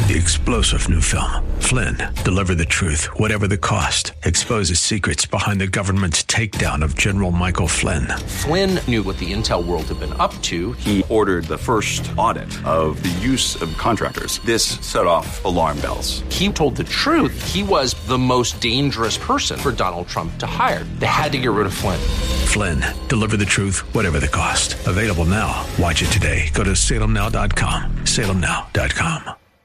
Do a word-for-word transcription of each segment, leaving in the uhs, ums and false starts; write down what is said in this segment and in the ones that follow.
The explosive new film, Flynn, deliver the truth, whatever the cost, exposes secrets behind the government's takedown of General Michael Flynn. Flynn knew what the intel world had been up to. He ordered the first audit of the use of contractors. This set off alarm bells. He told the truth. He was the most dangerous person for Donald Trump to hire. They had to get rid of Flynn. Flynn, deliver the truth, whatever the cost. Available now. Watch it today. Go to salem now dot com. salem now dot com.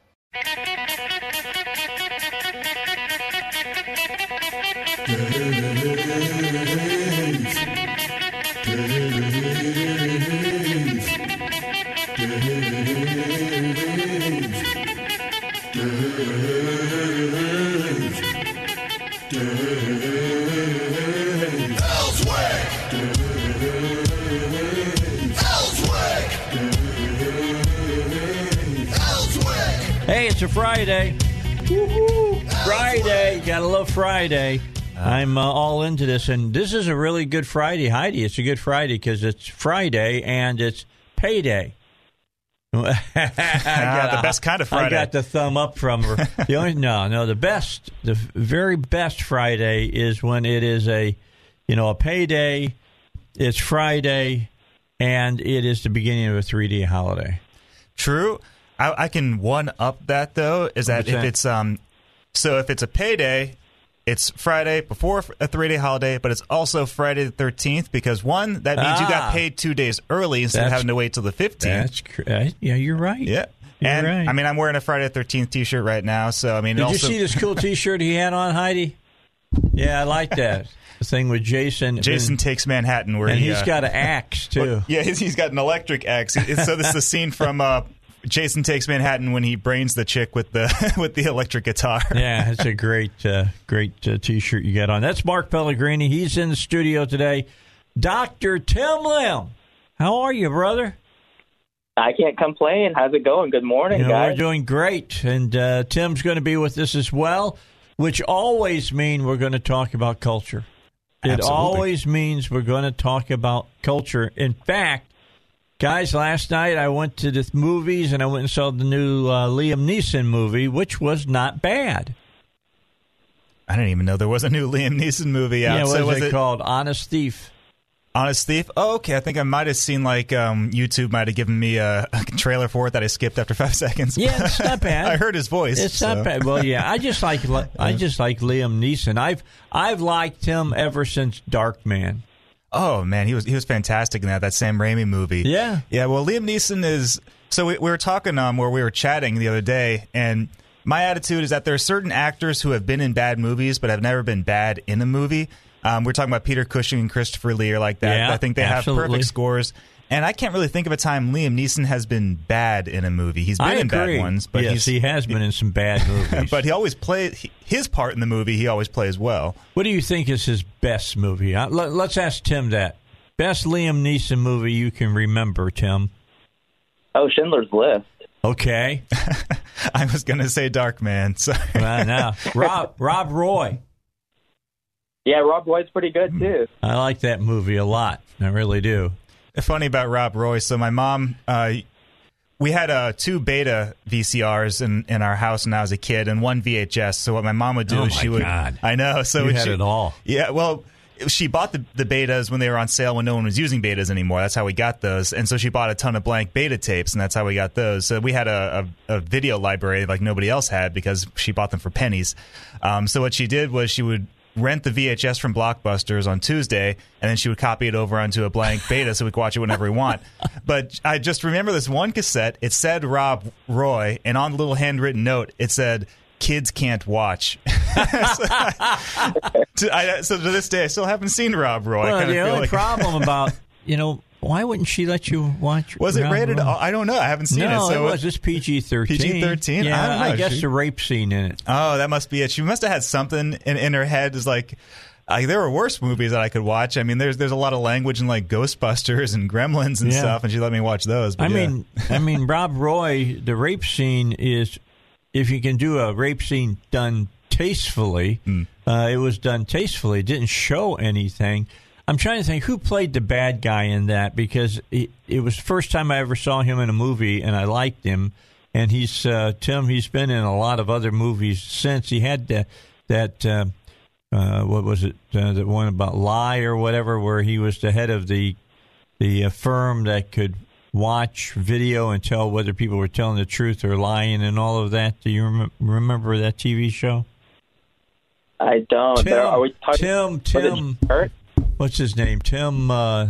Hey, it's a Friday. Woo-hoo. Friday. Gotta love Friday. I'm uh, all into this, and this is a really good Friday. Heidi, it's a good Friday because it's Friday and it's payday. I got the best kind of Friday. I got the thumb up from her. The only, no, no, the best, the very best Friday is when it is a, you know, a payday, it's Friday, and it is the beginning of a three-day holiday. True. I, I can one-up that, though, is that What's if that? it's, um, so if it's a payday, it's Friday before a three-day holiday, but it's also Friday the thirteenth because, one, that means Ah. you got paid two days early instead of That's- having to wait till the fifteenth. That's cr- yeah, you're right. Yeah. You're and, right. I mean, I'm wearing a Friday the thirteenth T-shirt right now, so, I mean, it Did also, you see this cool T-shirt he had on, Heidi? Yeah, I like that. The thing with Jason. Jason and, Takes Manhattan, where and he, he's uh, got an axe too. Yeah, he's, he's got an electric axe. It's- so this is the scene from uh, Jason Takes Manhattan when he brains the chick with the with the electric guitar. Yeah, it's a great, uh, great uh, T-shirt you got on. That's Mark Pellegrini. He's in the studio today. Doctor Tim Lim, how are you, brother? I can't complain. How's it going? Good morning, You know, guys. we're doing great, and uh, Tim's going to be with us as well, which always means we're going to talk about culture. It Absolutely. always means we're going to talk about culture. In fact, guys, last night I went to the movies and I went and saw the new uh, Liam Neeson movie, which was not bad. I didn't even know there was a new Liam Neeson movie out. Yeah, what so was was it, it called? Honest Thief. Honest Thief? Oh, okay. I think I might have seen, like, um, YouTube might have given me a, a trailer for it that I skipped after five seconds. Yeah, it's not bad. I heard his voice. It's so. not bad. Well, yeah, I just like I just like Liam Neeson. I've I've liked him ever since Darkman. Oh, man, he was he was fantastic in that, that Sam Raimi movie. Yeah. Yeah, well, Liam Neeson is... So we, we were talking um, where we were chatting the other day, and my attitude is that there are certain actors who have been in bad movies but have never been bad in a movie. Um, we're talking about Peter Cushing and Christopher Lee are like that. Yeah, I think they absolutely. have perfect scores. And I can't really think of a time Liam Neeson has been bad in a movie. He's been I in agree. bad ones, but yes, he's, he has been in some bad movies. but he always plays his part in the movie. He always plays well. What do you think is his best movie? Uh, let, let's ask Tim that. Best Liam Neeson movie you can remember, Tim? Oh, Schindler's List. Okay. I was going to say Darkman. So. Well, now Rob Rob Roy. Yeah, Rob Roy's pretty good, too. I like that movie a lot. I really do. Funny about Rob Roy. So my mom, uh, we had uh, two beta V C Rs in, in our house when I was a kid, and one V H S. So what my mom would do Oh, is my she would. God. I know. So You would had she, it all. Yeah. Well, she bought the, the betas when they were on sale when no one was using betas anymore. That's how we got those. And so she bought a ton of blank beta tapes, and that's how we got those. So we had a, a, a video library like nobody else had because she bought them for pennies. Um, so what she did was she would rent the V H S from Blockbusters on Tuesday, and then she would copy it over onto a blank beta so we could watch it whenever we want. But I just remember this one cassette. It said Rob Roy, and on the little handwritten note, it said, "Kids can't watch." so, to, I, so to this day, I still haven't seen Rob Roy. I Well, kinda the feel only like, problem about, you know, why wouldn't she let you watch? was it Rob rated? Roy? I don't know. I haven't seen No, it. So it was just P G thirteen. P G thirteen? Yeah, I don't know. I guess She- the rape scene in it. Oh, that must be it. She must have had something in, in her head. Is like, I, there were worse movies that I could watch. I mean, there's there's a lot of language in like Ghostbusters and Gremlins and Yeah. stuff, and she let me watch those. But I yeah. mean, I mean, Rob Roy, the rape scene is, if you can do a rape scene done tastefully, Mm. uh, it was done tastefully. It didn't show anything. I'm trying to think who played the bad guy in that because it, it was the first time I ever saw him in a movie and I liked him. and he's uh, Tim. He's been in a lot of other movies since. He had that that uh, uh, what was it? Uh, the one about Lie or whatever, where he was the head of the the uh, firm that could watch video and tell whether people were telling the truth or lying and all of that. Do you rem- remember that T V show? I don't. Tim, There, are we talking, Tim, Tim, Tim what's his name? Tim. Uh,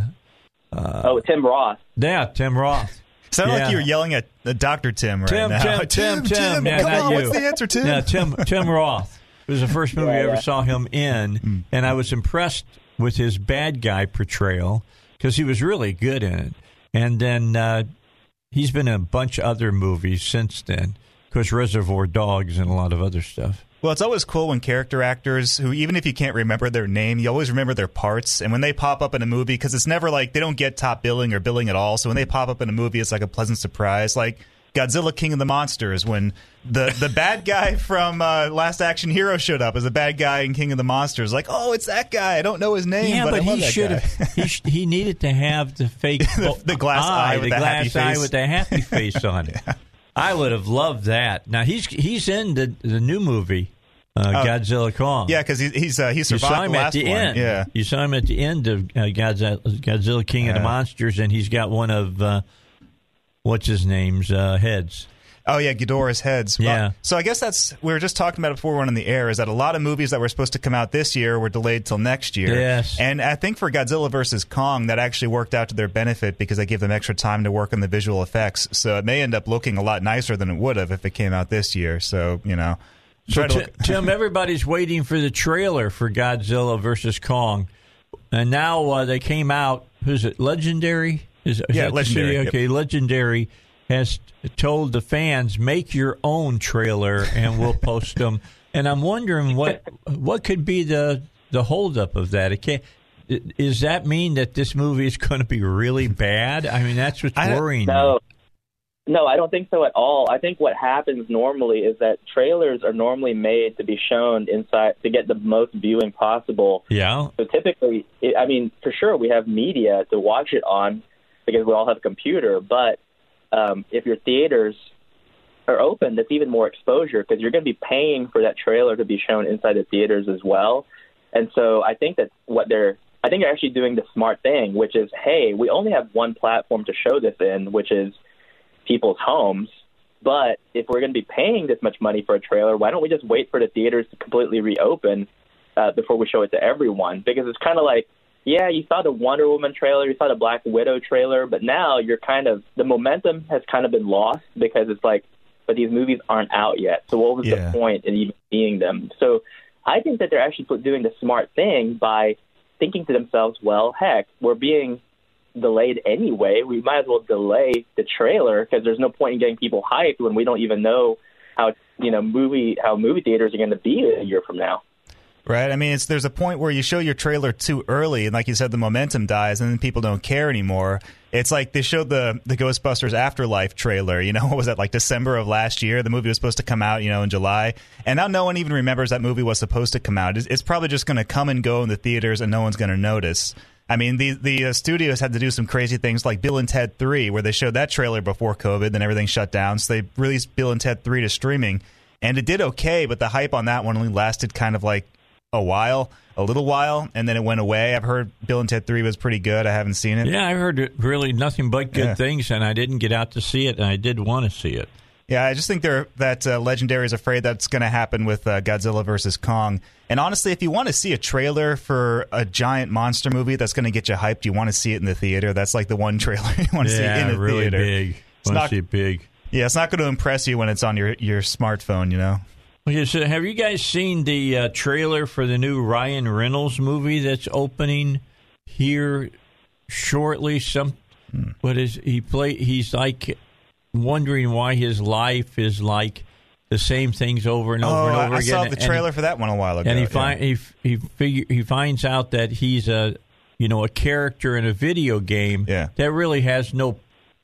uh, oh, Tim Roth. Yeah, Tim Roth. Sounded yeah. like you were yelling at uh, Doctor Tim right Tim, now. Tim, Tim, Tim, Tim, yeah, come not on, you. what's the answer, Tim? Yeah, Tim, Tim Roth. It was the first movie Yeah, I ever yeah. saw him in, Mm. and I was impressed with his bad guy portrayal because he was really good in it. And then uh, he's been in a bunch of other movies since then. Of course, Reservoir Dogs and a lot of other stuff. Well, it's always cool when character actors, who even if you can't remember their name, you always remember their parts. And when they pop up in a movie, because it's never like they don't get top billing or billing at all. So when they pop up in a movie, it's like a pleasant surprise. Like Godzilla King of the Monsters, when the, the bad guy from uh, Last Action Hero showed up as a bad guy in King of the Monsters. Like, oh, it's that guy. I don't know his name, Yeah, but, but, I love he that should guy. have. He, sh- he needed to have the fake The- the glass eye with the the happy glass eye face. with the happy face on it. Yeah. I would have loved that. Now he's he's in the the new movie. Uh, Oh. Godzilla Kong. Yeah, because he, he's uh, he You survived saw him the at last the one. end. Yeah, You saw him at the end of uh, Godzilla, Godzilla King of the Yeah. Monsters, and he's got one of uh, what's his name's uh, heads. Oh yeah, Ghidorah's heads. Well, Yeah. So I guess that's we were just talking about it before we went on the air. Is that a lot of movies that were supposed to come out this year were delayed till next year? Yes. And I think for Godzilla versus Kong, that actually worked out to their benefit because they gave them extra time to work on the visual effects. So it may end up looking a lot nicer than it would have if it came out this year. So you know. So try to Ti- look- Tim, everybody's waiting for the trailer for Godzilla versus Kong, and now uh, they came out. Who's it? Legendary? Is, is Yeah, that the Legendary, studio? yep. Okay, Legendary has told the fans, make your own trailer, and we'll post them. And I'm wondering what what could be the the holdup of that. It can't. Does that mean that this movie is going to be really bad? I mean, that's what's I don't- worrying me. No. No, I don't think so at all. I think what happens normally is that trailers are normally made to be shown inside to get the most viewing possible. Yeah. So typically, it, I mean, for sure, we have media to watch it on because we all have a computer. But um, if your theaters are open, that's even more exposure because you're going to be paying for that trailer to be shown inside the theaters as well. And so I think that what they're I think they're actually doing the smart thing, which is, hey, we only have one platform to show this in, which is people's homes. But if we're going to be paying this much money for a trailer, why don't we just wait for the theaters to completely reopen uh, before we show it to everyone? Because it's kind of like, yeah, you saw the Wonder Woman trailer, you saw the Black Widow trailer, but now you're kind of, the momentum has kind of been lost because it's like, but these movies aren't out yet. So what was Yeah. the point in even seeing them? So I think that they're actually doing the smart thing by thinking to themselves, well, heck, we're being delayed anyway. We might as well delay the trailer because there's no point in getting people hyped when we don't even know how, you know, movie how movie theaters are going to be a year from now. Right. I mean, it's there's a point where you show your trailer too early, and like you said, the momentum dies, and then people don't care anymore. It's like they showed the the Ghostbusters Afterlife trailer. You know, what was that, like December of last year? The movie was supposed to come out, you know, in July, and now no one even remembers that movie was supposed to come out. It's, it's probably just going to come and go in the theaters, and no one's going to notice. I mean, the the uh, studios had to do some crazy things like Bill and Ted three, where they showed that trailer before COVID, then everything shut down. So they released Bill and Ted three to streaming, and it did okay, but the hype on that one only lasted kind of like a while, a little while, and then it went away. I've heard Bill and Ted three was pretty good. I haven't seen it. Yeah, I heard it really nothing but good Yeah. things, and I didn't get out to see it, and I did want to see it. Yeah, I just think they're, that uh, Legendary is afraid that's going to happen with uh, Godzilla versus Kong. And honestly, if you want to see a trailer for a giant monster movie that's going to get you hyped, you want to see it in the theater. That's like the one trailer you want to yeah, see in the really theater. big. It's Want not- to see it big. Yeah, it's not going to impress you when it's on your, your smartphone, you know? Okay, so have you guys seen the uh, trailer for the new Ryan Reynolds movie that's opening here shortly? Some, Hmm. what is he play? He's like wondering why his life is like the same things over and over oh, and over I, I again. saw the And- trailer for that one a while ago. and he yeah. find he he figure he finds out that he's a you know a character in a video game Yeah. that really has no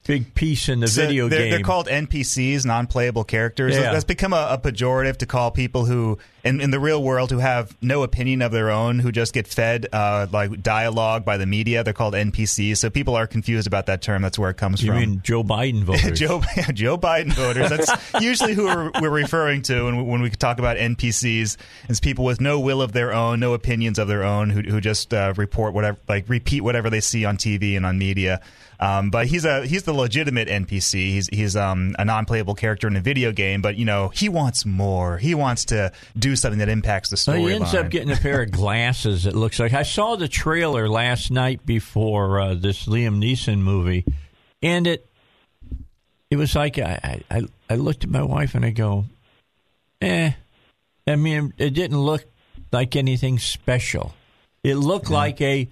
big piece in the so video they're, game. They're called N P Cs, non-playable characters. Yeah. That's become a, a pejorative to call people who, in, in the real world, who have no opinion of their own, who just get fed uh, like dialogue by the media. They're called N P Cs. So people are confused about that term. That's where it comes you from. You mean Joe Biden voters? Joe, Joe Biden voters. That's usually who we're, we're referring to when we, when we talk about N P Cs. It's people with no will of their own, no opinions of their own, who who just uh, report whatever, like repeat whatever they see on T V and on media. Um, but he's a he's the legitimate N P C. He's he's um, a non-playable character in a video game. But you know he wants more. He wants to do something that impacts the storyline. Well, he ends up getting a pair of glasses. It looks like I saw the trailer last night before uh, this Liam Neeson movie, and it it was like I, I I looked at my wife and I go, eh. I mean, it didn't look like anything special. It looked yeah. like a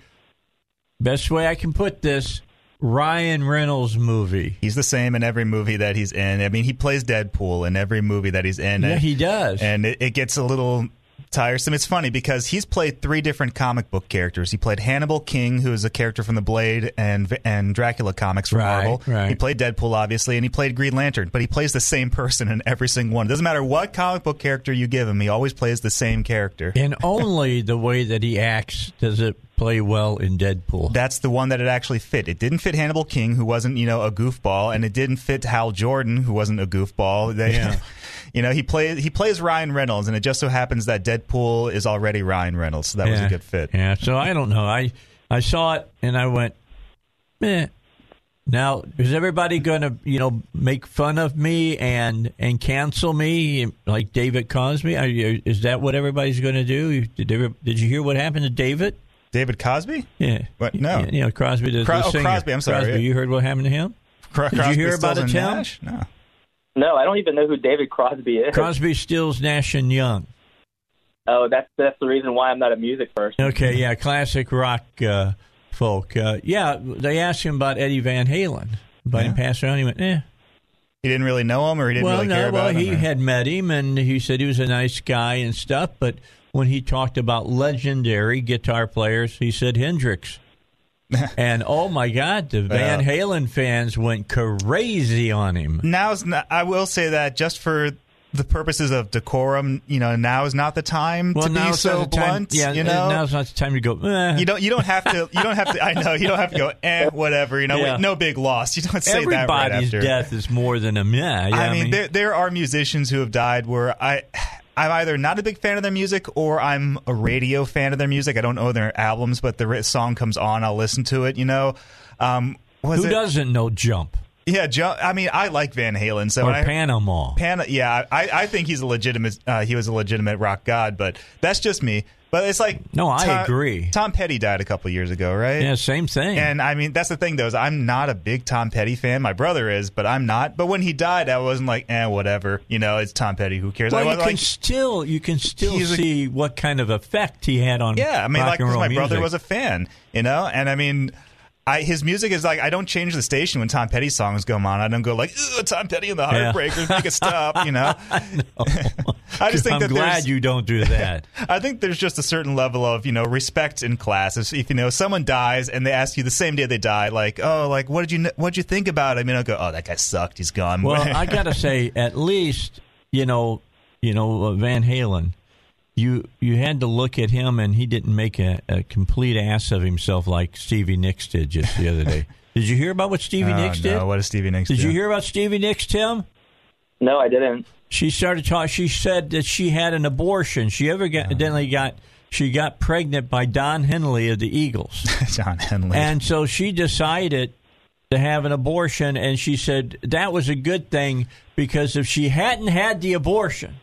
best way I can put this. Ryan Reynolds movie. He's the same in every movie that he's in. I mean, he plays Deadpool in every movie that he's in. Yeah, and, he does. And it, it gets a little tiresome. It's funny because he's played three different comic book characters. He played Hannibal King, who is a character from the Blade and and Dracula comics from right, Marvel. Right. He played Deadpool, obviously, and he played Green Lantern. But he plays the same person in every single one. It doesn't matter what comic book character you give him, he always plays the same character. And only the way that he acts does it play well in Deadpool. That's the one that it actually fit. It didn't fit Hannibal King, who wasn't, you know, a goofball, and it didn't fit Hal Jordan, who wasn't a goofball. They, yeah. You know, he plays he plays Ryan Reynolds, and it just so happens that Deadpool is already Ryan Reynolds, so that yeah. was a good fit. Yeah, so I don't know. I I saw it, and I went, meh. Now, is everybody going to, you know, make fun of me and and cancel me like David Cosby? Are you, is that what everybody's going to do? Did, ever, did you hear what happened to David? David Cosby? Yeah. What? No. Yeah, you know, Crosby, the, Cro- the singer. Oh, Crosby, I'm sorry. Crosby, you heard what happened to him? Cro- Did Crosby you hear about it, Tim? Nash? No. No, I don't even know who David Crosby is. Crosby, Stills, Nash and Young. Oh, that's that's the reason why I'm not a music person. Okay, yeah, classic rock uh, folk. Uh, yeah, they asked him about Eddie Van Halen. But yeah. he passed around. He went, eh. He didn't really know him, or he didn't well, really no, care well, about him? Well, he or? had met him, and he said he was a nice guy and stuff. But when he talked about legendary guitar players, he said Hendrix. And, oh, my God, the Van Halen fans went crazy on him. Now's not, I will say that just for the purposes of decorum, you know, now is not the time well, to be so blunt. Time, yeah, you know? now's not the time to go, eh. You don't, you don't have to, you don't have to, I know, you don't have to go, eh, whatever, you know, yeah. wait, no big loss. You don't say Everybody's that right after. death is more than a meh. Yeah, I, I mean, mean, there, there are musicians who have died where I... I'm either not a big fan of their music or I'm a radio fan of their music. I don't know their albums, but the song comes on, I'll listen to it, you know. Um, was Who it? doesn't know Jump? Yeah, Jump. I mean, I like Van Halen. So or I, Panama. Pan, yeah, I, I think he's a legitimate, uh, he was a legitimate rock god, but that's just me. But it's like... No, I Tom, agree. Tom Petty died a couple years ago, right? Yeah, same thing. And, I mean, that's the thing, though, is I'm not a big Tom Petty fan. My brother is, but I'm not. But when he died, I wasn't like, eh, whatever. You know, it's Tom Petty. Who cares? Well, I you was can like, still you can still a, see what kind of effect he had on yeah, I mean, rock like, and roll my music. brother was a fan, you know? And, I mean... I, his music is like, I don't change the station when Tom Petty songs come on. I don't go like, Tom Petty and the Heartbreakers, yeah. make it stop, you know? I know. I just think I'm that glad you don't do that. I think there's just a certain level of, you know, respect in class. If, if, you know, someone dies and they ask you the same day they die, like, oh, like, what did you what did you think about it? I mean, I'll go, oh, that guy sucked. He's gone. Well, I got to say, at least, you know, you know, uh, Van Halen, You you had to look at him, and he didn't make a, a complete ass of himself like Stevie Nicks did just the other day. Did you hear about what Stevie oh, Nicks no. did? What did Stevie Nicks did do? you hear about Stevie Nicks, Tim? No, I didn't. She started talking. She said that she had an abortion. She ever got, evidently got she got pregnant by Don Henley of the Eagles. Don Henley. And so she decided to have an abortion, and she said that was a good thing because if she hadn't had the abortion,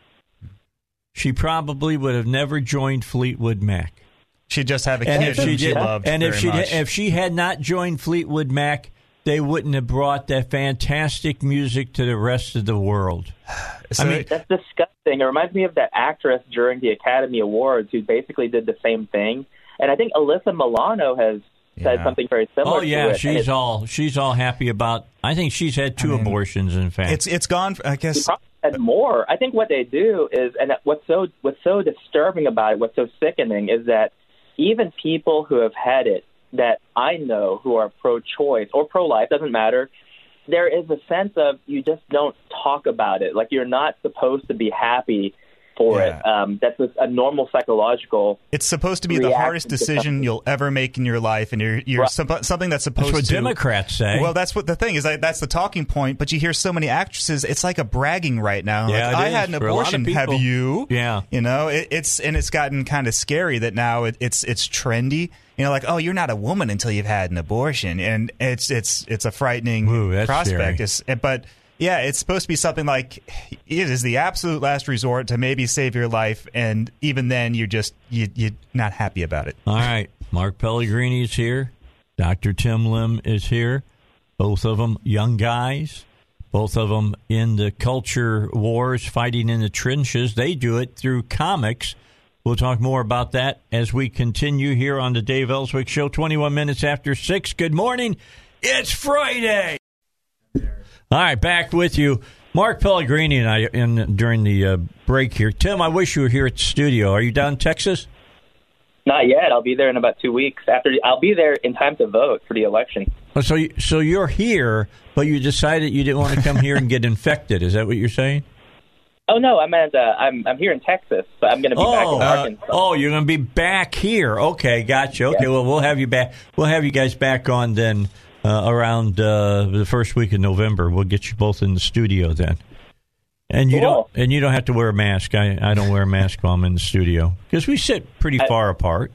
she probably would have never joined Fleetwood Mac. She'd just have a and kid if she, whom she did, loved and very if she much. if she had not joined Fleetwood Mac, they wouldn't have brought that fantastic music to the rest of the world. So, I mean, that's disgusting. It reminds me of that actress during the Academy Awards who basically did the same thing. And I think Alyssa Milano has said yeah. something very similar. Oh yeah, to it. she's all she's all happy about. I think she's had two I mean, abortions. In fact, it's it's gone. I guess. And more. I think what they do is, and what's so what's so disturbing about it, what's so sickening, is that even people who have had it, that I know who are pro-choice or pro-life, doesn't matter, there is a sense of you just don't talk about it. Like you're not supposed to be happy for Yeah. it. Um, that's a, a normal psychological. It's supposed to be the reaction hardest to decision something. you'll ever make in your life, and you're you're Right. some- something that's supposed That's what to. Democrats say. Well, that's what the thing is. Like, that's the talking point. But you hear so many actresses; it's like a bragging right now. Yeah, like, it I is had an for a lot of abortion. Have people. you? Yeah. You know, it, it's and it's gotten kind of scary that now it, it's it's trendy. You know, like, oh, you're not a woman until you've had an abortion, and it's it's it's a frightening Ooh, that's prospect. scary. It's, but yeah, it's supposed to be something like it is the absolute last resort to maybe save your life, and even then, you're just you you're not happy about it. All right. Mark Pellegrini is here. Doctor Tim Lim is here. Both of them young guys. Both of them in the culture wars, fighting in the trenches. They do it through comics. We'll talk more about that as we continue here on the Dave Ellswick Show, twenty-one minutes after six. Good morning. It's Friday. All right, back with you. Mark Pellegrini and I in during the uh, break here. Tim, I wish you were here at the studio. Are you down in Texas? Not yet. I'll be there in about two weeks. After I'll be there in time to vote for the election. Oh, so, you, so you're here, but you decided you didn't want to come here and get infected. Is that what you're saying? Oh no, I'm at uh, I'm I'm here in Texas, but I'm going to be back Oh, in Arkansas. oh, you're going to be back here. Okay, gotcha. Okay, Yeah. well, we'll have you back. We'll have you guys back on then uh, around uh, the first week of November. We'll get you both in the studio then. And you Cool. don't and you don't have to wear a mask. I, I don't wear a mask while I'm in the studio because we sit pretty I- far apart.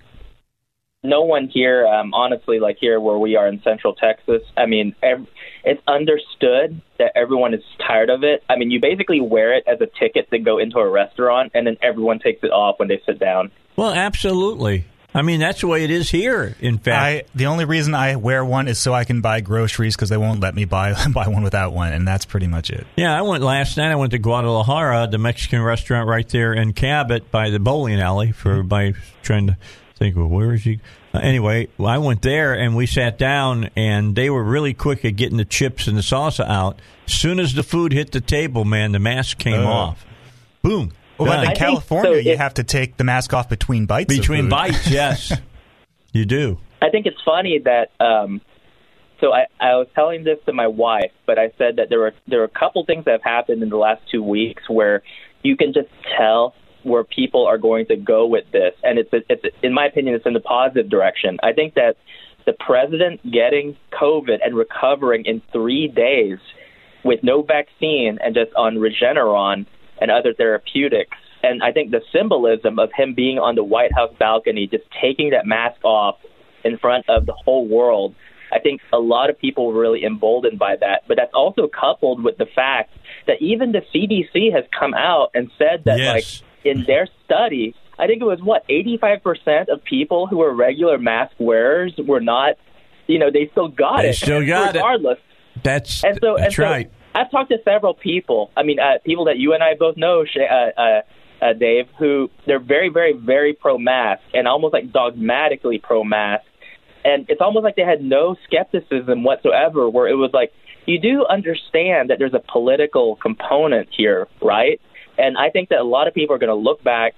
No one here, um, honestly, like here where we are in Central Texas. I mean, ev- it's understood that everyone is tired of it. I mean, you basically wear it as a ticket to go into a restaurant, and then everyone takes it off when they sit down. Well, absolutely. I mean, that's the way it is here. In fact, I the only reason I wear one is so I can buy groceries because they won't let me buy buy one without one, and that's pretty much it. Yeah, I went last night. I went to Guadalajara, the Mexican restaurant right there in Cabot by the bowling alley. For everybody trying to think, well, where is he? Uh, anyway, well, I went there and we sat down, and they were really quick at getting the chips and the salsa out. As soon as the food hit the table, man, the mask came Uh. off. Boom. Well, but Done. in I think California, so. you It- have to take the mask off between bites. of Between food. bites, yes, you do. I think it's funny that. Um, so I, I was telling this to my wife, but I said that there were there were a couple things that have happened in the last two weeks where you can just tell where people are going to go with this, and it's it's in my opinion, it's in the positive direction. I think that the president getting COVID and recovering in three days with no vaccine and just on Regeneron and other therapeutics. And I think the symbolism of him being on the White House balcony, just taking that mask off in front of the whole world, I think a lot of people were really emboldened by that. But that's also coupled with the fact that even the C D C has come out and said that, Yes. like, in their study, I think it was, what, eighty-five percent of people who were regular mask wearers were not, you know, they still got They it. still got it. regardless. That's And so, that's and so right. I've talked to several people. I mean, uh, people that you and I both know, Shay, uh, uh, uh, Dave, who they're very, very, very pro-mask and almost like dogmatically pro-mask. And it's almost like they had no skepticism whatsoever, where it was like, you do understand that there's a political component here, right? And I think that a lot of people are going to look back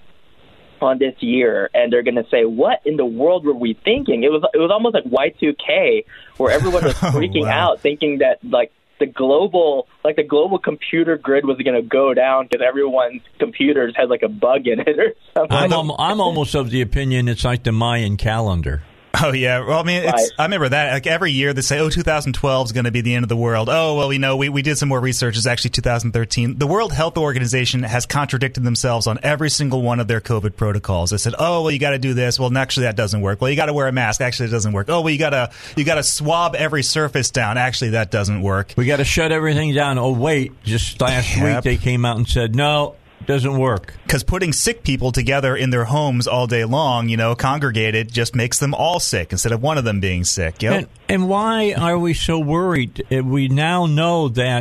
on this year and they're going to say, what in the world were we thinking? It was it was almost like Y two K, where everyone was freaking wow. out, thinking that like the global like the global computer grid was going to go down because everyone's computers had like a bug in it or something. I'm al- I'm almost of the opinion it's like the Mayan calendar. Oh yeah, well I mean, it's, Right. I remember that. Like every year they say, "Oh, two thousand twelve is going to be the end of the world." Oh, well, we know we we did some more research. It's actually two thousand thirteen. The World Health Organization has contradicted themselves on every single one of their COVID protocols. They said, "Oh, well, you got to do this." Well, actually, that doesn't work. Well, you got to wear a mask. Actually, it doesn't work. Oh, well, you got to you got to swab every surface down. Actually, that doesn't work. We got to shut everything down. Oh wait, just last Yep. week they came out and said no, doesn't work. Because putting sick people together in their homes all day long, you know, congregated, just makes them all sick instead of one of them being sick. Yep. And, and why are we so worried? Uh, We now know that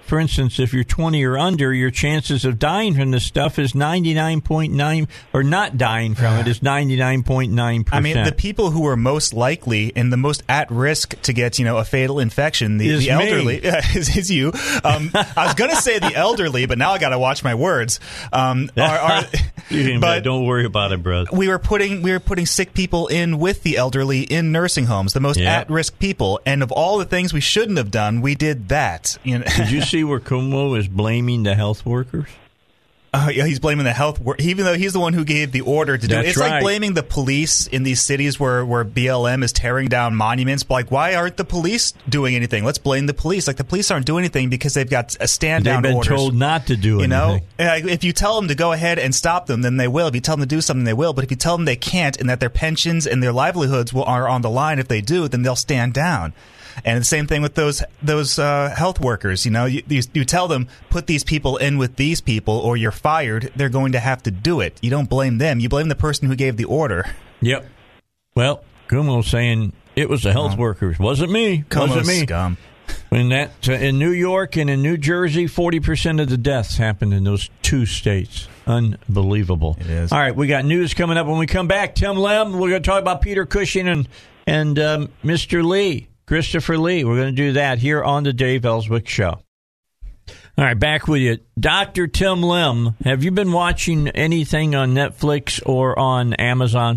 for instance, if you're twenty or under, your chances of dying from this stuff is ninety-nine point nine, or not dying from it is ninety-nine point nine percent. I mean, the people who are most likely and the most at risk to get, you know, a fatal infection, the, the elderly, is, is you. Um, I was going to say the elderly, but now I got to watch my words. Um, are, are, but don't worry about it, bro. We were putting we were putting sick people in with the elderly in nursing homes, the most Yeah. at risk people, and of all the things we shouldn't have done, we did that. You know? Did you see where Cuomo is blaming the health workers? Uh, yeah, he's blaming the health, wor- even though he's the one who gave the order to do That's it. It's right. like blaming the police in these cities where, where B L M is tearing down monuments. Like, why aren't the police doing anything? Let's blame the police. Like, the police aren't doing anything because they've got a stand down They've been orders. told not to do You know, anything. Uh, if you tell them to go ahead and stop them, then they will. If you tell them to do something, they will. But if you tell them they can't and that their pensions and their livelihoods will, are on the line if they do, then they'll stand down. And the same thing with those those uh, health workers. You know, you, you you tell them, put these people in with these people or you're fired. They're going to have to do it. You don't blame them. You blame the person who gave the order. Yep. Well, Cuomo's saying it was the health workers. Wasn't me. Cuomo's Wasn't me. scum. In that, uh, in New York and in New Jersey, forty percent of the deaths happened in those two states. Unbelievable. It is. All right, we got news coming up when we come back. Tim Lem, we're going to talk about Peter Cushing and, and um, Mister Lee, Christopher Lee. We're going to do that here on the Dave Ellswick Show. All right, back with you. Doctor Tim Lem, have you been watching anything on Netflix or on Amazon?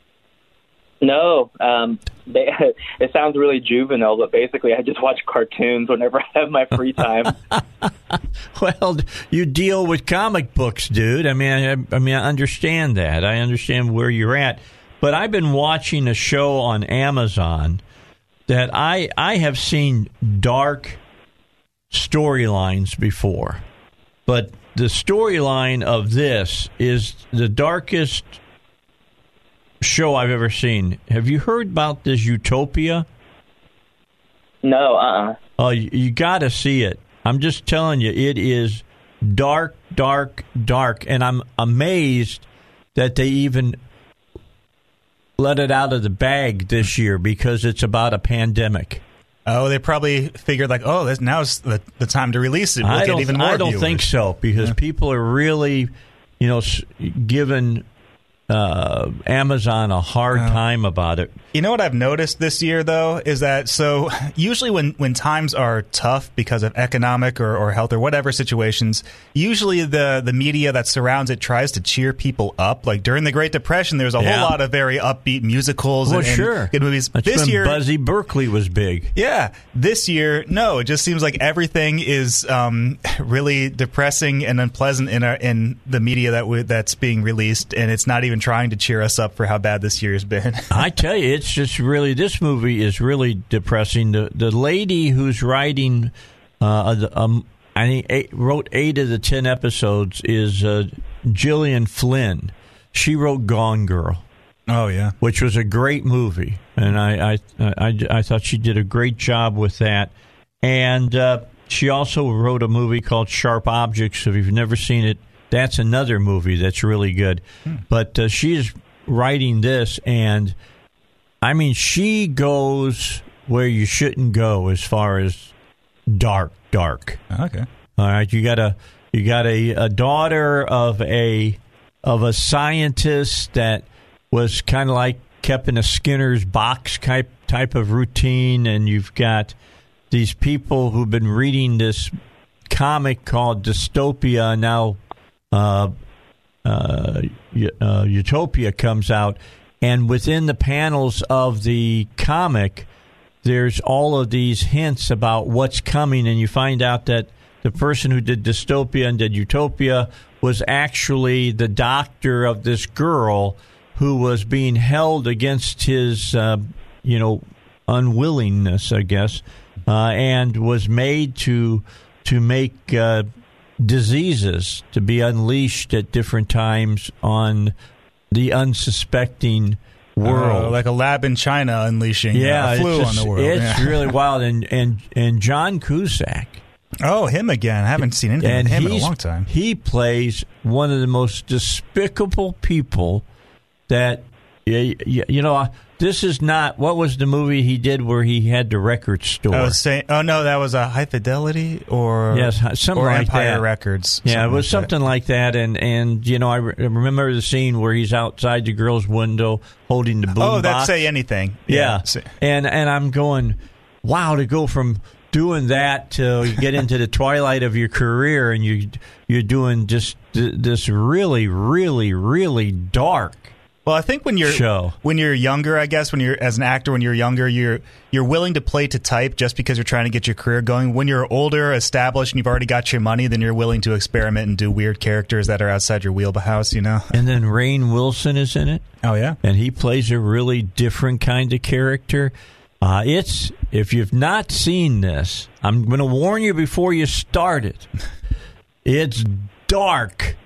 No, um, they, it sounds really juvenile, but basically I just watch cartoons whenever I have my free time. Well, you deal with comic books, dude. I mean, I, I mean, I understand that. I understand where you're at. But I've been watching a show on Amazon that I I have seen dark storylines before, but the storyline of this is the darkest show I've ever seen. Have you heard about this Utopia? No, uh-uh. Oh, you, you got to see it. I'm just telling you, it is dark, dark, dark, and I'm amazed that they even let it out of the bag this year because it's about a pandemic. Oh, they probably figured like, oh, this, now's the, the time to release it. We'll I get don't, even more I don't viewers. think so because Yeah. people are really, you know, s- given uh, Amazon a hard Oh. time about it. You know what I've noticed this year, though, is that so usually when, when times are tough because of economic or, or health or whatever situations, usually the, the media that surrounds it tries to cheer people up. Like during the Great Depression, there was a Yeah. whole lot of very upbeat musicals Well, and, and sure. good movies. That's this when year, Buzzy Berkeley was big. yeah, this year, no, it just seems like everything is um, really depressing and unpleasant in our, in the media that we, that's being released, and it's not even trying to cheer us up for how bad this year has been. I tell you, it's just really, this movie is really depressing. The the lady who's writing, uh, um, I think eight, wrote eight of the ten episodes is uh, Gillian Flynn. She wrote Gone Girl, Oh, yeah. which was a great movie, and I I I, I thought she did a great job with that. And uh, she also wrote a movie called Sharp Objects. If you've never seen it, that's another movie that's really good. Hmm. But uh, she's writing this, and I mean, she goes where you shouldn't go as far as dark, dark. Okay. All right, you got a you got a, a daughter of a of a scientist that was kind of like kept in a Skinner's box type type of routine, and you've got these people who've been reading this comic called Dystopia. Now, uh, uh, uh, Utopia comes out, and within the panels of the comic, there's all of these hints about what's coming, and you find out that the person who did Dystopia and did Utopia was actually the doctor of this girl who was being held against his, uh, you know, unwillingness, I guess, uh, and was made to to make uh, diseases to be unleashed at different times on the unsuspecting world. Oh, like a lab in China unleashing yeah, uh, flu it's just, on the world. It's yeah. really wild. And, and, and John Cusack. Oh, him again. I haven't seen anything And with him in a he's- long time. He plays one of the most despicable people that, you, you know, this is not. What was the movie he did where he had the record store? I was saying, oh no, that was a High Fidelity or yes, something or like Empire that. Records. Yeah, it was like something that. like that. And and you know, I re- remember the scene where he's outside the girl's window holding the boom Oh, that's box. Say Anything. Yeah, yeah. and and I'm going, wow, to go from doing that to you get into the twilight of your career, and you you're doing just th- this really, really, really dark. Well, I think when you're show. when you're younger, I guess when you're as an actor, when you're younger, you're you're willing to play to type just because you're trying to get your career going. When you're older, established, and you've already got your money, then you're willing to experiment and do weird characters that are outside your wheelhouse. You know. And then Rainn Wilson is in it. Oh yeah, and he plays a really different kind of character. Uh, it's if you've not seen this, I'm going to warn you before you start it. It's dark.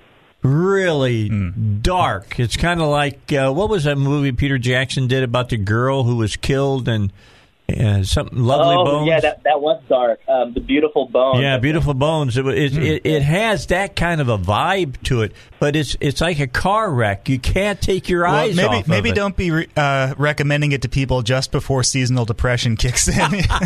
Really mm. dark. It's kind of like uh, what was that movie Peter Jackson did about the girl who was killed and uh, something Lovely oh, Bones. yeah, that that was dark. Um, the Beautiful Bones. Yeah, Beautiful Bones. It, it, mm. it it has that kind of a vibe to it, but it's it's like a car wreck. You can't take your well, eyes maybe, off. Maybe of it. don't be re- uh, recommending it to people just before seasonal depression kicks in.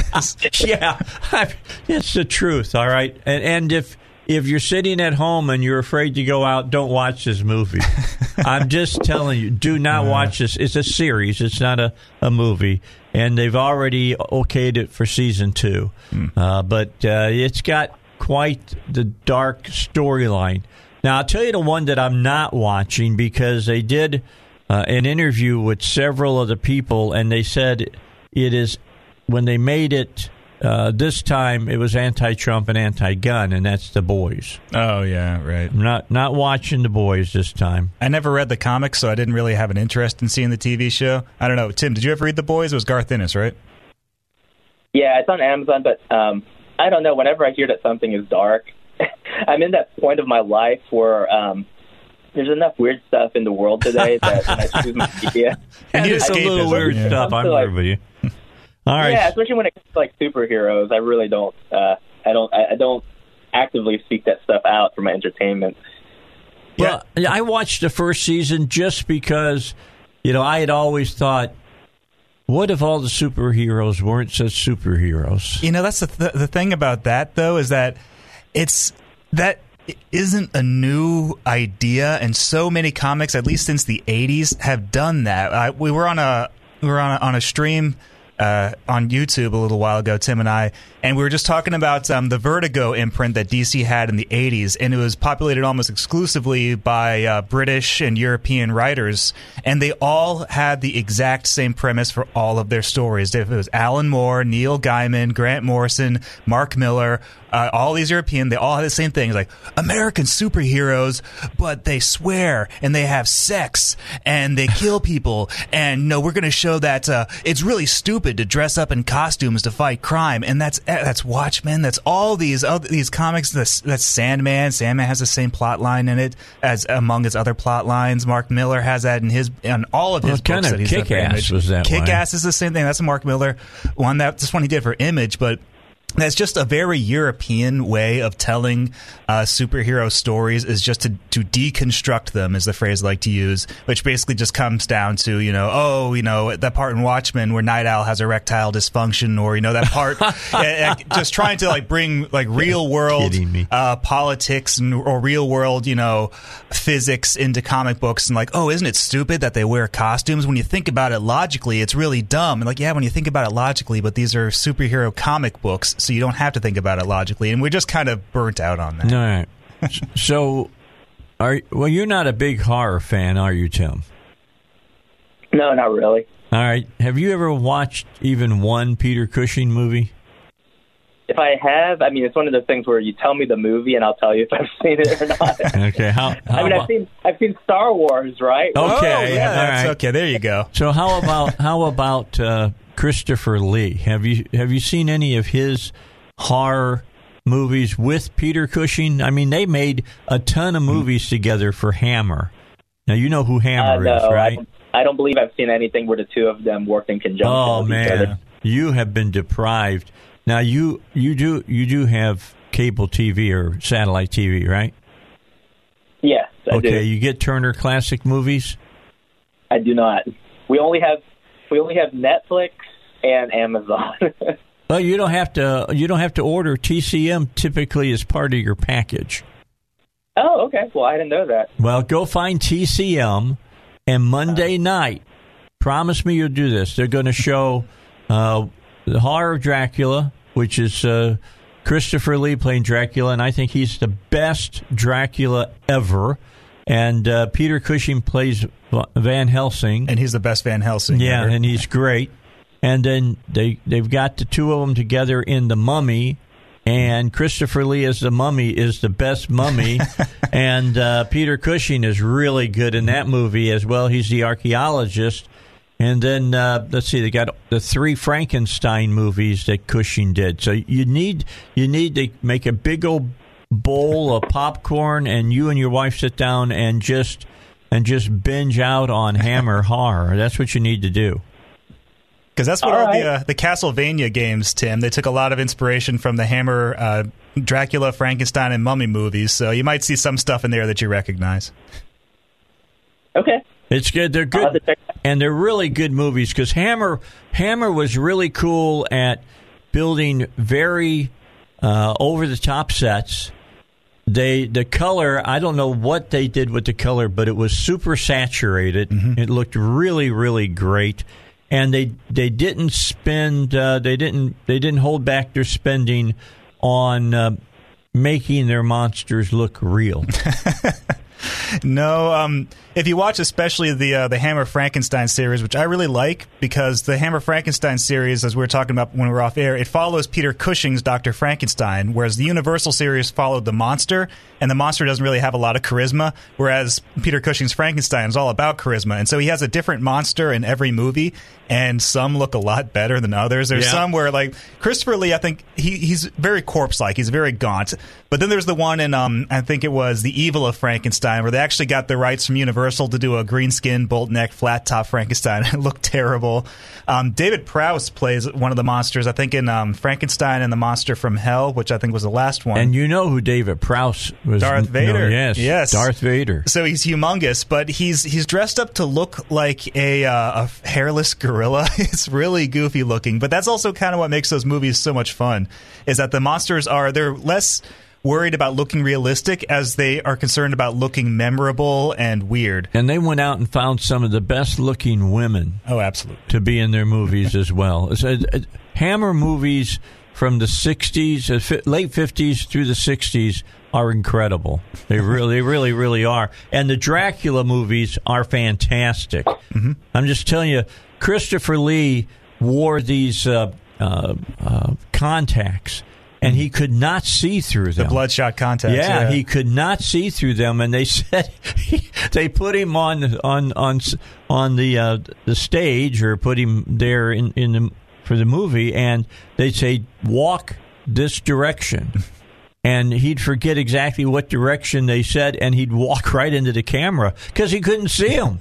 Yeah, it's the truth. All right, and and if. If you're sitting at home and you're afraid to go out, don't watch this movie. I'm just telling you, do not watch this. It's a series. It's not a, a movie. And they've already okayed it for season two. Mm. Uh, but uh, it's got quite the dark storyline. Now, I'll tell you the one that I'm not watching because they did uh, an interview with several of the people, and they said it is, when they made it, Uh, this time it was anti-Trump and anti-gun, and that's The Boys. Oh yeah, right. I'm not not watching The Boys this time. I never read the comics, so I didn't really have an interest in seeing the T V show. I don't know, Tim. Did you ever read The Boys? It was Garth Ennis, right? Yeah, it's on Amazon, but um, I don't know. Whenever I hear that something is dark, I'm in that point of my life where um, there's enough weird stuff in the world today that when I choose my media, and you it's a little weird yeah. stuff. I'm like, there with you. All right. Yeah, especially when it comes to like superheroes, I really don't. Uh, I don't. I, I don't actively seek that stuff out for my entertainment. Well, yeah. I watched the first season just because, you know, I had always thought, what if all the superheroes weren't such superheroes? You know, that's the th- the thing about that though is that it's that isn't a new idea, and so many comics, at least since the eighties, have done that. Uh, we were on a we were on a, on a stream. Uh, on YouTube a little while ago, Tim and I, and we were just talking about um, the Vertigo imprint that D C had in the eighties, and it was populated almost exclusively by uh, British and European writers, and they all had the exact same premise for all of their stories. If it was Alan Moore, Neil Gaiman, Grant Morrison, Mark Miller, uh, all these European, they all had the same thing. It's like American superheroes, but they swear and they have sex and they kill people, and no, we're going to show that uh, it's really stupid to dress up in costumes to fight crime, and that's that's Watchmen. That's all these other, these comics. That's, that's Sandman. Sandman has the same plot line in it as among his other plot lines. Mark Miller has that in his in all of his well, books. Kind of that he's done for Kick-Ass Image. was that Kick-Ass is the same thing. That's a Mark Miller one. That this one he did for Image, but. That's just a very European way of telling uh, superhero stories, is just to, to deconstruct them, is the phrase I like to use, which basically just comes down to, you know, oh, you know, that part in Watchmen where Night Owl has erectile dysfunction, or, you know, that part, uh, just trying to, like, bring, like, real-world uh, politics and, or real-world, you know, physics into comic books, and like, oh, isn't it stupid that they wear costumes? When you think about it logically, it's really dumb. And like, yeah, when you think about it logically, but these are superhero comic books, so you don't have to think about it logically, and we're just kind of burnt out on that. All right. So, are well, you're not a big horror fan, are you, Tim? No, not really. All right. Have you ever watched even one Peter Cushing movie? If I have, I mean, it's one of those things where you tell me the movie and I'll tell you if I've seen it or not. Okay. How? how I mean, about, I've seen I've seen Star Wars, right? Okay. Oh, yeah, all that's right. okay. There you go. So how about how about uh, Christopher Lee? Have you have you seen any of his horror movies with Peter Cushing? I mean, they made a ton of movies together for Hammer. Now you know who Hammer uh, no, is, right? I, I don't believe I've seen anything where the two of them worked in conjunction. Oh with each man, other. you have been deprived. Now you you do you do have cable T V or satellite T V, right? Yes, I okay, do. you get Turner Classic Movies? I do not. We only have we only have Netflix and Amazon. Well, you don't have to. You don't have to order. T C M typically is part of your package. Oh, okay. Well, I didn't know that. Well, go find T C M, and Monday night, promise me you'll do this. They're going to show uh, The Horror of Dracula, which is uh, Christopher Lee playing Dracula, and I think he's the best Dracula ever. And uh, Peter Cushing plays Van Helsing. And he's the best Van Helsing Yeah, ever. and he's great. And then they, they've got the two of them together in The Mummy, and Christopher Lee as the Mummy is the best Mummy, and uh, Peter Cushing is really good in that movie as well. He's the archaeologist. And then, uh, let's see, they got the three Frankenstein movies that Cushing did. So you need you need to make a big old bowl of popcorn, and you and your wife sit down and just and just binge out on Hammer horror. That's what you need to do. Because that's what all all right. the uh, the Castlevania games, Tim. They took a lot of inspiration from the Hammer, uh, Dracula, Frankenstein, and Mummy movies. So you might see some stuff in there that you recognize. Okay. It's good. They're I'll have to good, check that. and they're really good movies. Because Hammer Hammer was really cool at building very uh, over the top sets. They the color, I don't know what they did with the color, but it was super saturated. Mm-hmm. It looked really, really great. And they they didn't spend uh, they didn't they didn't hold back their spending on uh, making their monsters look real. No, um, if you watch especially the uh, the Hammer Frankenstein series, which I really like, because the Hammer Frankenstein series, as we were talking about when we were off air, it follows Peter Cushing's Doctor Frankenstein, whereas the Universal series followed the monster, and the monster doesn't really have a lot of charisma, whereas Peter Cushing's Frankenstein is all about charisma. And so he has a different monster in every movie, and some look a lot better than others. There's Yeah. some where, like, Christopher Lee, I think he, he's very corpse-like. He's very gaunt. But then there's the one in, um, I think it was The Evil of Frankenstein, where they actually got the rights from Universal to do a green skin, bolt neck, flat top Frankenstein. It looked terrible. Um, David Prowse plays one of the monsters, I think, in um, Frankenstein and the Monster from Hell, which I think was the last one. And you know who David Prowse was? Darth Vader. No, yes, Yes. Darth Vader. So he's humongous, but he's he's dressed up to look like a uh, a hairless gorilla. It's really goofy looking, but that's also kind of what makes those movies so much fun. Is that the monsters are they're less worried about looking realistic as they are concerned about looking memorable and weird. And they went out and found some of the best-looking women Oh, absolutely. to be in their movies as well. So, uh, Hammer movies from the sixties, uh, fi- late fifties through the sixties are incredible. They really, they really, really are. And the Dracula movies are fantastic. Mm-hmm. I'm just telling you, Christopher Lee wore these uh, uh, uh, contacts, and he could not see through them. The bloodshot contacts. Yeah, Yeah, he could not see through them, and they said he, they put him on on on on the uh, the stage, or put him there in in the, for the movie, and they'd say, "Walk this direction." And he'd forget exactly what direction they said, and he'd walk right into the camera because he couldn't see him.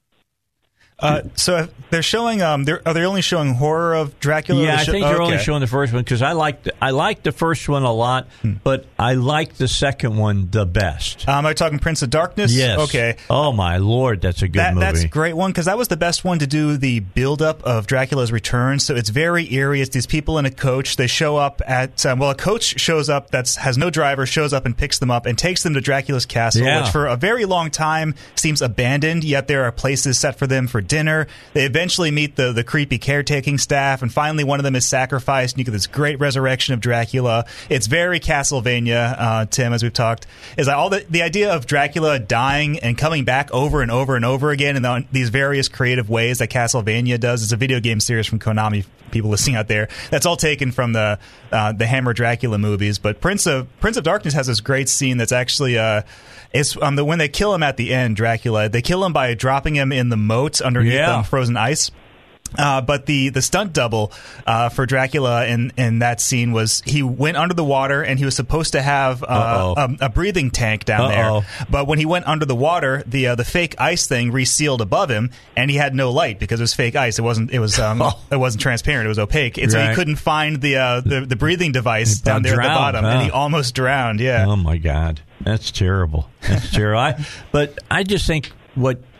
Uh, so they're showing. Um, they're, are they only showing Horror of Dracula? Yeah, I Show- think they're only okay. showing the first one because I like the, I like the first one a lot, hmm. but I like the second one the best. Um, am I talking Prince of Darkness? Yes. Okay. Oh my Lord, that's a good that, movie. That's a great one because that was the best one to do the build-up of Dracula's return. So it's very eerie. It's these people in a coach. They show up at um, well, a coach shows up that has no driver, shows up and picks them up and takes them to Dracula's castle, Yeah. which for a very long time seems abandoned. Yet there are places set for them for dinner. They eventually meet the the creepy caretaking staff, and finally one of them is sacrificed, and you get this great resurrection of Dracula. It's very Castlevania, uh, Tim, as we've talked. Is that all the the idea of Dracula dying and coming back over and over and over again in the, these various creative ways that Castlevania does? It's a video game series from Konami. People listening out there, that's all taken from the uh, the Hammer Dracula movies. But Prince of Prince of Darkness has this great scene that's actually. Uh, It's um, the when they kill him at the end, Dracula. They kill him by dropping him in the moat underneath Yeah. the frozen ice. Uh, but the, the stunt double uh, for Dracula in, in that scene was he went under the water and he was supposed to have uh, a, a breathing tank down Uh-oh. there. But when he went under the water, the uh, the fake ice thing resealed above him, and he had no light because it was fake ice. It wasn't it was um, Oh. it wasn't transparent. It was opaque, and so Right. he couldn't find the uh, the, the breathing device He down there at the drowned, bottom, huh? and he almost drowned. Yeah. Oh my God, that's terrible. That's terrible. I, but I just think what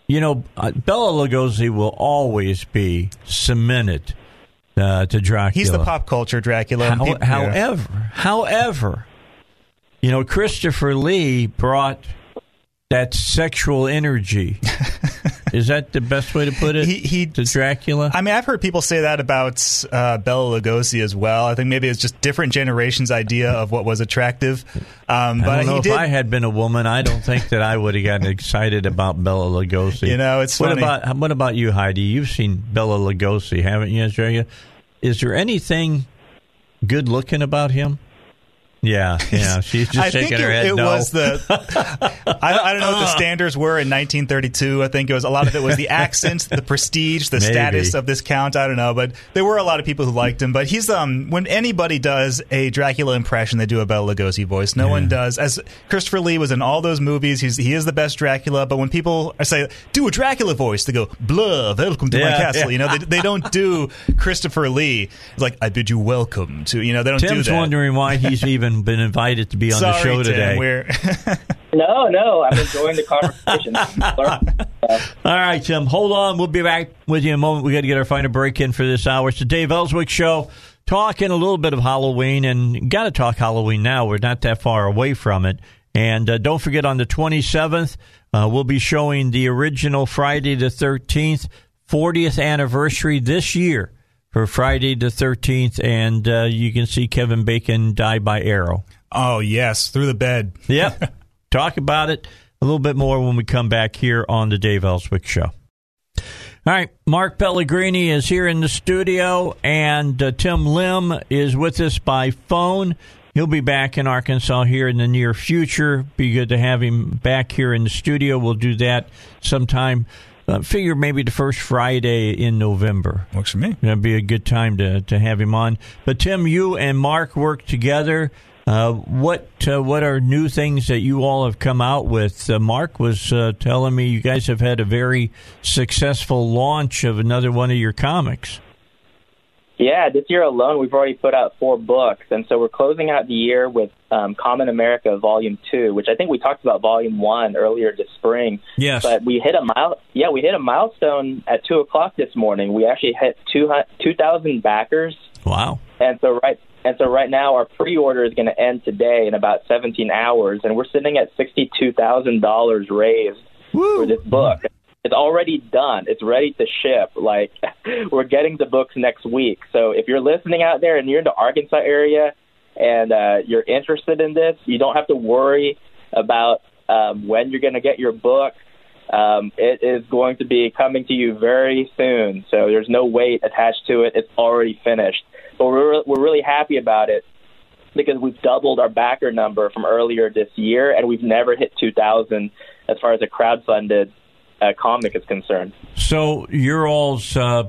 you know, uh, Bela Lugosi will always be cemented uh, to Dracula. He's the pop culture Dracula. How, people, however, yeah. however, you know, Christopher Lee brought that sexual energy. Is that the best way to put it? He, he to Dracula. I mean, I've heard people say that about uh, Bela Lugosi as well. I think maybe it's just different generations' idea of what was attractive. Um, but I don't know he if did, I had been a woman, I don't think that I would have gotten excited about Bela Lugosi. You know, it's what funny. about what about you, Heidi? You've seen Bela Lugosi, haven't you, Australia? Is there anything good looking about him? Yeah, yeah. She's just I shaking think her it, head. it no. was the. I, I don't know what the standards were in nineteen thirty-two. I think it was a lot of it was the accent, the prestige, the Maybe. status of this count. I don't know, but there were a lot of people who liked him. But he's um when anybody does a Dracula impression, they do a Bela Lugosi voice. No Yeah. one does. As Christopher Lee was in all those movies, he's he is the best Dracula. But when people say do a Dracula voice, they go blah, welcome to Yeah, my castle. yeah. You know, they, they don't do Christopher Lee. It's like I bid you welcome to. You know, they don't Tim's do that. wondering why he's even been invited to be on Sorry, the show Tim, today. We're No, no, I'm enjoying the conversation. All right, Tim, hold on. We'll be back with you in a moment. We got to get our final break in for this hour. It's the Dave Ellswick Show, talking a little bit of Halloween, and got to talk Halloween now. We're not that far away from it. And uh, don't forget, on the twenty-seventh, uh, we'll be showing the original Friday the thirteenth, fortieth anniversary this year for Friday the thirteenth, and uh, you can see Kevin Bacon die by arrow. Oh, yes, through the bed. Yep. Talk about it a little bit more when we come back here on the Dave Ellswick Show. All right, Mark Pellegrini is here in the studio, and uh, Tim Lim is with us by phone. He'll be back in Arkansas here in the near future. Be good to have him back here in the studio. We'll do that sometime. Uh, figure maybe the first Friday in November. Works for me. That'd be a good time to, to have him on. But, Tim, you and Mark work together. Uh, what uh, what are new things that you all have come out with? Uh, Mark was uh, telling me you guys have had a very successful launch of another one of your comics. Yeah, this year alone, we've already put out four books, and so we're closing out the year with um, Common America Volume Two, which I think we talked about Volume One earlier this spring. Yes, but we hit a mile. Yeah, we hit a milestone at two o'clock this morning. We actually hit two two thousand backers. Wow! And so right. And so right now our pre-order is going to end today in about seventeen hours, and we're sitting at sixty-two thousand dollars raised Woo. for this book. It's already done. It's ready to ship. Like, we're getting the books next week. So if you're listening out there and you're in the Arkansas area and uh, you're interested in this, you don't have to worry about um, when you're going to get your book. Um, it is going to be coming to you very soon. So there's no wait attached to it. It's already finished. But we're we're really happy about it because we've doubled our backer number from earlier this year, and we've never hit two thousand as far as a crowdfunded uh, comic is concerned. So your all's uh,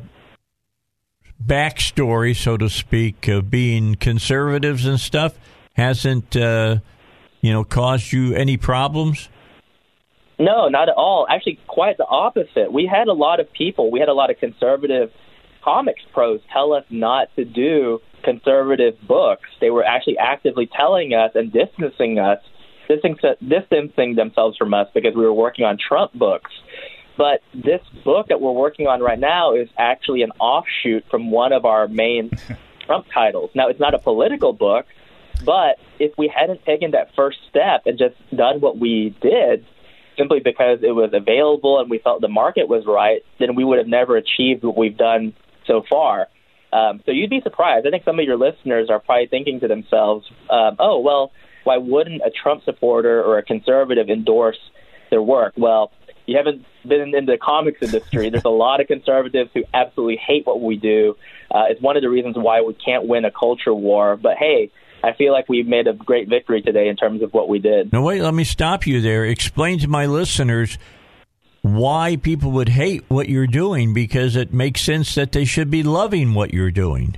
backstory, so to speak, of being conservatives and stuff, hasn't uh, you know caused you any problems? No, not at all. Actually, quite the opposite. We had a lot of people. We had a lot of conservative comics pros tell us not to do conservative books. They were actually actively telling us and distancing us, distancing themselves from us because we were working on Trump books. But this book that we're working on right now is actually an offshoot from one of our main Trump titles. Now, it's not a political book, but if we hadn't taken that first step and just done what we did, simply because it was available and we felt the market was right, then we would have never achieved what we've done so far. Um, so you'd be surprised. I think some of your listeners are probably thinking to themselves, um, oh, well, why wouldn't a Trump supporter or a conservative endorse their work? Well, you haven't been in the comics industry. There's a lot of conservatives who absolutely hate what we do. Uh, it's one of the reasons why we can't win a culture war. But, hey, I feel like we've made a great victory today in terms of what we did. No, wait, let me stop you there. Explain to my listeners why people would hate what you're doing, because it makes sense that they should be loving what you're doing.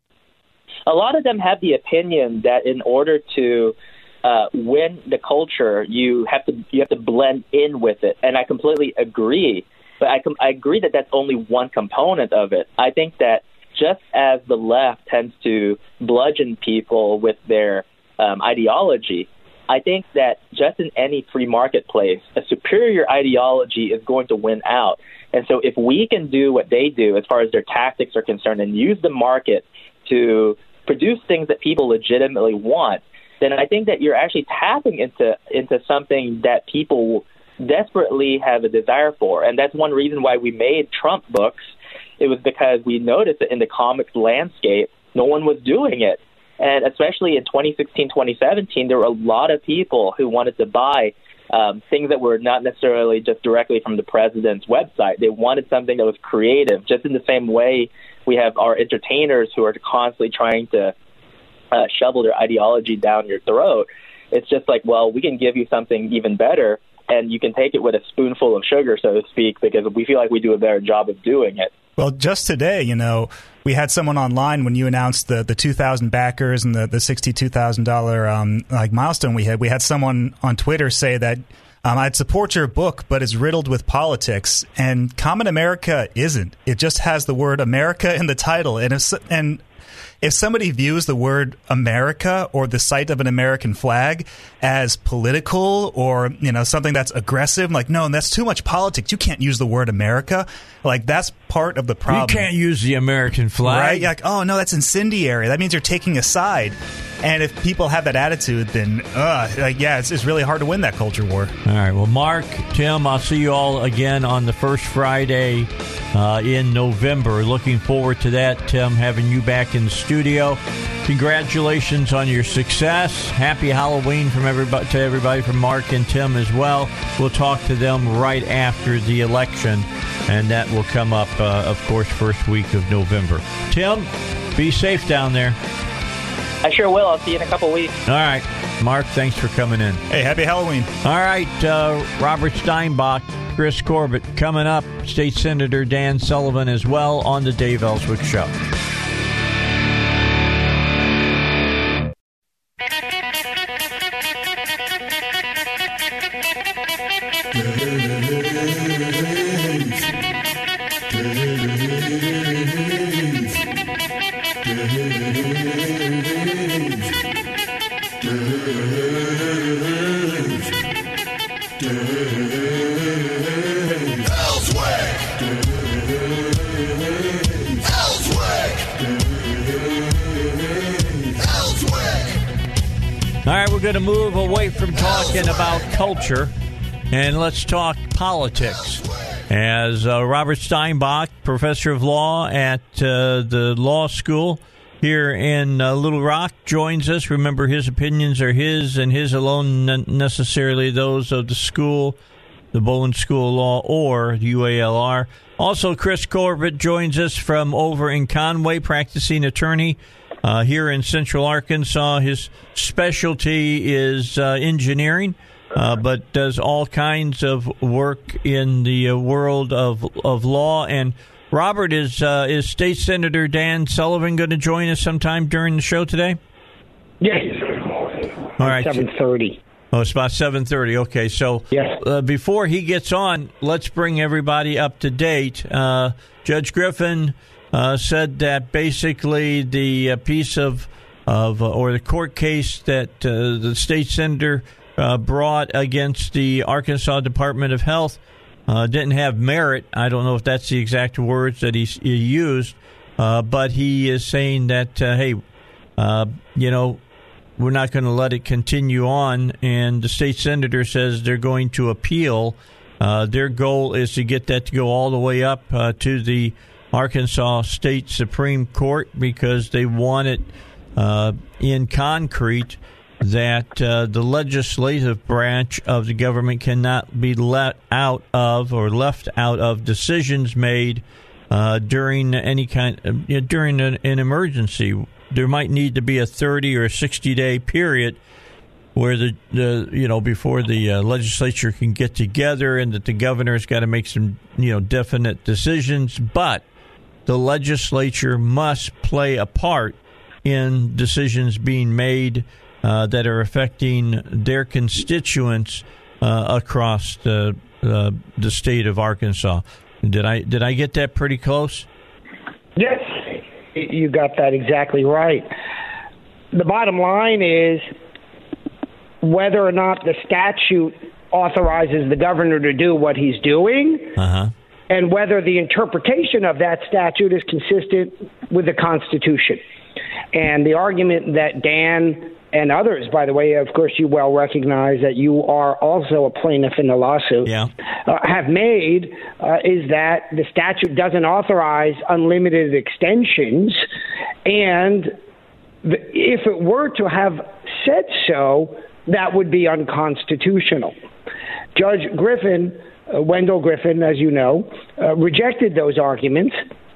A lot of them have the opinion that in order to uh, win the culture, you have to you have to blend in with it, and I completely agree. But I, com- I agree that that's only one component of it. I think that just as the left tends to bludgeon people with their um, ideology, I think that just in any free marketplace, a superior ideology is going to win out. And so if we can do what they do as far as their tactics are concerned and use the market to produce things that people legitimately want, then I think that you're actually tapping into into something that people desperately have a desire for. And that's one reason why we made Trump books. It was because we noticed that in the comics landscape, no one was doing it. And especially in twenty sixteen, twenty seventeen, there were a lot of people who wanted to buy um, things that were not necessarily just directly from the president's website. They wanted something that was creative, just in the same way we have our entertainers who are constantly trying to uh, shovel their ideology down your throat. It's just like, well, we can give you something even better, and you can take it with a spoonful of sugar, so to speak, because we feel like we do a better job of doing it. Well, just today, you know, we had someone online when you announced the, the two thousand backers and the, the sixty-two thousand dollars um, like milestone we had. We had someone on Twitter say that um, I'd support your book, but it's riddled with politics. And Common America isn't. It just has the word America in the title. And if, and if somebody views the word America or the sight of an American flag as political or, you know, something that's aggressive, like, no, that's too much politics. You can't use the word America. Like, that's part of the problem. You can't use the American flag. Right? You're like, oh, no, that's incendiary. That means you're taking a side. And if people have that attitude, then, uh, like, yeah, it's, it's really hard to win that culture war. All right. Well, Mark, Tim, I'll see you all again on the first Friday uh, in November. Looking forward to that, Tim, having you back in the studio. Congratulations on your success. Happy Halloween from everybody to everybody from Mark and Tim as well. We'll talk to them right after the election, and that will come up, uh, of course, first week of November. Tim, be safe down there. I sure will. I'll see you in a couple weeks. All right. Mark, thanks for coming in. Hey, happy Halloween. All right. Uh, Robert Steinbach, Chris Corbett coming up. State Senator Dan Sullivan as well on the Dave Ellswick Show. All right, we're going to move away from talking about culture, and let's talk politics. As uh, Robert Steinbach, professor of law at uh, the law school here in uh, Little Rock, joins us. Remember, his opinions are his and his alone, not necessarily those of the school, the Bowen School of Law, or the U A L R. Also, Chris Corbett joins us from over in Conway, practicing attorney. Uh, here in Central Arkansas, his specialty is uh, engineering, uh, but does all kinds of work in the uh, world of of law. And Robert, is uh, is State Senator Dan Sullivan going to join us sometime during the show today? Yes. All right. seven thirty. Oh, it's about seven thirty. Okay, so yes. uh, before he gets on, let's bring everybody up to date. Uh, Judge Griffin Uh, said that basically the uh, piece of of uh, or the court case that uh, the state senator uh, brought against the Arkansas Department of Health uh, didn't have merit. I don't know if that's the exact words that he, he used, uh, but he is saying that uh, hey, uh, you know, we're not going to let it continue on. And the state senator says they're going to appeal. Uh, their goal is to get that to go all the way up uh, to the Arkansas State Supreme Court, because they want it uh, in concrete that uh, the legislative branch of the government cannot be let out of or left out of decisions made uh, during any kind of, you know, during an, an emergency. There might need to be a thirty or sixty day period where the, the you know before the uh, legislature can get together, and that the governor's got to make some you know definite decisions, but the legislature must play a part in decisions being made uh, that are affecting their constituents uh, across the uh, the state of Arkansas. Did I did I get that pretty close? Yes, you got that exactly right. The bottom line is whether or not the statute authorizes the governor to do what he's doing, Uh-huh. and whether the interpretation of that statute is consistent with the Constitution. And the argument that Dan and others, by the way, of course, you well recognize that you are also a plaintiff in the lawsuit, Yeah. uh, have made uh, is that the statute doesn't authorize unlimited extensions, and the, if it were to have said so, that would be unconstitutional. Judge Griffin, uh, Wendell Griffin, as you know, uh, rejected those arguments,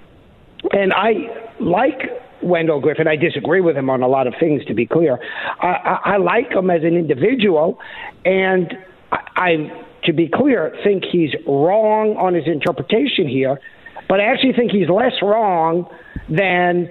and I like Wendell Griffin. I disagree with him on a lot of things, to be clear. I, I, I like him as an individual, and I, I, to be clear, think he's wrong on his interpretation here, but I actually think he's less wrong than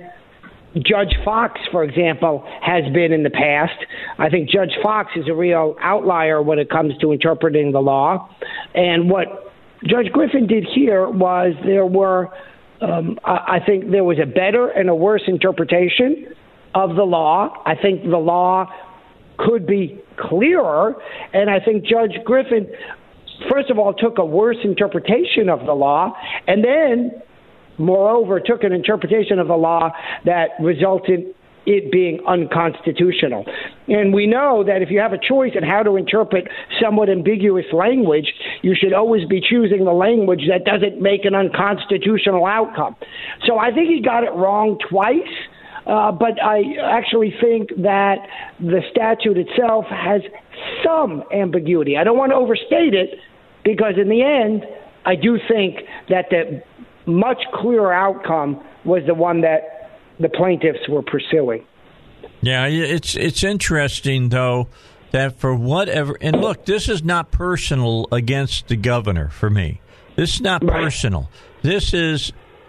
Judge Fox, for example, has been in the past. I think Judge Fox is a real outlier when it comes to interpreting the law, and what Judge Griffin did here was there were Um, I think there was a better and a worse interpretation of the law. I think the law could be clearer, and I think Judge Griffin, first of all, took a worse interpretation of the law, and then, moreover, took an interpretation of the law that resulted it being unconstitutional. And we know that if you have a choice in how to interpret somewhat ambiguous language, you should always be choosing the language that doesn't make an unconstitutional outcome. So I think he got it wrong twice, uh, but I actually think that the statute itself has some ambiguity. I don't want to overstate it, because in the end, I do think that the much clearer outcome was the one that the plaintiffs were pursuing. Yeah, it's it's interesting, though, that for whatever, and look, this is not personal against the governor for me. This is not Right. personal. This is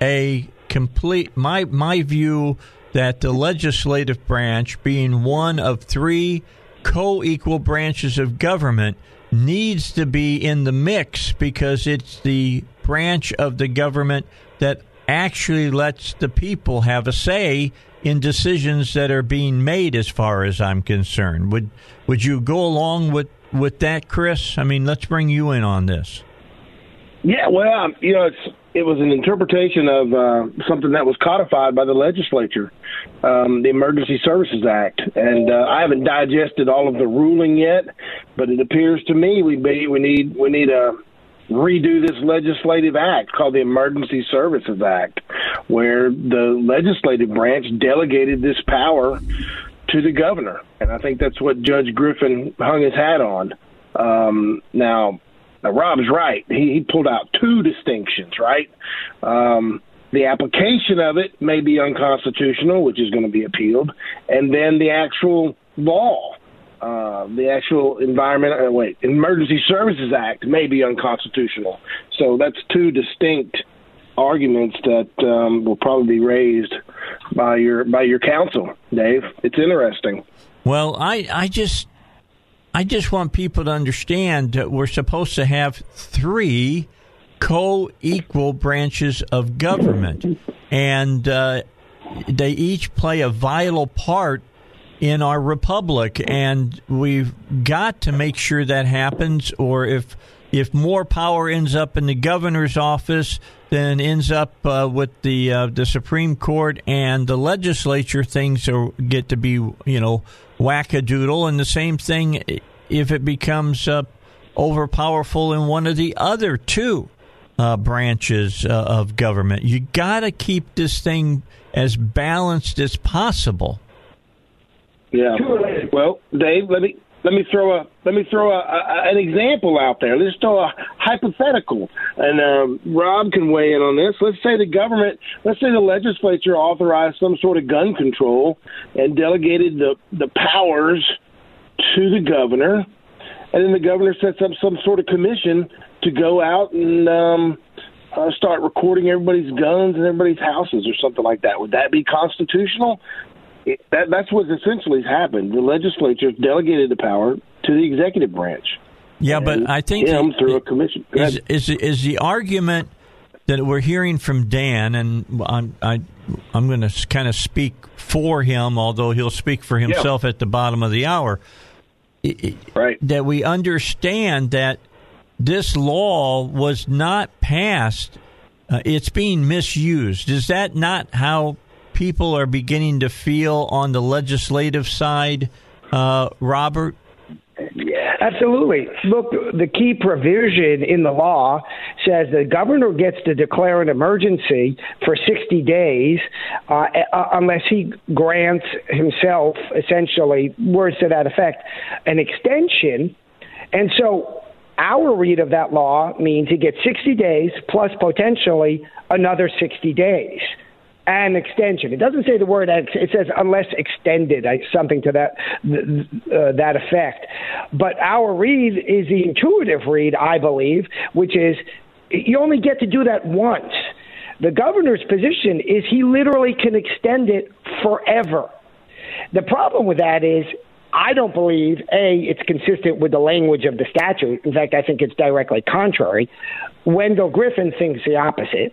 a complete, my my view that the legislative branch, being one of three co-equal branches of government, needs to be in the mix, because it's the branch of the government that actually lets the people have a say in decisions that are being made, as far as I'm concerned. Would would you go along with, with that, Chris? I mean, let's bring you in on this. Yeah, well, um, you know, it's, it was an interpretation of uh, something that was codified by the legislature, um, the Emergency Services Act. And uh, I haven't digested all of the ruling yet, but it appears to me we be, we need we need a redo this legislative act called the Emergency Services Act, where the legislative branch delegated this power to the governor. And I think that's what Judge Griffin hung his hat on. Um, now, now, Rob's right. He, he pulled out two distinctions, right? Um, the application of it may be unconstitutional, which is going to be appealed, and then the actual law. Uh, the actual environment, uh, wait, Emergency Services Act may be unconstitutional. So that's two distinct arguments that um, will probably be raised by your by your counsel, Dave. It's interesting. Well, I, I just I just want people to understand that we're supposed to have three co-equal branches of government, and uh, they each play a vital part in our republic, and we've got to make sure that happens, or if if more power ends up in the governor's office than ends up uh, with the uh, the Supreme Court and the legislature, things are, get to be, you know, wackadoodle. And the same thing if it becomes uh, overpowerful in one of the other two uh, branches uh, of government. You got to keep this thing as balanced as possible. Yeah. Well, Dave, let me let me throw a let me throw a, a, an example out there. Let's throw a hypothetical, and um, Rob can weigh in on this. Let's say the government, let's say the legislature authorized some sort of gun control and delegated the the powers to the governor, and then the governor sets up some sort of commission to go out and um, uh, start recording everybody's guns in everybody's houses or something like that. Would that be constitutional? It, that, that's what essentially has happened. The legislature delegated the power to the executive branch. Yeah, but I think him the, through a commission. Is, is is the argument that we're hearing from Dan, and I'm I, I'm going to kind of speak for him, although he'll speak for himself yeah. at the bottom of the hour. right. that we understand that this law was not passed. Uh, it's being misused. Is that not how people are beginning to feel on the legislative side, uh, Robert? Yeah, absolutely. Look, the key provision in the law says the governor gets to declare an emergency for sixty days uh, unless he grants himself, essentially, words to that effect, an extension. And so our read of that law means he gets sixty days plus potentially another sixty days. An extension. It doesn't say the word. It says unless extended, something to that uh, that effect. But our read is the intuitive read, I believe, which is you only get to do that once. The governor's position is he literally can extend it forever. The problem with that is I don't believe, A, it's consistent with the language of the statute. In fact, I think it's directly contrary. Wendell Griffin thinks the opposite,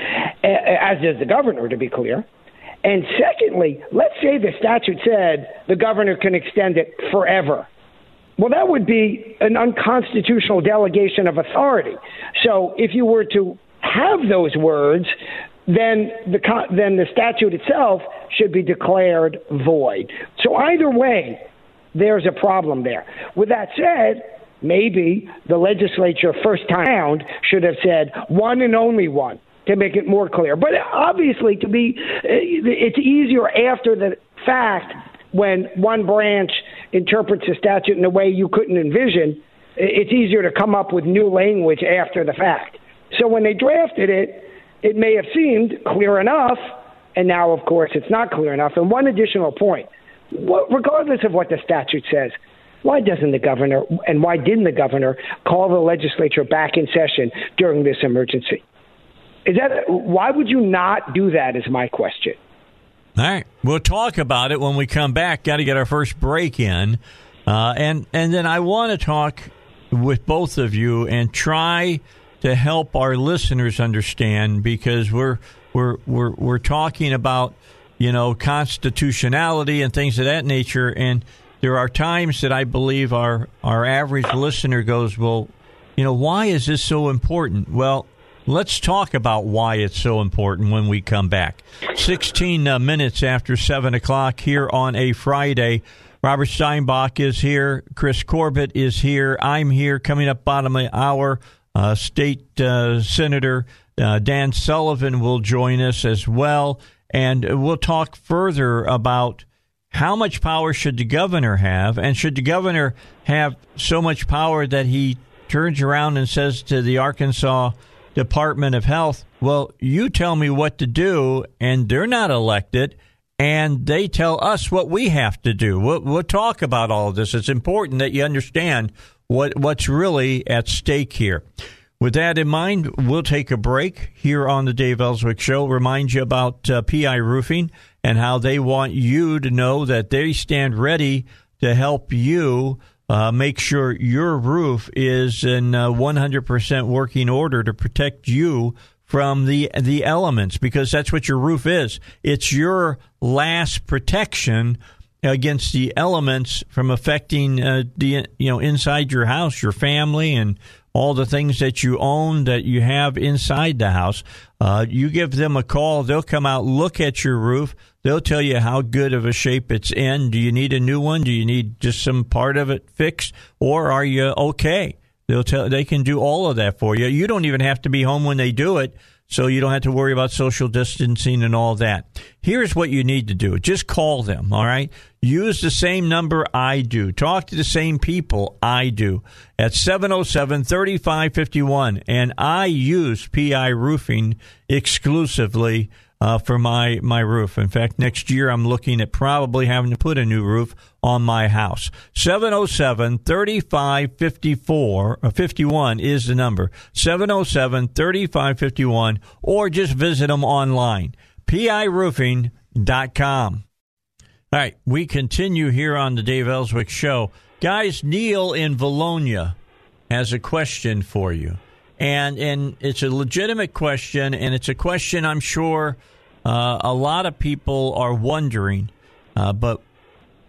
as does the governor, to be clear. And secondly, let's say the statute said the governor can extend it forever. Well, that would be an unconstitutional delegation of authority. So if you were to have those words, then the then the statute itself should be declared void. So either way, there's a problem there. With that said, maybe the legislature first time around should have said one and only one, to make it more clear. But obviously, to be, it's easier after the fact when one branch interprets the statute in a way you couldn't envision. It's easier to come up with new language after the fact. So when they drafted it, it may have seemed clear enough, and now, of course, it's not clear enough. And one additional point, regardless of what the statute says, why doesn't the governor, and why didn't the governor call the legislature back in session during this emergency? Is that why would you not do that is my question. All right. We'll talk about it when we come back. Got to get our first break in. Uh, and, and then I want to talk with both of you and try to help our listeners understand, because we're we're we're we're talking about, you know, constitutionality and things of that nature, and there are times that I believe our our average listener goes, well, you know, why is this so important? Well, let's talk about why it's so important when we come back. sixteen uh, minutes after seven o'clock here on a Friday. Robert Steinbach is here. Chris Corbett is here. I'm here. Coming up bottom of the hour, uh, State uh, Senator uh, Dan Sullivan will join us as well. And we'll talk further about how much power should the governor have, and should the governor have so much power that he turns around and says to the Arkansas Department of Health, well, you tell me what to do, and they're not elected, and they tell us what we have to do. We'll, we'll talk about all of this. It's important that you understand what what's really at stake here. With that in mind, we'll take a break here on the Dave Ellswick Show. Remind you about uh, P I Roofing and how they want you to know that they stand ready to help you Uh, make sure your roof is in uh, one hundred percent working order to protect you from the the elements, because that's what your roof is. It's your last protection against the elements from affecting uh, the you know inside your house, your family, and all the things that you own that you have inside the house. Uh, you give them a call. They'll come out, look at your roof. They'll tell you how good of a shape it's in. Do you need a new one? Do you need just some part of it fixed? Or are you okay? They'll tell, they can do all of that for you. You don't even have to be home when they do it, so you don't have to worry about social distancing and all that. Here's what you need to do. Just call them, all right? Use the same number I do. Talk to the same people I do at seven oh seven, three five five one. And I use P I Roofing exclusively uh, for my, my roof. In fact, next year I'm looking at probably having to put a new roof on my house. seven oh seven, three five five four, or fifty-one is the number. seven oh seven, three five five one, or just visit them online. P I roofing dot com. All right, we continue here on the Dave Ellswick Show. Guys, Neil in Valonia has a question for you. And and it's a legitimate question, and it's a question I'm sure uh, a lot of people are wondering. Uh, but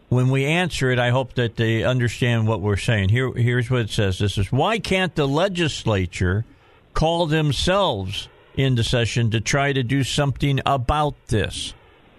when we answer it, I hope that they understand what we're saying. Here, here's what it says. This is, why can't the legislature call themselves into session to try to do something about this?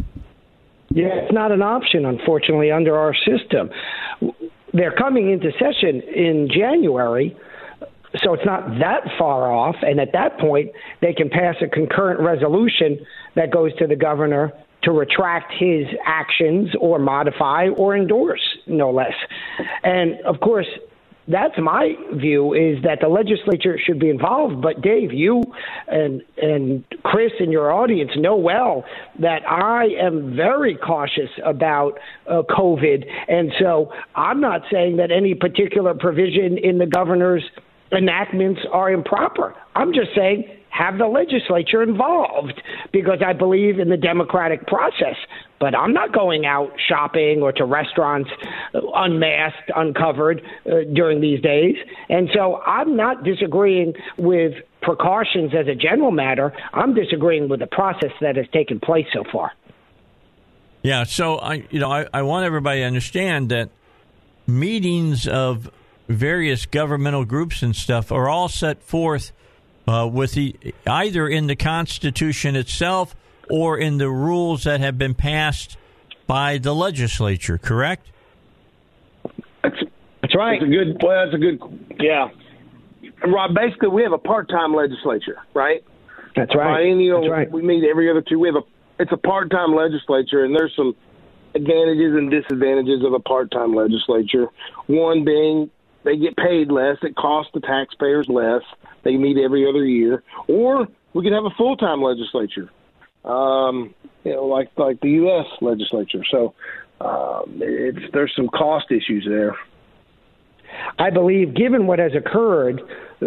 Yeah, it's not an option, unfortunately, under our system. They're coming into session in January, so it's not that far off. And at that point, they can pass a concurrent resolution that goes to the governor to retract his actions or modify or endorse, no less. And, of course, that's my view, is that the legislature should be involved. But, Dave, you and and Chris and your audience know well that I am very cautious about uh, COVID. And so I'm not saying that any particular provision in the governor's enactments are improper. I'm just saying have the legislature involved, because I believe in the democratic process. But I'm not going out shopping or to restaurants uh, unmasked, uncovered uh, during these days. And so I'm not disagreeing with precautions as a general matter. I'm disagreeing with the process that has taken place so far. Yeah, so I, you know, I, I want everybody to understand that meetings of various governmental groups and stuff are all set forth uh, with the either in the Constitution itself or in the rules that have been passed by the legislature, correct? That's, that's right. That's a good, well, that's a good, yeah. Rob, basically, we have a part-time legislature, right? That's right. Biennial, that's right. We meet every other two. We have a, it's a part-time legislature, and there's some advantages and disadvantages of a part-time legislature. One being they get paid less. It costs the taxpayers less. They meet every other year. Or we could have a full-time legislature. Um, you know, like like the U S legislature. So um, it's there's some cost issues there. I believe, given what has occurred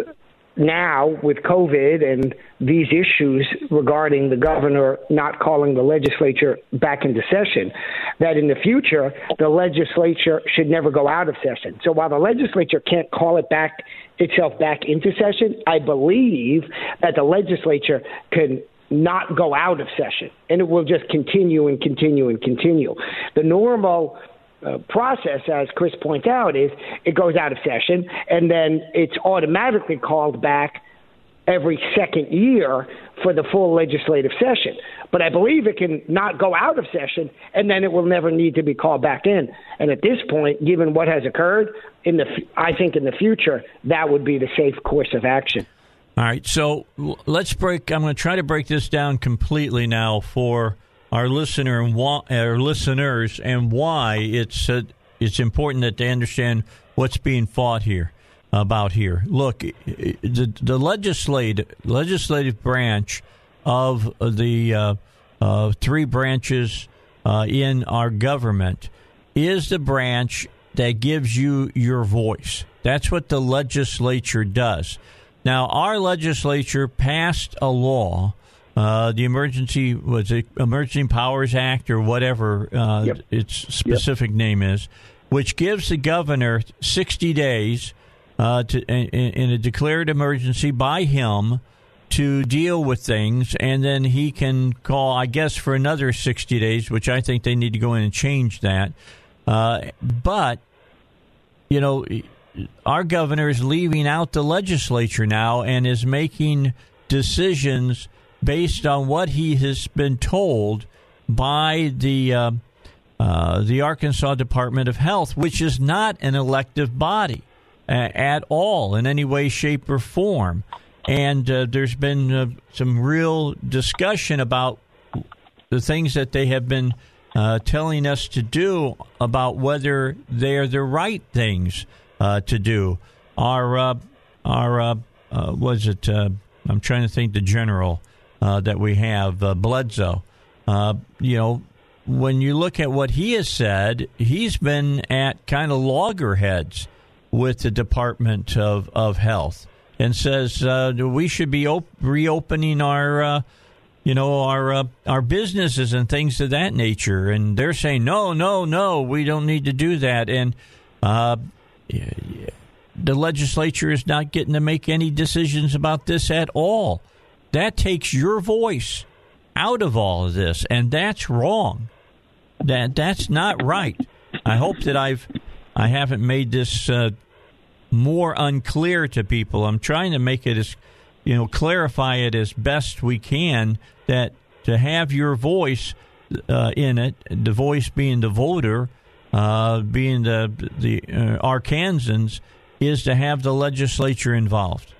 now with COVID and these issues regarding the governor not calling the legislature back into session, that in the future the legislature should never go out of session. So while the legislature can't call it back itself back into session, I believe that the legislature can not go out of session, and it will just continue and continue and continue. The normal uh, process, as Chris points out, is it goes out of session, and then it's automatically called back every second year for the full legislative session. But I believe it can not go out of session, and then it will never need to be called back in. And at this point, given what has occurred, in the I think in the future, that would be the safe course of action. All right, so let's break. I'm going to try to break this down completely now for our listener and why, our listeners, and why it's uh, it's important that they understand what's being fought here about here. Look, the, the legislative legislative branch of the uh, uh, three branches uh, in our government is the branch that gives you your voice. That's what the legislature does. Now, our legislature passed a law, uh, the emergency was it Emergency Powers Act or whatever uh, yep. its specific yep. name is, which gives the governor sixty days uh, to, in, in a declared emergency by him to deal with things, and then he can call, I guess, for another sixty days, which I think they need to go in and change that. Uh, but, you know, our governor is leaving out the legislature now and is making decisions based on what he has been told by the uh, uh, the Arkansas Department of Health, which is not an elective body uh, at all in any way, shape, or form. And uh, there's been uh, some real discussion about the things that they have been uh, telling us to do about whether they're the right things Uh, to do. Our, uh, our, uh, uh, was it? Uh, I'm trying to think. The general uh, that we have, uh, Bledsoe. Uh, you know, when you look at what he has said, he's been at kind of loggerheads with the Department of, of Health, and says uh, we should be op- reopening our, uh, you know, our uh, our businesses and things of that nature. And they're saying no, no, no, we don't need to do that. And uh, the legislature is not getting to make any decisions about this at all. That takes your voice out of all of this, and that's wrong. That that's not right. I hope that I've I haven't made this uh, more unclear to people. I'm trying to make it as, you know, clarify it as best we can, that to have your voice uh, in it, the voice being the voter, uh, being the the uh, Arkansans, is to have the legislature involved.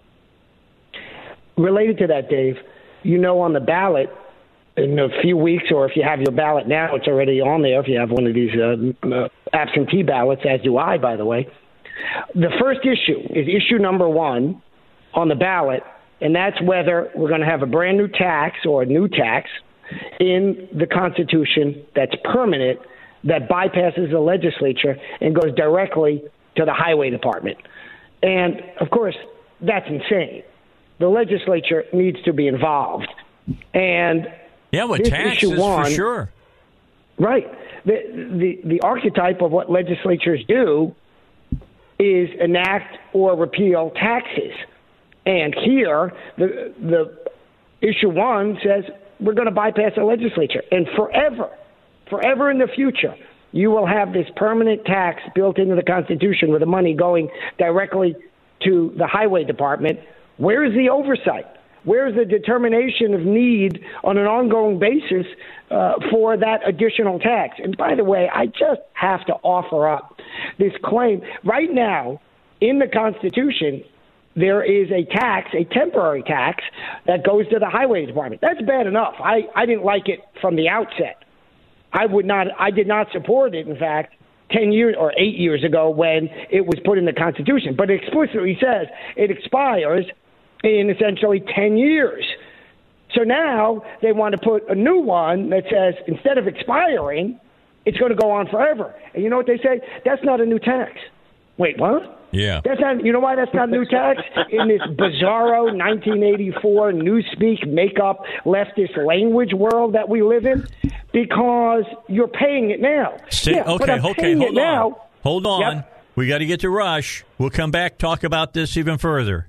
Related to that, Dave, you know, on the ballot in a few weeks, or if you have your ballot now, it's already on there. If you have one of these uh, uh, absentee ballots, as do I, by the way, the first issue is issue number one on the ballot, and that's whether we're going to have a brand new tax or a new tax in the Constitution that's permanent, that bypasses the legislature and goes directly to the highway department. And, of course, that's insane. The legislature needs to be involved. And yeah, with taxes, one, for sure. Right. The, the, the archetype of what legislatures do is enact or repeal taxes. And here, the the issue one says we're going to bypass the legislature. And forever, forever in the future, you will have this permanent tax built into the Constitution with the money going directly to the highway department. Where is the oversight? Where is the determination of need on an ongoing basis uh, for that additional tax? And by the way, I just have to offer up this claim. Right now, in the Constitution, there is a tax, a temporary tax, that goes to the highway department. That's bad enough. I, I didn't like it from the outset. I would not. I did not support it, in fact, ten years or eight years ago when it was put in the Constitution. But it explicitly says it expires in essentially ten years. So now they want to put a new one that says instead of expiring, it's going to go on forever. And you know what they say? That's not a new tax. Wait, what? Yeah. That's not. You know why that's not a new tax? In this bizarro nineteen eighty-four newspeak, make-up, leftist language world that we live in? Because you're paying it now. Stay, yeah, okay, okay, hold on. Now. Hold on. Yep. We got to get to Rush. We'll come back, talk about this even further.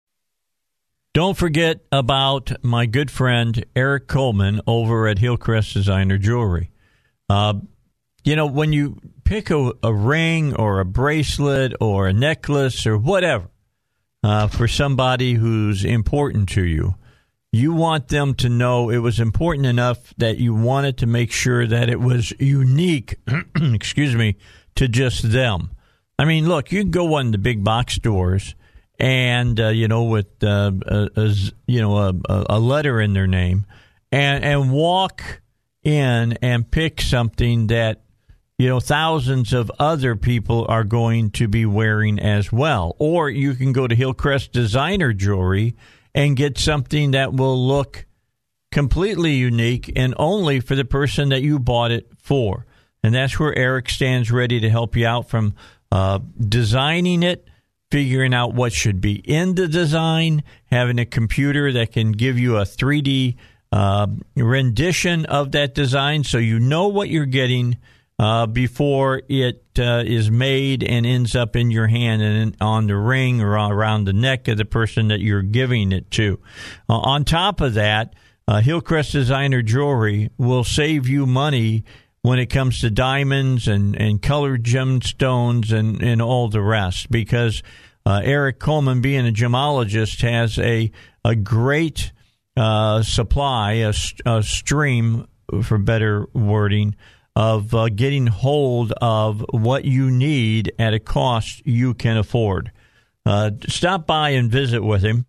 Don't forget about my good friend Eric Coleman over at Hillcrest Designer Jewelry. Uh, you know, when you pick a, a ring or a bracelet or a necklace or whatever uh, for somebody who's important to you, you want them to know it was important enough that you wanted to make sure that it was unique, excuse me, to just them. I mean, look, you can go one of the big box stores and, uh, you know, with, uh, a, a, you know, a, a letter in their name and, and walk in and pick something that, you know, thousands of other people are going to be wearing as well. Or you can go to Hillcrest Designer Jewelry and get something that will look completely unique and only for the person that you bought it for. And that's where Eric stands ready to help you out, from uh, designing it, figuring out what should be in the design, having a computer that can give you a three D uh, rendition of that design so you know what you're getting uh, before it uh, is made and ends up in your hand and on the ring or around the neck of the person that you're giving it to. Uh, on top of that, uh, Hillcrest Designer Jewelry will save you money when it comes to diamonds and, and colored gemstones and, and all the rest, because uh, Eric Coleman, being a gemologist, has a, a great uh, supply, a, a stream, for better wording, of uh, getting hold of what you need at a cost you can afford. Uh, stop by and visit with him.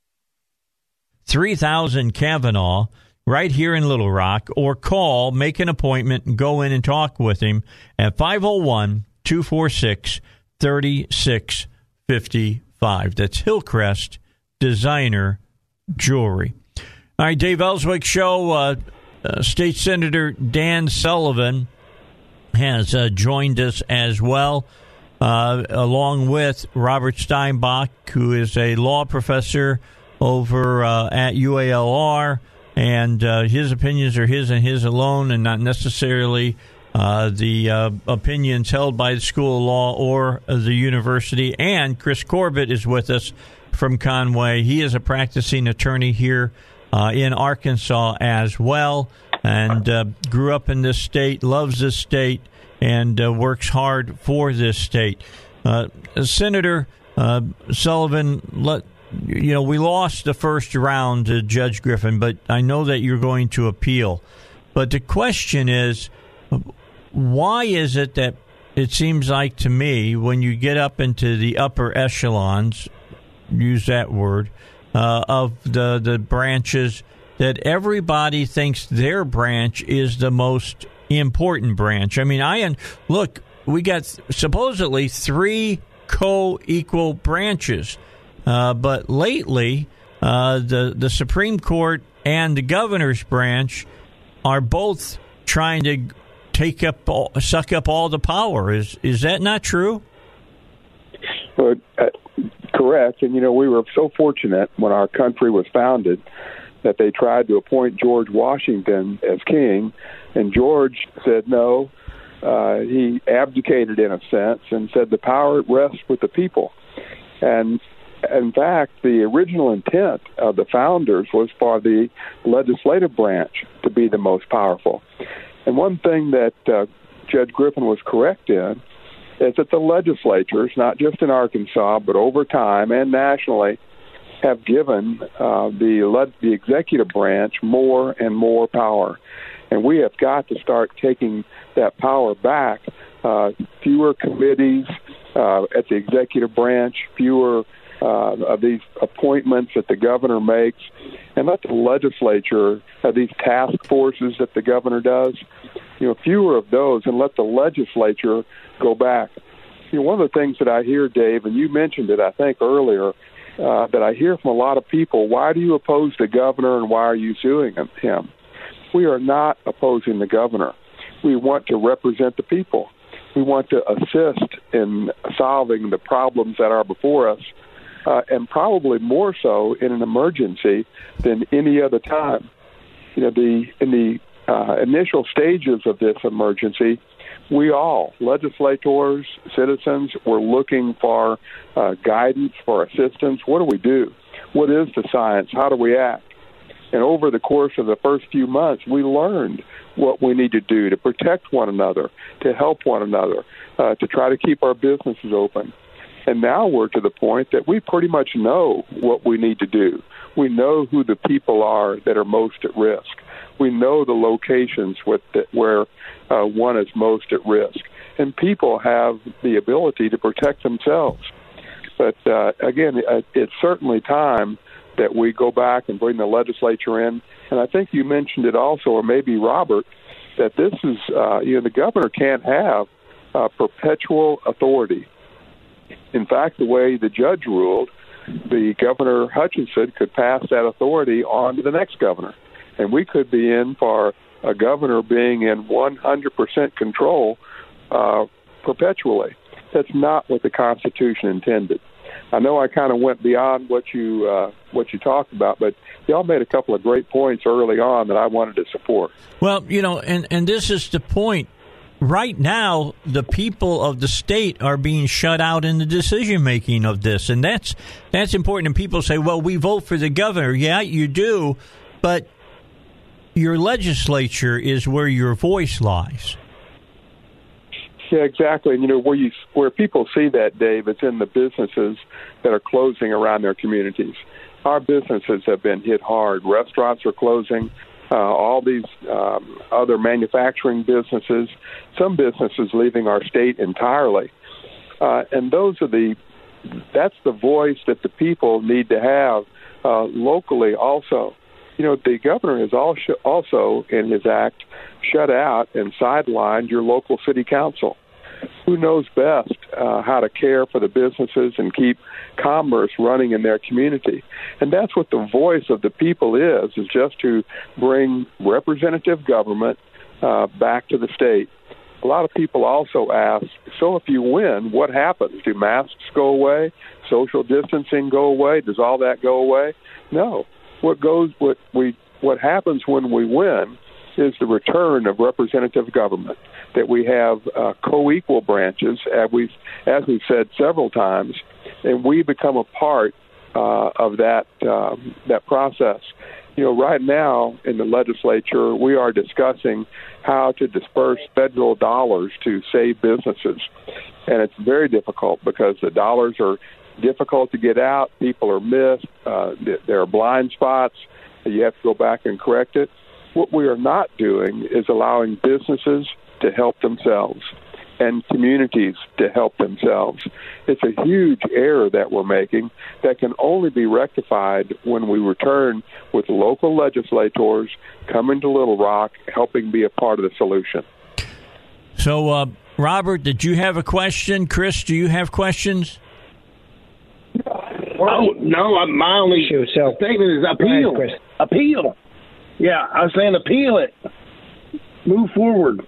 three thousand Kavanaugh, right here in Little Rock, or call, make an appointment, and go in and talk with him at five oh one, two four six, three six five five. That's Hillcrest Designer Jewelry. All right, Dave Ellswick Show. Uh, uh, State Senator Dan Sullivan has uh, joined us as well, uh, along with Robert Steinbach, who is a law professor over uh, at U A L R. And uh, his opinions are his and his alone, and not necessarily uh, the uh, opinions held by the School of Law or uh, the university. And Chris Corbett is with us from Conway. He is a practicing attorney here uh, in Arkansas as well, and uh, grew up in this state, loves this state, and uh, works hard for this state. Uh, Senator uh, Sullivan, let, you know, we lost the first round to Judge Griffin, but I know that you're going to appeal. But the question is, why is it that it seems like to me when you get up into the upper echelons, use that word, uh, of the, the branches, that everybody thinks their branch is the most important branch? I mean, I look, we got supposedly three co-equal branches, uh, but lately uh, the the Supreme Court and the governor's branch are both trying to take up, all, suck up all the power. Is is that not true? Well, uh, correct. And you know, we were so fortunate when our country was founded that they tried to appoint George Washington as king, and George said no. Uh, he abdicated in a sense and said the power rests with the people. And in fact, the original intent of the founders was for the legislative branch to be the most powerful. And one thing that uh, Judge Griffin was correct in is that the legislatures, not just in Arkansas, but over time and nationally, have given uh, the le- the executive branch more and more power. And we have got to start taking that power back. Uh, fewer committees uh, at the executive branch, fewer uh, of these appointments that the governor makes, and let the legislature, uh, these task forces that the governor does, you know, fewer of those, and let the legislature go back. You know, one of the things that I hear, Dave, and you mentioned it, I think, earlier, uh, that I hear from a lot of people, why do you oppose the governor and why are you suing him? We are not opposing the governor. We want to represent the people. We want to assist in solving the problems that are before us, uh, and probably more so in an emergency than any other time. You know, the in the uh, initial stages of this emergency, we all, legislators, citizens, were looking for uh, guidance, for assistance. What do we do? What is the science? How do we act? And over the course of the first few months, we learned what we need to do to protect one another, to help one another, uh, to try to keep our businesses open. And now we're to the point that we pretty much know what we need to do. We know who the people are that are most at risk. We know the locations with the, where uh, one is most at risk. And people have the ability to protect themselves. But, uh, again, it's certainly time that we go back and bring the legislature in. And I think you mentioned it also, or maybe Robert, that this is, uh, you know, the governor can't have uh, perpetual authority. In fact, the way the judge ruled, the Governor Hutchinson could pass that authority on to the next governor. And we could be in for a governor being in one hundred percent control uh, perpetually. That's not what the Constitution intended. I know I kind of went beyond what you uh, what you talked about, but y'all made a couple of great points early on that I wanted to support. Well, you know, and, and this is the point. Right now, the people of the state are being shut out in the decision-making of this, and that's that's important. And people say, well, we vote for the governor. Yeah, you do, but your legislature is where your voice lies. Yeah, exactly. And, you know, where you where people see that, Dave, it's in the businesses that are closing around their communities. Our businesses have been hit hard. Restaurants are closing. Uh, all these um, other manufacturing businesses, some businesses leaving our state entirely. Uh, and those are the, that's the voice that the people need to have uh, locally also. You know, the governor has also, in his act, shut out and sidelined your local city council. Who knows best uh, how to care for the businesses and keep commerce running in their community? And that's what the voice of the people is, is just to bring representative government uh, back to the state. A lot of people also ask, so if you win, what happens? Do masks go away? Social distancing go away? Does all that go away? No. What goes, what we, what happens when we win is the return of representative government, that we have uh, co-equal branches, as we've, as we've said several times, and we become a part uh, of that um, that process. You you know, right now in the legislature, we are discussing how to disperse federal dollars to save businesses. And it's very difficult because the dollars are difficult to get out. People are missed. Uh, there are blind spots. You have to go back and correct it. What we are not doing is allowing businesses to help themselves and communities to help themselves. It's a huge error that we're making that can only be rectified when we return with local legislators coming to Little Rock, helping be a part of the solution. So, uh, Robert, did you have a question? Chris, do you have questions? Oh, no, my only so, statement is appeal. Ahead, appeal. Yeah, I was saying appeal it. Move forward.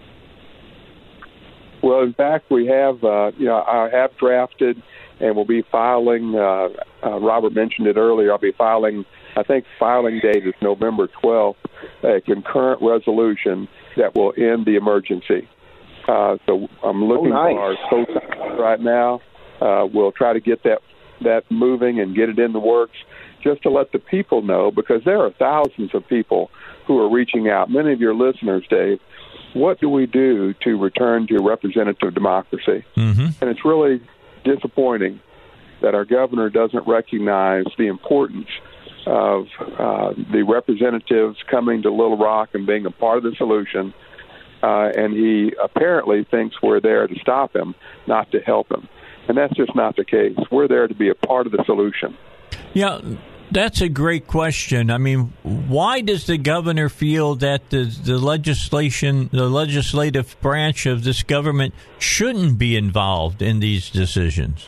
Well, in fact, we have, uh, you know, I have drafted and will be filing, uh, uh, Robert mentioned it earlier, I'll be filing, I think filing date is November twelfth, a concurrent resolution that will end the emergency. Uh, so I'm looking oh, nice. for our co-signs right now. Uh, we'll try to get that, that moving and get it in the works just to let the people know, because there are thousands of people who are reaching out. Many of your listeners, Dave, what do we do to return to representative democracy? Mm-hmm. And it's really disappointing that our governor doesn't recognize the importance of uh, the representatives coming to Little Rock and being a part of the solution, uh, and he apparently thinks we're there to stop him, not to help him. And that's just not the case. We're there to be a part of the solution. Yeah, that's a great question. I mean, why does the governor feel that the, the legislation, the legislative branch of this government shouldn't be involved in these decisions?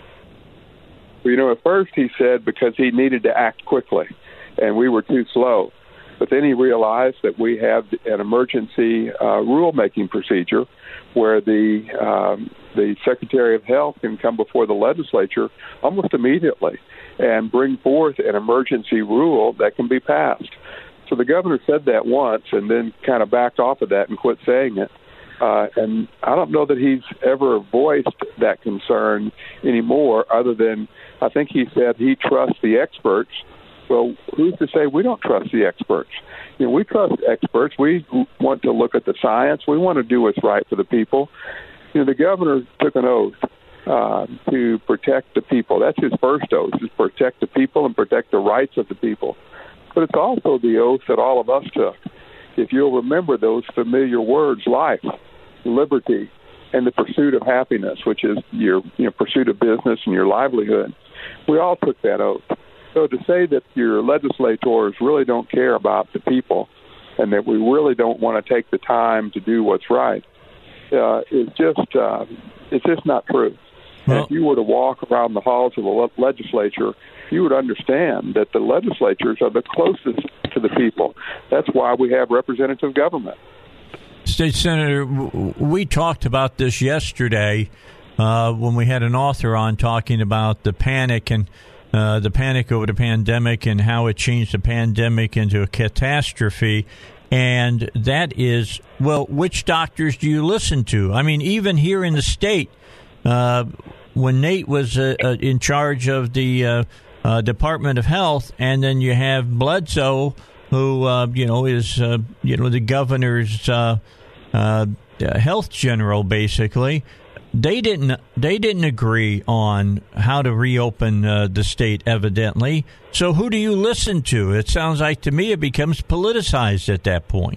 Well, you know, at first he said because he needed to act quickly, and we were too slow. But then he realized that we have an emergency uh, rulemaking procedure where the um, the Secretary of Health can come before the legislature almost immediately and bring forth an emergency rule that can be passed. So the governor said that once and then kind of backed off of that and quit saying it. Uh, and I don't know that he's ever voiced that concern anymore, other than I think he said he trusts the experts. Well, who's to say we don't trust the experts? You know, we trust experts. We want to look at the science. We want to do what's right for the people. You know, the governor took an oath uh, to protect the people. That's his first oath, is protect the people and protect the rights of the people. But it's also the oath that all of us took. If you'll remember those familiar words, life, liberty, and the pursuit of happiness, which is your you know, pursuit of business and your livelihood, we all took that oath. So to say that your legislators really don't care about the people and that we really don't want to take the time to do what's right uh, is just uh, it's just not true. Well, and if you were to walk around the halls of the le- legislature, you would understand that the legislatures are the closest to the people. That's why we have representative government. State Senator, we talked about this yesterday uh, when we had an author on talking about the panic and uh, the panic over the pandemic and how it changed the pandemic into a catastrophe. And that is, well, which doctors do you listen to? I mean, even here in the state, uh, when Nate was uh, uh, in charge of the uh, uh, Department of Health, and then you have Bledsoe, who uh, you know is uh, you know the governor's uh, uh, health general, basically. They didn't. They didn't agree on how to reopen uh, the state, evidently. So, who do you listen to? It sounds like to me it becomes politicized at that point.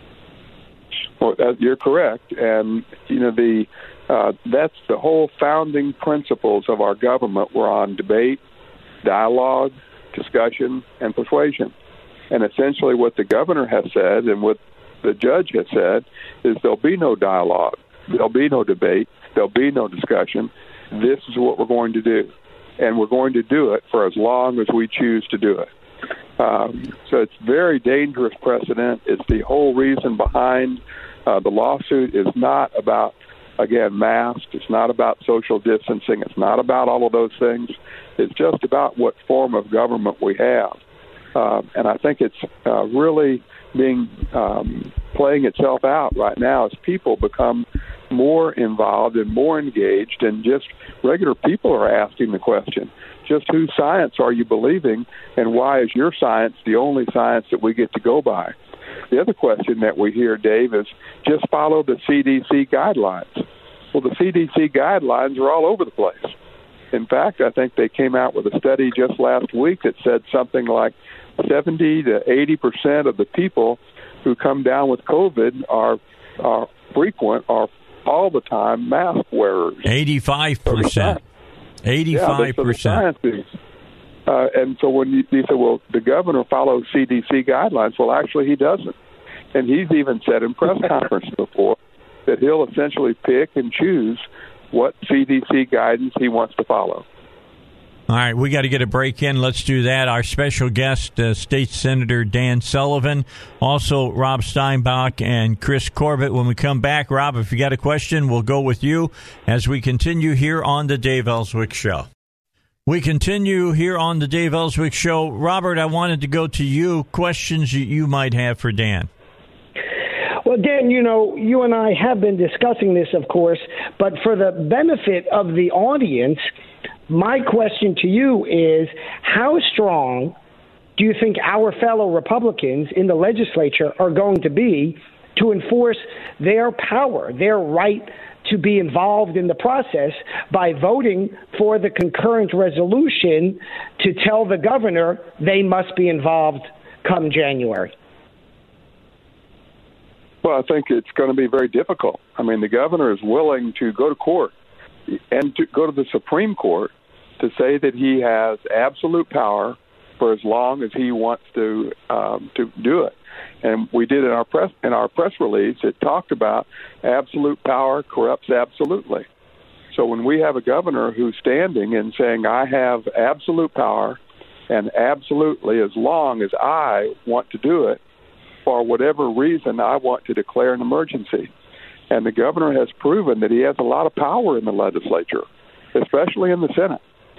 Well, uh, you're correct, and you know the uh, that's the whole founding principles of our government were on debate, dialogue, discussion, and persuasion. And essentially, what the governor has said and what the judge has said is there'll be no dialogue, there'll be no debate. There'll be no discussion. This is what we're going to do, and we're going to do it for as long as we choose to do it. Um, so it's very dangerous precedent. It's the whole reason behind uh, the lawsuit is not about, again, masks. It's not about social distancing. It's not about all of those things. It's just about what form of government we have. Uh, and I think it's uh, really being um, playing itself out right now as people become more involved and more engaged, and just regular people are asking the question, just whose science are you believing, and why is your science the only science that we get to go by? The other question that we hear, Dave, is just follow the C D C guidelines. Well, the C D C guidelines are all over the place. In fact, I think they came out with a study just last week that said something like seventy to eighty percent of the people who come down with COVID are, are frequent, are all the time mask wearers. eighty-five percent. eighty-five percent. Yeah, uh, and so when you, you say, well, the governor follows C D C guidelines, well, actually he doesn't. And he's even said in press conferences before that he'll essentially pick and choose what C D C guidance he wants to follow. All right, we got to get a break in. Let's do that. Our special guest, uh, State Senator Dan Sullivan, also Rob Steinbach and Chris Corbett. When we come back, Rob, if you got a question, we'll go with you as we continue here on the Dave Ellswick Show. We continue here on the Dave Ellswick Show. Robert, I wanted to go to you. Questions you might have for Dan. Well, Dan, you know, you and I have been discussing this, of course, but for the benefit of the audience, my question to you is, how strong do you think our fellow Republicans in the legislature are going to be to enforce their power, their right to be involved in the process by voting for the concurrent resolution to tell the governor they must be involved come January? Well, I think it's going to be very difficult. I mean, the governor is willing to go to court and to go to the Supreme Court to say that he has absolute power for as long as he wants to um, to do it. And we did in our press in our press release, it talked about absolute power corrupts absolutely. So when we have a governor who's standing and saying, I have absolute power, and absolutely as long as I want to do it, for whatever reason, I want to declare an emergency. And the governor has proven that he has a lot of power in the legislature, especially in the Senate.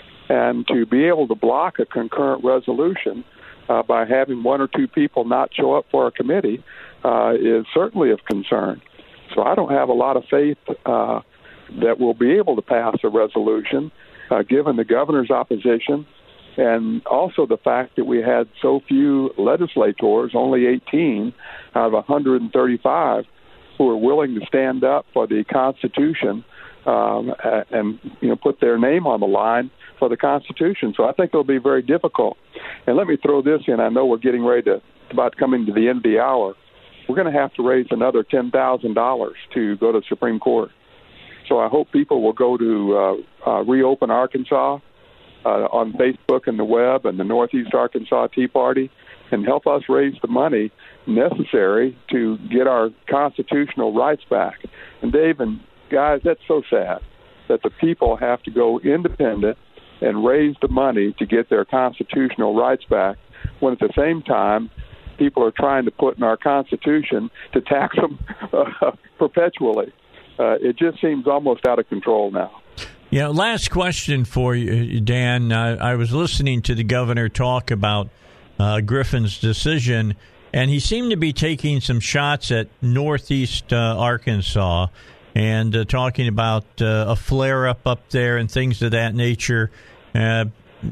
And to be able to block a concurrent resolution uh, by having one or two people not show up for a committee uh, is certainly of concern. So I don't have a lot of faith uh, that we'll be able to pass a resolution, uh, given the governor's opposition, and also the fact that we had so few legislators, only eighteen out of one hundred thirty-five, who are willing to stand up for the Constitution um, and you know put their name on the line for the Constitution. So I think it'll be very difficult. And let me throw this in. I know we're getting ready to about coming to the end of the hour. We're going to have to raise another ten thousand dollars to go to the Supreme Court. So I hope people will go to uh, uh, Reopen Arkansas uh, on Facebook and the web and the Northeast Arkansas Tea Party and help us raise the money necessary to get our constitutional rights back. And Dave and guys, that's so sad that the people have to go independent and raise the money to get their constitutional rights back, when at the same time people are trying to put in our Constitution to tax them uh, perpetually. Uh, it just seems almost out of control now. Yeah, last question for you, Dan. Uh, I was listening to the governor talk about uh, Griffin's decision, and he seemed to be taking some shots at Northeast uh, Arkansas and uh, talking about uh, a flare-up up there and things of that nature. Uh,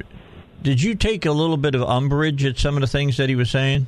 did you take a little bit of umbrage at some of the things that he was saying?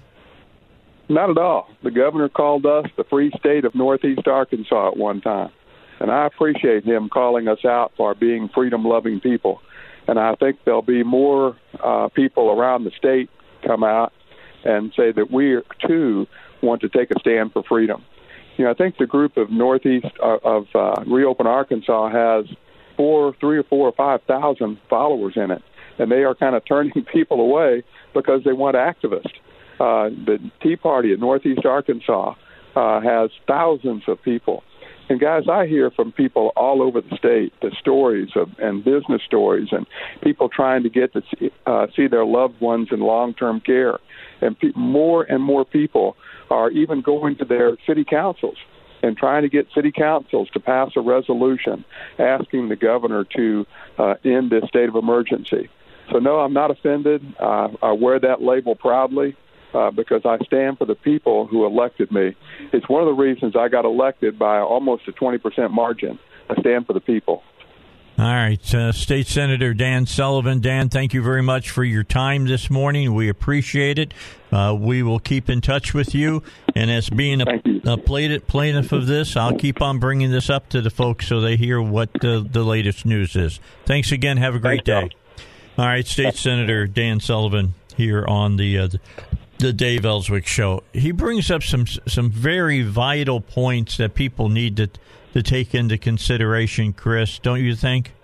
Not at all. The governor called us the free state of Northeast Arkansas at one time, and I appreciate him calling us out for being freedom-loving people. And I think there'll be more uh, people around the state come out and say that we, too, want to take a stand for freedom. You know, I think the group of Northeast uh, of uh, Reopen Arkansas has four, three or four or five thousand followers in it, and they are kind of turning people away because they want activists. Uh, the Tea Party in Northeast Arkansas uh, has thousands of people. And guys, I hear from people all over the state the stories of and business stories and people trying to get to see, uh, see their loved ones in long-term care. And pe- more and more people are even going to their city councils and trying to get city councils to pass a resolution asking the governor to uh, end this state of emergency. So, no, I'm not offended. Uh, I wear that label proudly. uh, because I stand for the people who elected me. It's one of the reasons I got elected by almost a twenty percent margin. I stand for the people. All right, uh, State Senator Dan Sullivan. Dan, thank you very much for your time this morning. We appreciate it. Uh, we will keep in touch with you. And as being a, a plaintiff of this, I'll keep on bringing this up to the folks so they hear what the, the latest news is. Thanks again. Have a great day. All right, State Senator Dan Sullivan here on the uh, the Dave Ellswick Show. He brings up some some very vital points that people need to to take into consideration, Chris, don't you think?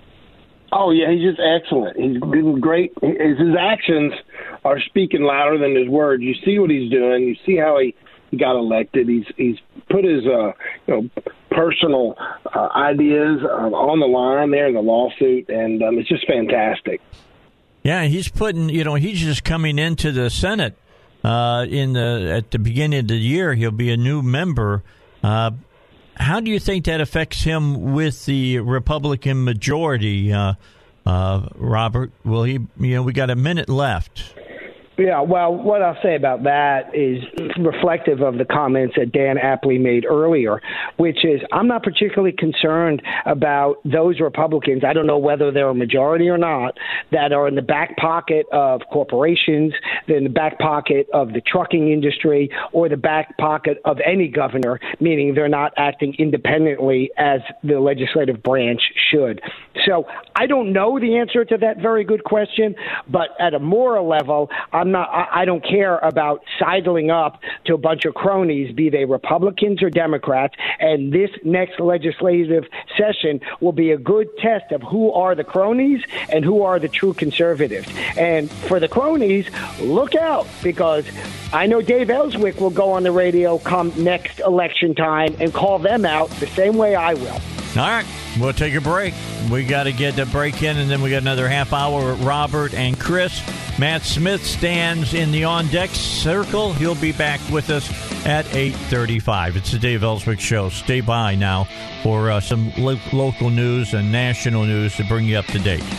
Oh, yeah, he's just excellent. He's doing great. His, his actions are speaking louder than his words. You see what he's doing. You see how he got elected. He's he's put his uh, you know personal uh, ideas uh, on the line there in the lawsuit, and um, it's just fantastic. Yeah, he's putting, you know, he's just coming into the Senate uh, in the at the beginning of the year. He'll be a new member. Uh, How do you think that affects him with the Republican majority, uh, uh, Robert? Will he? You know, we got a minute left. Yeah, well, what I'll say about that is reflective of the comments that Dan aptly made earlier, which is I'm not particularly concerned about those Republicans, I don't know whether they're a majority or not, that are in the back pocket of corporations, they're in the back pocket of the trucking industry, or the back pocket of any governor, meaning they're not acting independently as the legislative branch should. So I don't know the answer to that very good question, but at a moral level, I'm not, I don't care about sidling up to a bunch of cronies, be they Republicans or Democrats, and this next legislative session will be a good test of who are the cronies and who are the true conservatives. And for the cronies, look out, because I know Dave Ellswick will go on the radio come next election time and call them out the same way I will. All right, we'll take a break. We got to get a break in, and then we got another half hour with Robert and Chris. Matt Smith stands in the on-deck circle. He'll be back with us at eight thirty-five. It's the Dave Ellswick Show. Stay by now for uh, some lo- local news and national news to bring you up to date.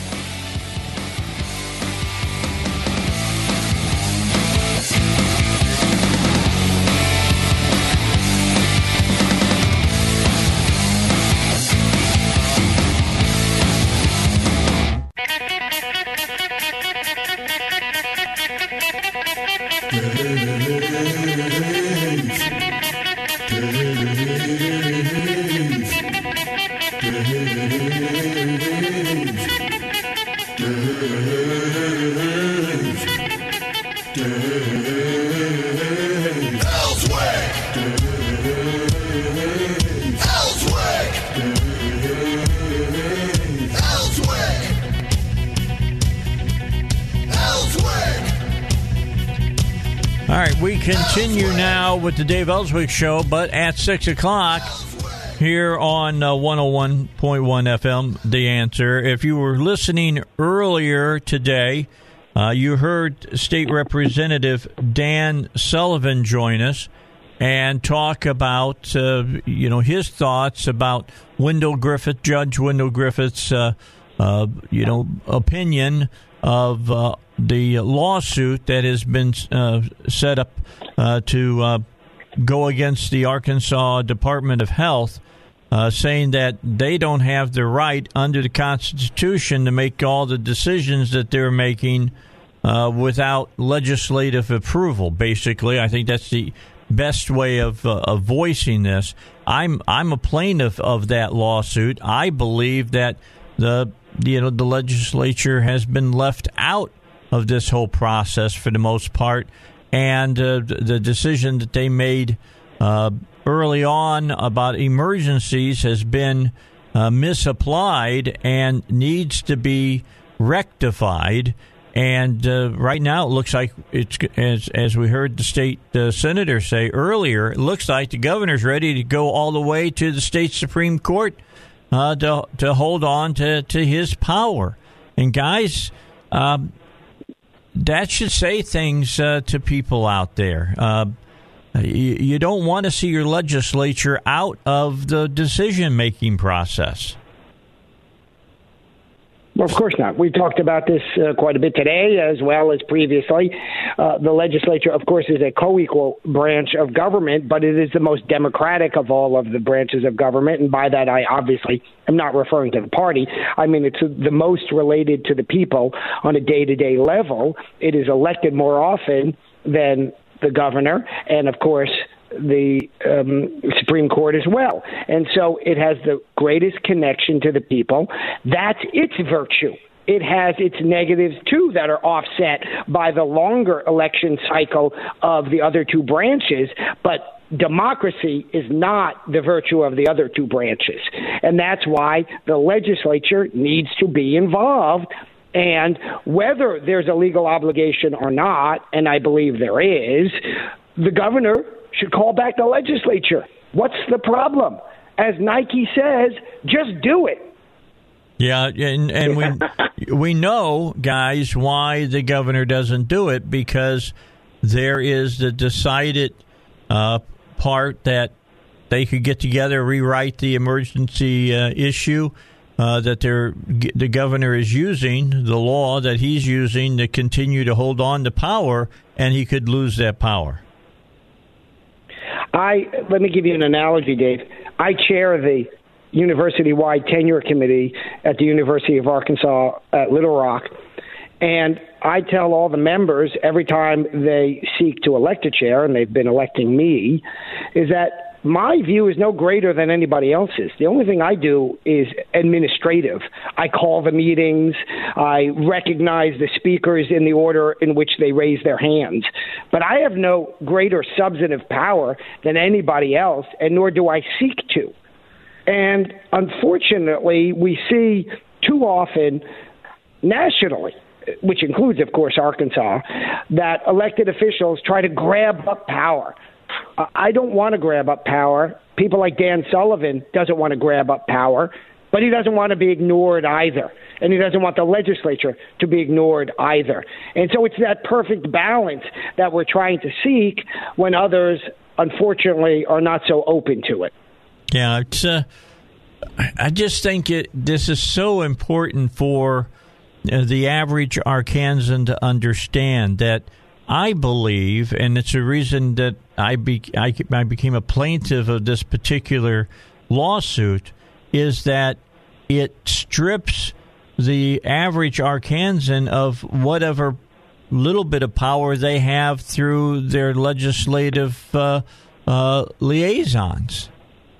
All right, we continue now with the Dave Ellswick Show, but at six o'clock here on uh, one oh one point one F M, The Answer. If you were listening earlier today, uh, you heard State Representative Dan Sullivan join us and talk about, uh, you know, his thoughts about Wendell Griffith, Judge Wendell Griffith's, uh, uh, you know, opinion of uh, the lawsuit that has been uh, set up uh, to uh, go against the Arkansas Department of Health, uh, saying that they don't have the right under the Constitution to make all the decisions that they're making uh, without legislative approval. Basically, I think that's the best way of, uh, of voicing this. I'm I'm a plaintiff of that lawsuit. I believe that the you know the legislature has been left out of this whole process for the most part, and uh, the decision that they made uh, early on about emergencies has been uh, misapplied and needs to be rectified. And uh, right now it looks like, it's as, as we heard the state uh, senator say earlier, it looks like the governor's ready to go all the way to the state Supreme Court uh, to, to hold on to, to his power. And guys, um, that should say things uh, to people out there. Uh, you, you don't want to see your legislature out of the decision-making process. Well, of course not. We talked about this uh, quite a bit today as well as previously. Uh, the legislature, of course, is a co-equal branch of government, but it is the most democratic of all of the branches of government. And by that, I obviously am not referring to the party. I mean, it's the most related to the people on a day-to-day level. It is elected more often than the governor and, of course, the um, Supreme Court as well. And so it has the greatest connection to the people. That's its virtue. It has its negatives, too, that are offset by the longer election cycle of the other two branches. But democracy is not the virtue of the other two branches. And that's why the legislature needs to be involved. And whether there's a legal obligation or not, and I believe there is, the governor should call back the legislature. What's the problem? As Nike says, just do it. Yeah, and, and we we know, guys, why the governor doesn't do it, because there is the decided uh, part that they could get together, rewrite the emergency uh, issue uh, that they're, the governor is using, the law that he's using to continue to hold on to power, and he could lose that power. I let me give you an analogy, Dave. I chair the university-wide tenure committee at the University of Arkansas at Little Rock, and I tell all the members every time they seek to elect a chair, and they've been electing me, is that my view is no greater than anybody else's. The only thing I do is administrative. I call the meetings. I recognize the speakers in the order in which they raise their hands. But I have no greater substantive power than anybody else, and nor do I seek to. And unfortunately, we see too often nationally, which includes, of course, Arkansas, that elected officials try to grab up power. I don't want to grab up power. People like Dan Sullivan doesn't want to grab up power, but he doesn't want to be ignored either. And he doesn't want the legislature to be ignored either. And so it's that perfect balance that we're trying to seek when others, unfortunately, are not so open to it. Yeah, it's. Uh, I just think it. This is so important for uh, the average Arkansan to understand that I believe, and it's a reason that I, be, I, I became a plaintiff of this particular lawsuit, is that it strips the average Arkansan of whatever little bit of power they have through their legislative uh, uh, liaisons.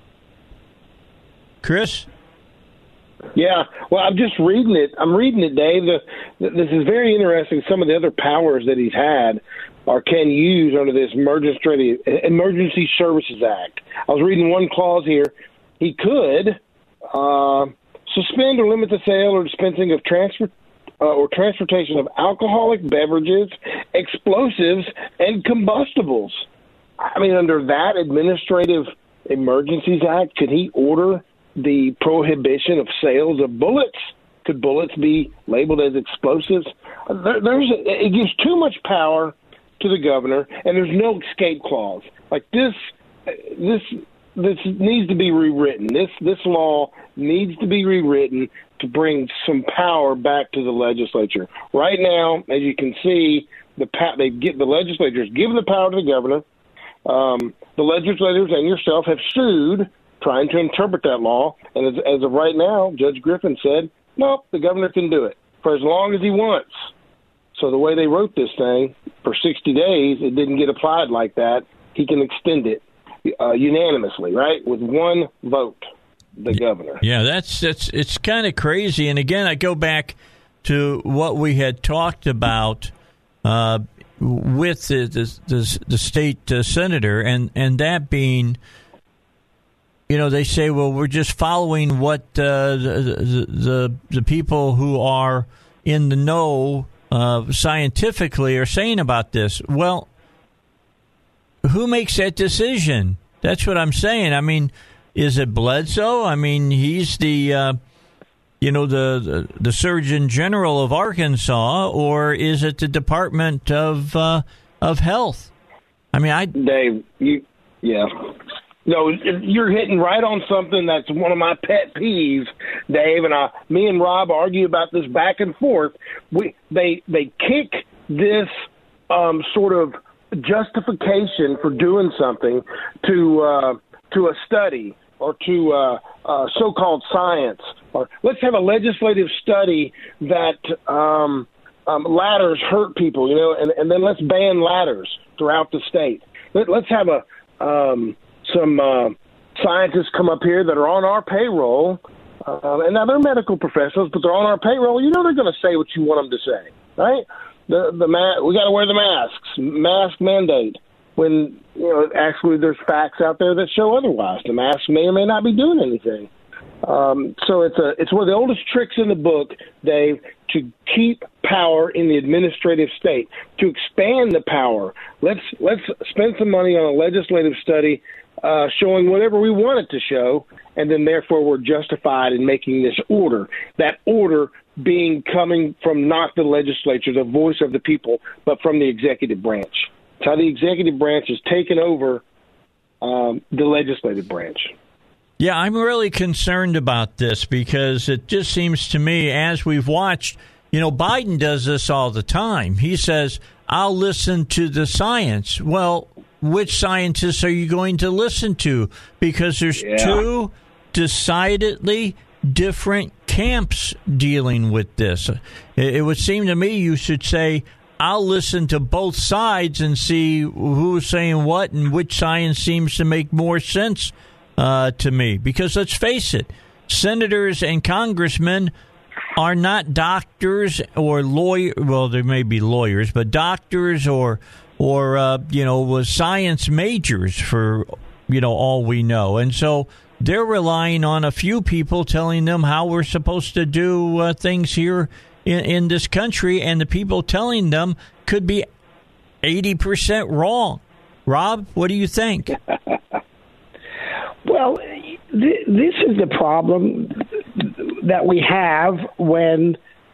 Chris? Yeah, well, I'm just reading it. I'm reading it, Dave. The, this is very interesting. Some of the other powers that he's had or can use under this Emergency Emergency Services Act. I was reading one clause here. He could uh, suspend or limit the sale or dispensing of transfer uh, or transportation of alcoholic beverages, explosives, and combustibles. I mean, under that Administrative Emergencies Act, could he order the prohibition of sales of bullets? Could bullets be labeled as explosives? There, there's a, it gives too much power to the governor, and there's no escape clause. Like this, this, this needs to be rewritten. This, this law needs to be rewritten to bring some power back to the legislature. Right now, as you can see, the they get the legislatures give the power to the governor. Um, the legislators and yourself have sued, trying to interpret that law. And as, as of right now, Judge Griffin said, nope, the governor can do it for as long as he wants. So the way they wrote this thing, for sixty days, it didn't get applied like that. He can extend it uh, unanimously, right, with one vote, the governor. Yeah, that's, that's it's kind of crazy. And again, I go back to what we had talked about uh, with the, the, the, the state uh, senator, and, and that being, you know, they say, well, we're just following what uh, the, the the people who are in the know uh, scientifically are saying about this. Well, who makes that decision? That's what I'm saying. I mean, is it Bledsoe? I mean, he's the, uh, you know, the, the the Surgeon General of Arkansas, or is it the Department of uh, of Health? I mean, I Dave, you yeah. No, you're hitting right on something that's one of my pet peeves, Dave. And I, me and Rob argue about this back and forth. We they they kick this um, sort of justification for doing something to uh, to a study or to uh, uh, so-called science. Or let's have a legislative study that um, um, ladders hurt people, you know, and, and then let's ban ladders throughout the state. Let, let's have a um, some uh, scientists come up here that are on our payroll, uh, and now they're medical professionals, but they're on our payroll. You know they're going to say what you want them to say, right? The the ma- we got to wear the masks, mask mandate. When you know actually there's facts out there that show otherwise. The mask may or may not be doing anything. Um, so it's a it's one of the oldest tricks in the book, Dave, to keep power in the administrative state, to expand the power. Let's let's spend some money on a legislative study uh, showing whatever we want it to show, and then therefore we're justified in making this order. That order being coming from not the legislature, the voice of the people, but from the executive branch. It's how the executive branch has taken over um, the legislative branch. Yeah, I'm really concerned about this because it just seems to me, as we've watched, you know, Biden does this all the time. He says, I'll listen to the science. Well, which scientists are you going to listen to? Because there's yeah. two decidedly different camps dealing with this. It would seem to me you should say, I'll listen to both sides and see who's saying what and which science seems to make more sense uh, to me. Because let's face it, senators and congressmen are not doctors or lawyers. Well, they may be lawyers, but doctors or, or uh, you know, science majors for, you know, all we know. And so they're relying on a few people telling them how we're supposed to do uh, things here in, in this country, and the people telling them could be eighty percent wrong. Rob, what do you think? Well, th- this is the problem that we have when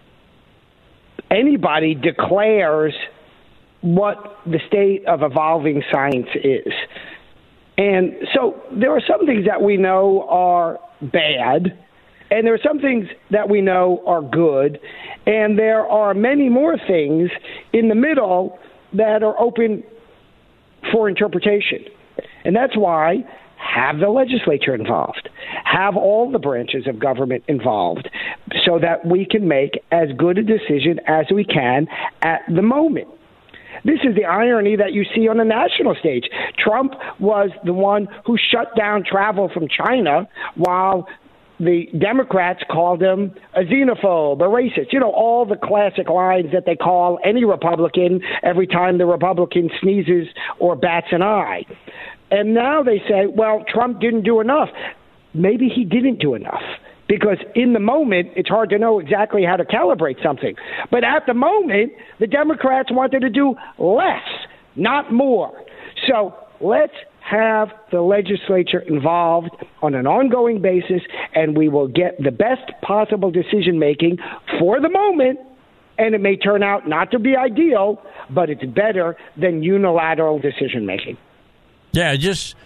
anybody declares what the state of evolving science is. And so there are some things that we know are bad, and there are some things that we know are good, and there are many more things in the middle that are open for interpretation. And that's why have the legislature involved, have all the branches of government involved, so that we can make as good a decision as we can at the moment. This is the irony that you see on the national stage. Trump was the one who shut down travel from China, while the Democrats called him a xenophobe, a racist. You know, all the classic lines that they call any Republican every time the Republican sneezes or bats an eye. And now they say, well, Trump didn't do enough. Maybe he didn't do enough, because in the moment, it's hard to know exactly how to calibrate something. But at the moment, the Democrats wanted to do less, not more. So let's have the legislature involved on an ongoing basis, and we will get the best possible decision-making for the moment. And it may turn out not to be ideal, but it's better than unilateral decision-making. Yeah, just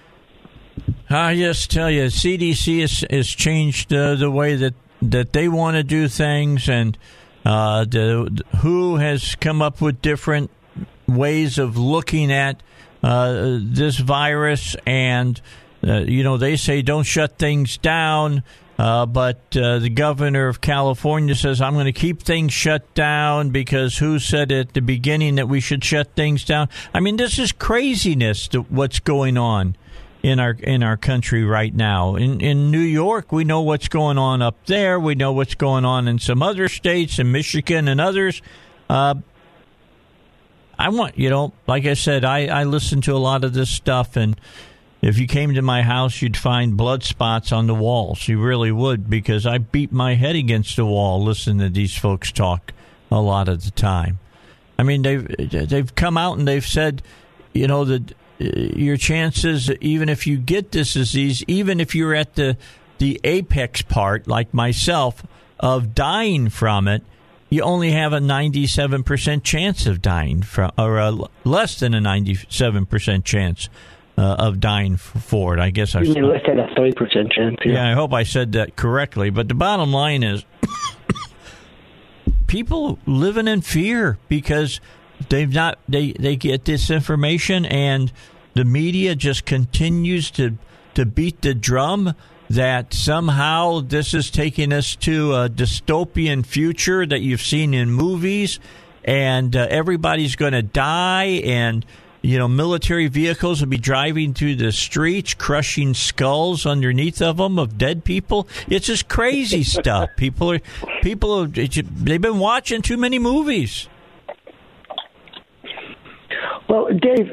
I just tell you, C D C has, has changed uh, the way that, that they want to do things, and uh, the, W H O has come up with different ways of looking at uh, this virus, and uh, you know, they say don't shut things down. Uh, but uh, the governor of California says, I'm going to keep things shut down because who said at the beginning that we should shut things down? I mean, this is craziness to what's going on in our in our country right now. In in New York, we know what's going on up there. We know what's going on in some other states, in Michigan and others. Uh, I want, you know, like I said, I, I listen to a lot of this stuff, and if you came to my house, you'd find blood spots on the walls. You really would, because I beat my head against the wall listening to these folks talk a lot of the time. I mean, they've, they've come out and they've said, you know, that your chances, even if you get this disease, even if you're at the, the apex part, like myself, of dying from it, you only have a ninety-seven percent chance of dying from, or a, less than a ninety-seven percent chance uh, of dying for it. I guess I you mean less than a three percent chance. Yeah. yeah, I hope I said that correctly. But the bottom line is people living in fear because they've not they, they get this information and the media just continues to to beat the drum that somehow this is taking us to a dystopian future that you've seen in movies, and uh, everybody's going to die, and you know military vehicles will be driving through the streets, crushing skulls underneath of them of dead people. It's just crazy stuff. People are people are, they've been watching too many movies. Well, Dave,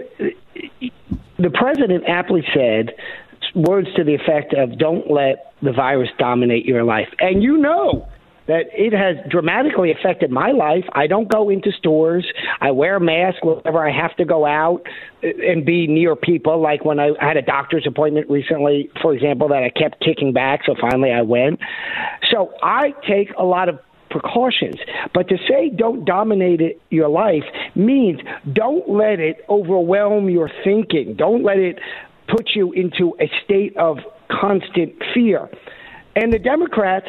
the president aptly said words to the effect of "Don't let the virus dominate your life," and you know that it has dramatically affected my life. I don't go into stores. I wear a mask whenever I have to go out and be near people, like when I had a doctor's appointment recently, for example, that I kept kicking back, so finally I went. So I take a lot of precautions. But to say don't dominate it, your life means don't let it overwhelm your thinking. Don't let it put you into a state of constant fear. And the Democrats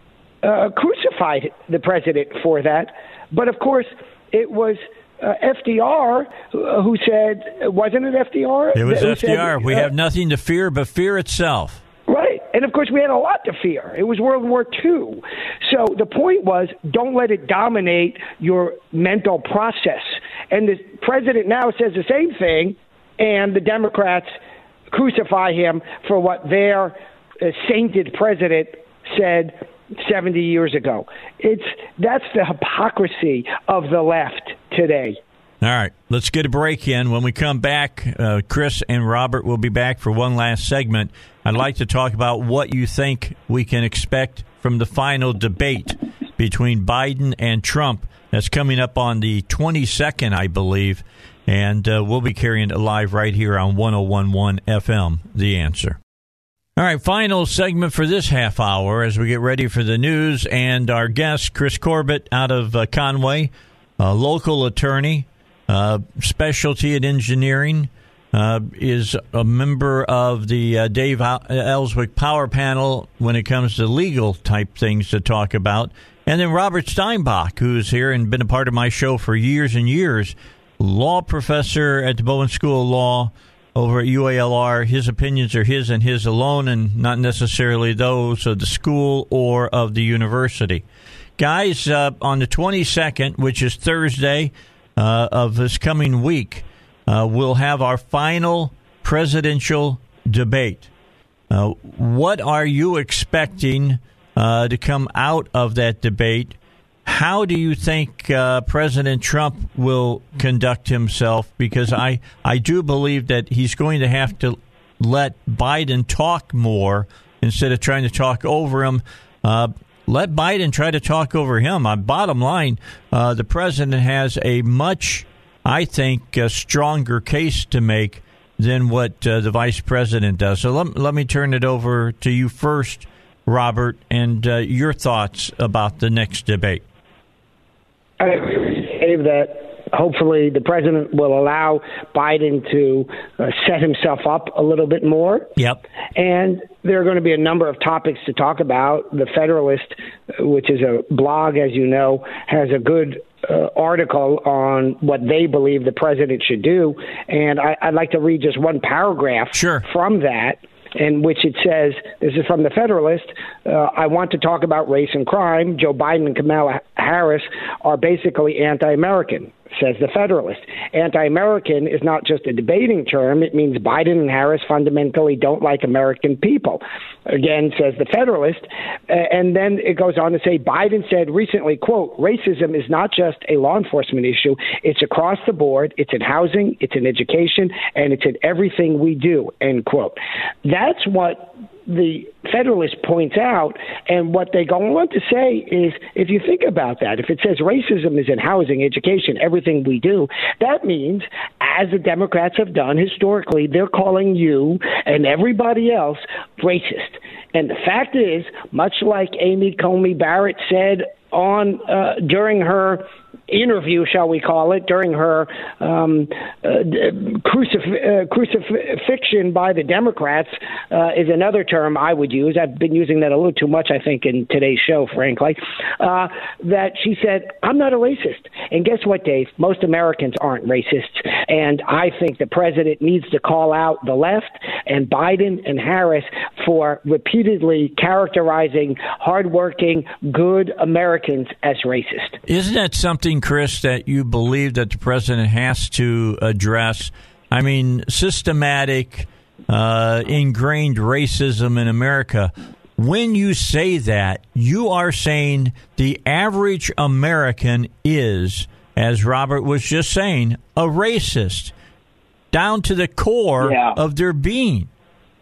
uh, crucified the president for that. But, of course, it was uh, F D R who said, wasn't it F D R? It was F D R. Said, we uh, have nothing to fear but fear itself. Right. And, of course, we had a lot to fear. It was World War Two. So the point was don't let it dominate your mental process. And the president now says the same thing, and the Democrats crucify him for what their uh, sainted president said seventy years ago. It's that's the hypocrisy of the left today. All right, let's get a break in. When we come back, uh, Chris and Robert will be back for one last segment. I'd like to talk about what you think we can expect from the final debate between Biden and Trump. That's coming up on the twenty-second, I believe. And uh, we'll be carrying it live right here on one oh one point one F M, The Answer. All right, final segment for this half hour as we get ready for the news. And our guest, Chris Corbett out of uh, Conway, a local attorney, uh, specialty in engineering, uh, is a member of the uh, Dave Ellswick Power Panel when it comes to legal type things to talk about. And then Robert Steinbach, who's here and been a part of my show for years and years, law professor at the Bowen School of Law over at U A L R. His opinions are his and his alone and not necessarily those of the school or of the university. Guys, uh, on the twenty-second, which is Thursday uh, of this coming week, uh, we'll have our final presidential debate. Uh, what are you expecting uh, to come out of that debate? How do you think uh, President Trump will conduct himself? Because I, I do believe that he's going to have to let Biden talk more instead of trying to talk over him. Uh, let Biden try to talk over him. Uh, bottom line, uh, the president has a much, I think, uh, stronger case to make than what uh, the vice president does. So let, let me turn it over to you first, Robert, and uh, your thoughts about the next debate. I agree that hopefully the president will allow Biden to uh, set himself up a little bit more. Yep. And there are going to be a number of topics to talk about. The Federalist, which is a blog, as you know, has a good uh, article on what they believe the president should do. And I, I'd like to read just one paragraph sure. from that, in which it says, this is from the Federalist, uh, I want to talk about race and crime. Joe Biden and Kamala Harris are basically anti-American, says the Federalist. Anti-American is not just a debating term. It means Biden and Harris fundamentally don't like American people. Again, says the Federalist. Uh, and then it goes on to say, Biden said recently, quote, racism is not just a law enforcement issue. It's across the board. It's in housing. It's in education. And it's in everything we do, end quote. That's what the Federalist points out, and what they go on to say is, if you think about that, if it says racism is in housing, education, everything we do, that means, as the Democrats have done historically, they're calling you and everybody else racist. And the fact is, much like Amy Coney Barrett said on uh, during her interview, shall we call it, during her um, uh, crucif- uh, crucifixion by the Democrats uh, is another term I would use. I've been using that a little too much, I think, in today's show, frankly, uh, that she said, I'm not a racist. And guess what, Dave? Most Americans aren't racists. And I think the president needs to call out the left and Biden and Harris for repeatedly characterizing hardworking, good Americans as racist. Isn't that something, Chris, that you believe that the president has to address? I mean, systematic, uh, ingrained racism in America. When you say that, you are saying the average American is, as Robert was just saying, a racist down to the core yeah. of their being.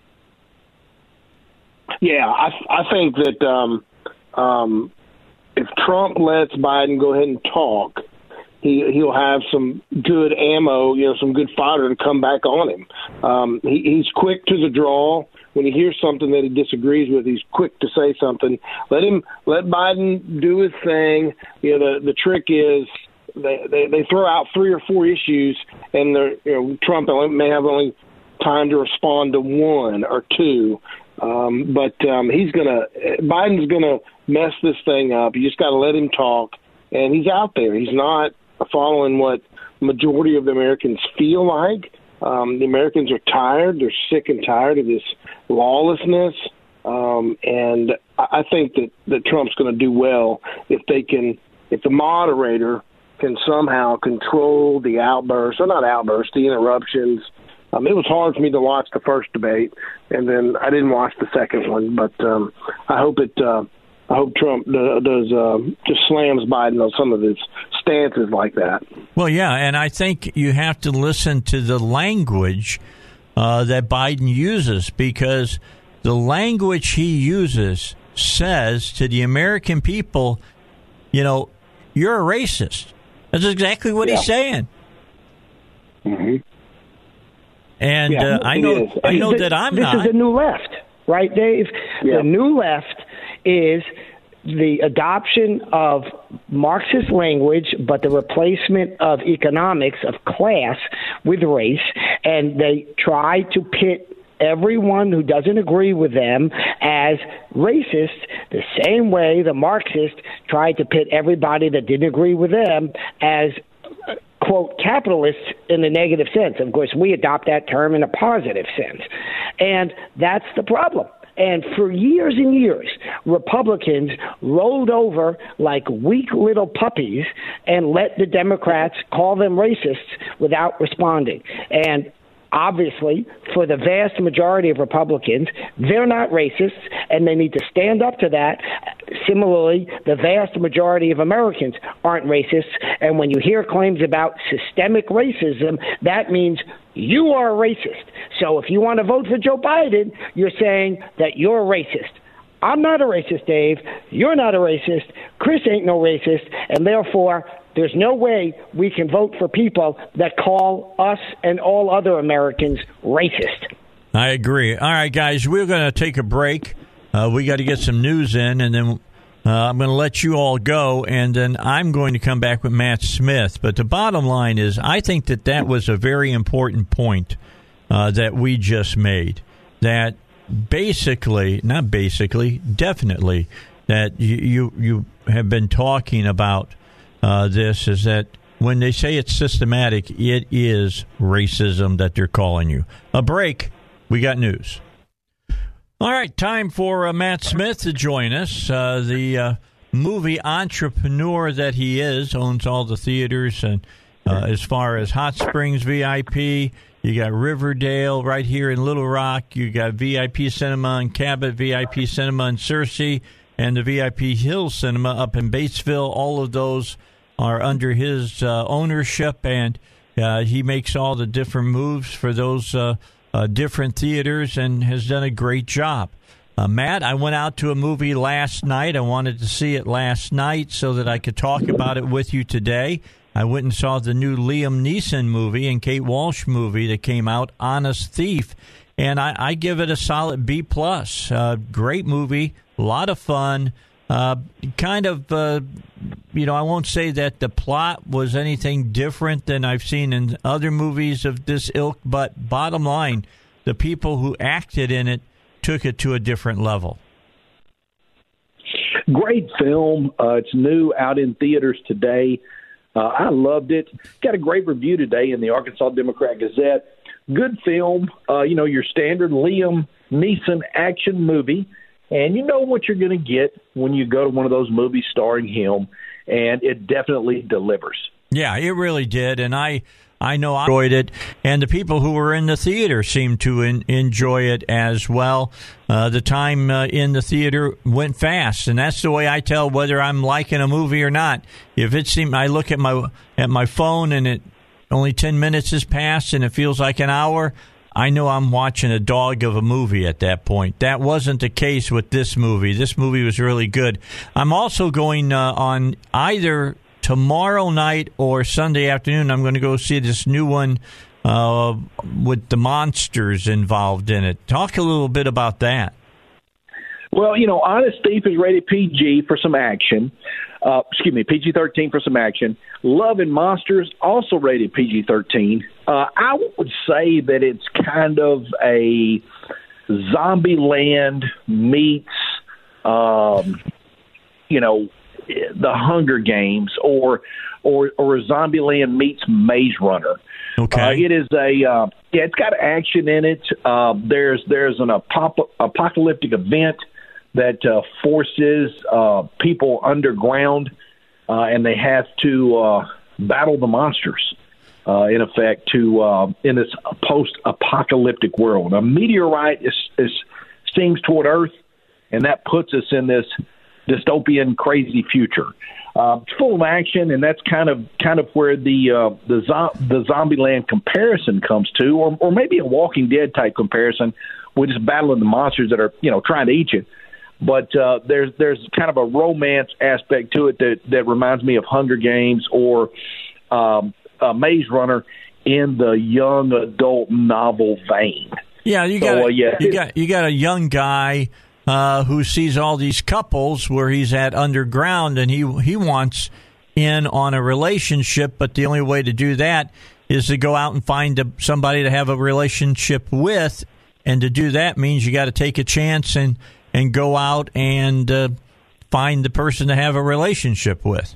Yeah, I, I think that um, um, if Trump lets Biden go ahead and talk, he, he'll have some good ammo, you know, some good fodder to come back on him. Um, he, he's quick to the draw. When he hears something that he disagrees with, he's quick to say something. Let him, let Biden do his thing. You know, the the trick is they they, they throw out three or four issues, and they're, you know, Trump may have only time to respond to one or two. Um, but um, he's gonna, Biden's gonna mess this thing up. You just got to let him talk, and he's out there. He's not following what majority of the Americans feel like. Um, the Americans are tired. They're sick and tired of this lawlessness. Um, and I think that, that Trump's going to do well if they can, if the moderator can somehow control the outbursts, or not outbursts, the interruptions. Um, it was hard for me to watch the first debate, and then I didn't watch the second one. But um, I hope it. Uh, I hope Trump does uh, just slams Biden on some of his stances like that. Well, yeah, and I think you have to listen to the language uh, that Biden uses, because the language he uses says to the American people, you know, you're a racist. That's exactly what yeah. he's saying. Mm-hmm. And yeah, uh, I know, I know this, that I'm this not. This is the new left, right, Dave? Yeah. The new left is the adoption of Marxist language, but the replacement of economics, of class, with race, and they try to pit everyone who doesn't agree with them as racist, the same way the Marxists tried to pit everybody that didn't agree with them as, quote, capitalists in the negative sense. Of course, we adopt that term in a positive sense. And that's the problem. And for years and years, Republicans rolled over like weak little puppies and let the Democrats call them racists without responding. And obviously, for the vast majority of Republicans, they're not racists, and they need to stand up to that. Similarly, the vast majority of Americans aren't racists, and when you hear claims about systemic racism, that means you are a racist. So if you want to vote for Joe Biden, you're saying that you're a racist. I'm not a racist, Dave. You're not a racist. Chris ain't no racist, and therefore there's no way we can vote for people that call us and all other Americans racist. I agree. All right, guys, we're going to take a break. Uh, we got to get some news in, and then uh, I'm going to let you all go, and then I'm going to come back with Matt Smith. But the bottom line is, I think that that was a very important point uh, that we just made, that basically, not basically, definitely, that you, you, you have been talking about uh, this, is that when they say it's systematic, it is racism that they're calling you. A break. We got news. All right, time for uh, Matt Smith to join us. Uh, the uh, movie entrepreneur that he is, owns all the theaters, and uh, as far as Hot Springs V I P, you got Riverdale right here in Little Rock, you got V I P Cinema in Cabot, V I P Cinema in Searcy, and the V I P Hill Cinema up in Batesville. All of those are under his uh, ownership, and uh, he makes all the different moves for those uh Uh, different theaters, and has done a great job. Uh, Matt, I went out to a movie last night. I wanted to see it last night so that I could talk about it with you today. I went and saw the new Liam Neeson movie and Kate Walsh movie that came out, Honest Thief, and I, I give it a solid B plus. Uh, great movie, a lot of fun, Uh, kind of, uh, you know, I won't say that the plot was anything different than I've seen in other movies of this ilk, but bottom line, the people who acted in it took it to a different level. Great film. Uh, it's new, out in theaters today. Uh, I loved it. Got a great review today in the Arkansas Democrat-Gazette. Good film. Uh, you know, your standard Liam Neeson action movie. And you know what you're going to get when you go to one of those movies starring him, and it definitely delivers. Yeah, it really did, and I I know I enjoyed it, and the people who were in the theater seemed to in, enjoy it as well. Uh, the time uh, in the theater went fast, and that's the way I tell whether I'm liking a movie or not. If it seems, I look at my at my phone and it only ten minutes has passed and it feels like an hour, I know I'm watching a dog of a movie at that point. That wasn't the case with this movie. This movie was really good. I'm also going uh, on either tomorrow night or Sunday afternoon. I'm going to go see this new one uh, with the monsters involved in it. Talk a little bit about that. Well, you know, Honest Thief is rated P G for some action. Uh, excuse me, P G thirteen for some action. Love and Monsters, also rated P G thirteen. Uh, I would say that it's kind of a Zombieland meets, um, you know, the Hunger Games, or or or Zombieland meets Maze Runner. Okay, uh, it is a uh, yeah, it's got action in it. Uh, there's there's an apop- apocalyptic event that uh, forces uh, people underground, uh, and they have to uh, battle the monsters. Uh, in effect, to uh, in this post-apocalyptic world, a meteorite is, is steams toward Earth, and that puts us in this dystopian, crazy future. Uh, it's full of action, and that's kind of kind of where the uh, the zo- the Zombieland comparison comes to, or or maybe a Walking Dead type comparison. We're just battling the monsters that are you know trying to eat you. But uh, there's there's kind of a romance aspect to it that, that reminds me of Hunger Games or um, uh, Maze Runner in the young adult novel vein. Yeah, you got so, uh, yeah. you got you got a young guy uh, who sees all these couples where he's at underground, and he he wants in on a relationship, but the only way to do that is to go out and find a, somebody to have a relationship with, and to do that means you got to take a chance and and go out and uh, find the person to have a relationship with.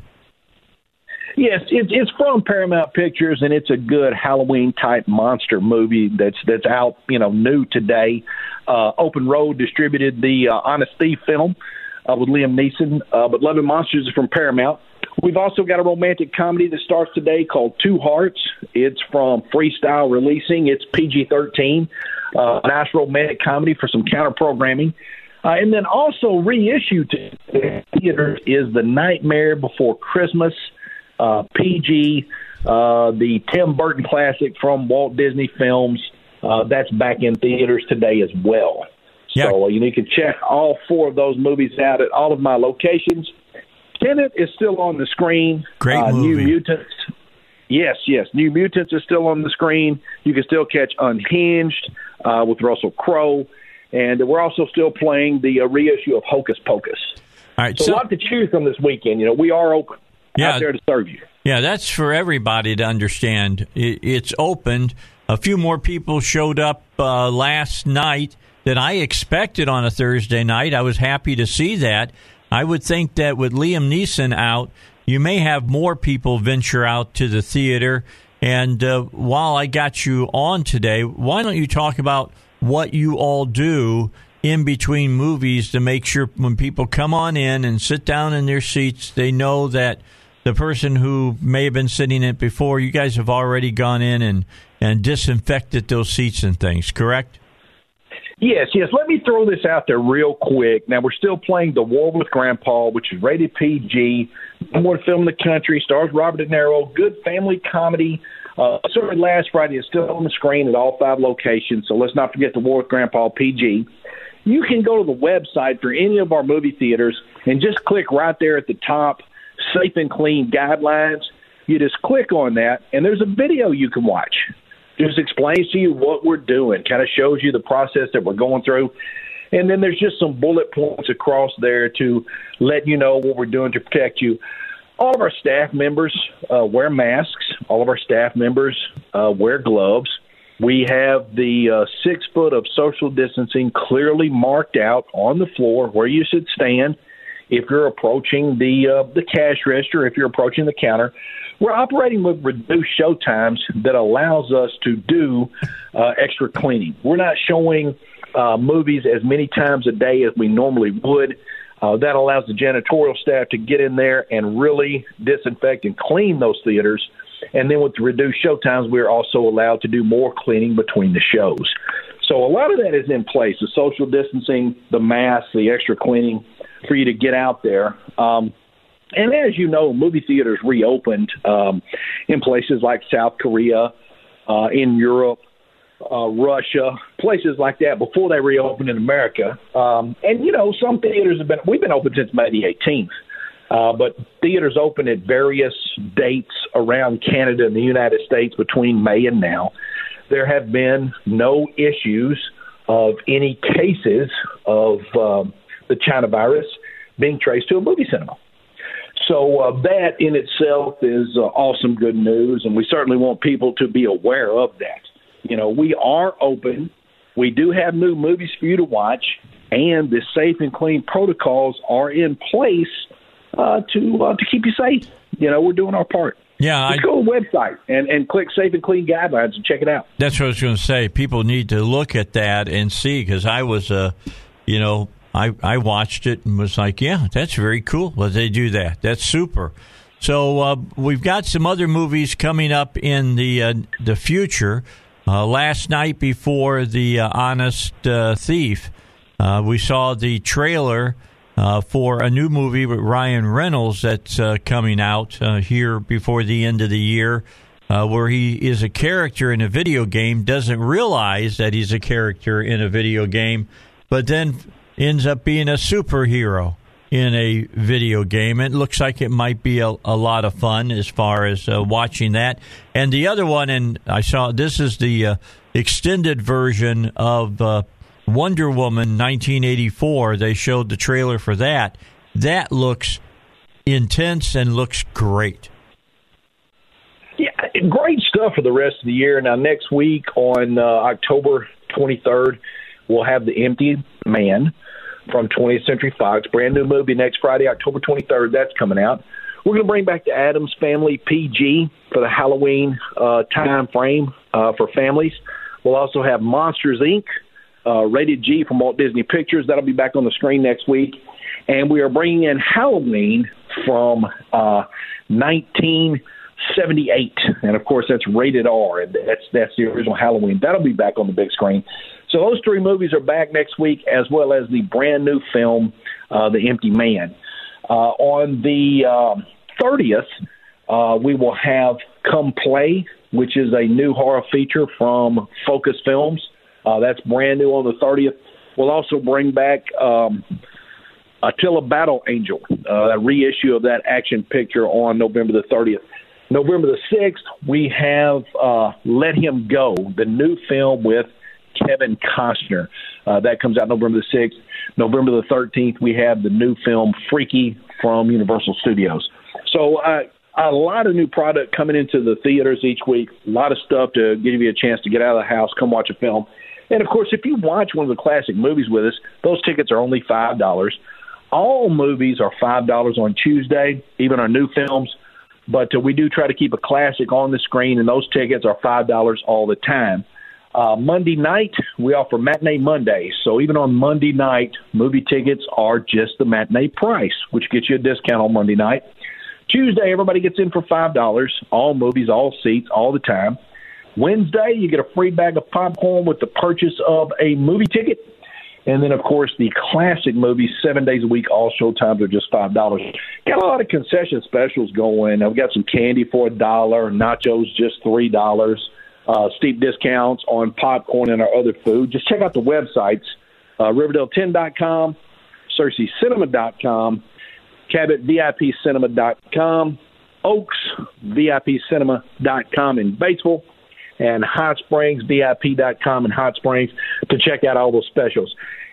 Yes, it, it's from Paramount Pictures, and it's a good Halloween-type monster movie that's that's out, you know, new today. Uh, Open Road distributed the uh, Honest Thief film uh, with Liam Neeson, uh, but Love and Monsters is from Paramount. We've also got a romantic comedy that starts today called Two Hearts. It's from Freestyle Releasing. It's P G thirteen, uh, a nice romantic comedy for some counter-programming. Uh, and then also reissued to theaters is The Nightmare Before Christmas, uh, P G, uh, the Tim Burton classic from Walt Disney Films. Uh, that's back in theaters today as well. Yeah. So uh, you, know, you can check all four of those movies out at all of my locations. Tenet is still on the screen. Great uh, movie. New Mutants. Yes, yes. New Mutants is still on the screen. You can still catch Unhinged uh, with Russell Crowe. And we're also still playing the uh, reissue of Hocus Pocus. All right, so, so a lot to choose from this weekend. You know, we are open yeah, out there to serve you. Yeah, that's for everybody to understand. It, it's opened. A few more people showed up uh, last night than I expected on a Thursday night. I was happy to see that. I would think that with Liam Neeson out, you may have more people venture out to the theater. And uh, while I got you on today, why don't you talk about what you all do in between movies to make sure when people come on in and sit down in their seats, they know that the person who may have been sitting in it before, you guys have already gone in and, and disinfected those seats and things, correct? Yes, yes. Let me throw this out there real quick. Now, we're still playing The War with Grandpa, which is rated P G. Number one film in the country, stars Robert De Niro, good family comedy. Uh, started last Friday. It's still on the screen at all five locations, so let's not forget The War with Grandpa, P G. You can go to the website for any of our movie theaters and just click right there at the top, Safe and Clean Guidelines. You just click on that, and there's a video you can watch. Just explains to you what we're doing, kind of shows you the process that we're going through. And then there's just some bullet points across there to let you know what we're doing to protect you. All of our staff members uh, wear masks. All of our staff members uh, wear gloves. We have the uh, six foot of social distancing clearly marked out on the floor where you should stand if you're approaching the uh, the cash register, if you're approaching the counter. We're operating with reduced show times that allows us to do uh, extra cleaning. We're not showing uh, movies as many times a day as we normally would. Uh, that allows the janitorial staff to get in there and really disinfect and clean those theaters. And then with the reduced show times, we're also allowed to do more cleaning between the shows. So a lot of that is in place, the social distancing, the masks, the extra cleaning for you to get out there. Um, and as you know, movie theaters reopened um, in places like South Korea, uh, in Europe, uh, Russia, places like that before they reopened in America. Um, and, you know, some theaters have been – we've been open since May the eighteenth. Uh, but theaters open at various dates around Canada and the United States between May and now. There have been no issues of any cases of um, the China virus being traced to a movie cinema. So uh, that in itself is uh, awesome good news, and we certainly want people to be aware of that. You know, we are open. We do have new movies for you to watch, and the safe and clean protocols are in place Uh, to uh, to keep you safe. You know, we're doing our part. Yeah, Just I, go to the website and, and click Safe and Clean Guidelines and check it out. That's what I was going to say. People need to look at that and see, because I was, uh, you know, I, I watched it and was like, yeah, that's very cool that they do that. That's super. So uh, we've got some other movies coming up in the uh, the future. Uh, last night before the uh, Honest uh, Thief, uh, we saw the trailer Uh, for a new movie with Ryan Reynolds that's uh, coming out uh, here before the end of the year, uh, where he is a character in a video game, doesn't realize that he's a character in a video game, but then ends up being a superhero in a video game. It looks like it might be a, a lot of fun as far as uh, watching that. And the other one, and I saw this is the uh, extended version of uh, Wonder Woman nineteen eighty-four. They showed the trailer for that. That looks intense and looks great. Yeah, great stuff for the rest of the year. Now, next week on uh, October twenty-third, we'll have The Empty Man from twentieth Century Fox. Brand new movie next Friday, October twenty-third. That's coming out. We're going to bring back the Addams Family P G for the Halloween uh, time frame uh, for families. We'll also have Monsters, Incorporated. Uh, rated G from Walt Disney Pictures. That'll be back on the screen next week. And we are bringing in Halloween from uh, nineteen seventy-eight. And, of course, that's rated R. And that's, that's the original Halloween. That'll be back on the big screen. So those three movies are back next week, as well as the brand-new film, uh, The Empty Man. Uh, on the um, thirtieth, uh, we will have Come Play, which is a new horror feature from Focus Films. Uh, that's brand new on the thirtieth. We'll also bring back um, Attila Battle Angel, uh, a reissue of that action picture on November the thirtieth. November the sixth, we have uh, Let Him Go, the new film with Kevin Costner. Uh, that comes out November the sixth. November the thirteenth, we have the new film Freaky from Universal Studios. So uh, a lot of new product coming into the theaters each week, a lot of stuff to give you a chance to get out of the house, come watch a film. And, of course, if you watch one of the classic movies with us, those tickets are only five dollars. All movies are five dollars on Tuesday, even our new films. But uh, we do try to keep a classic on the screen, and those tickets are five dollars all the time. Uh, Monday night, we offer Matinee Mondays. So even on Monday night, movie tickets are just the matinee price, which gets you a discount on Monday night. Tuesday, everybody gets in for five dollars. All movies, all seats, all the time. Wednesday, you get a free bag of popcorn with the purchase of a movie ticket. And then, of course, the classic movies, seven days a week, all showtimes are just five dollars. Got a lot of concession specials going. We've got some candy for a dollar, nachos just three dollars, uh, steep discounts on popcorn and our other food. Just check out the websites, uh, Riverdale ten dot com, Cersei Cinema dot com, Cabot V I P Cinema dot com, Oaks V I P Cinema dot com in Batesville, and Hot Springs V I P dot com in Hot Springs to check out all those specials.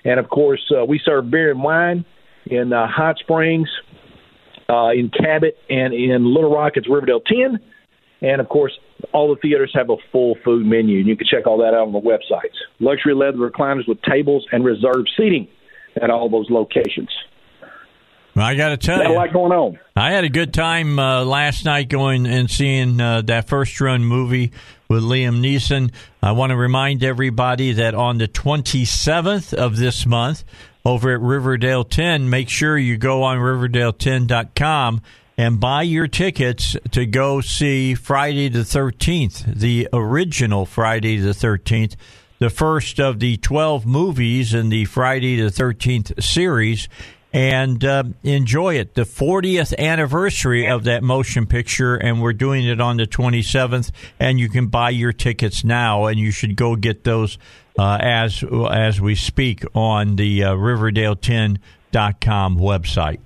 And, of course, uh, we serve beer and wine in uh, Hot Springs, uh, in Cabot, and in Little Rock, it's Riverdale ten. And, of course, all the theaters have a full food menu, and you can check all that out on the websites. Luxury leather recliners with tables and reserved seating at all those locations. Well, I got to tell Got you, a lot going on. I had a good time uh, last night going and seeing uh, that first-run movie with Liam Neeson. I want to remind everybody that on the twenty-seventh of this month, over at Riverdale ten, make sure you go on Riverdale ten dot com and buy your tickets to go see Friday the thirteenth, the original Friday the thirteenth, the first of the twelve movies in the Friday the thirteenth series, and uh, enjoy it. The fortieth anniversary of that motion picture, and we're doing it on the twenty-seventh, and you can buy your tickets now, and you should go get those uh, as, as we speak on the uh, Riverdale ten dot com website.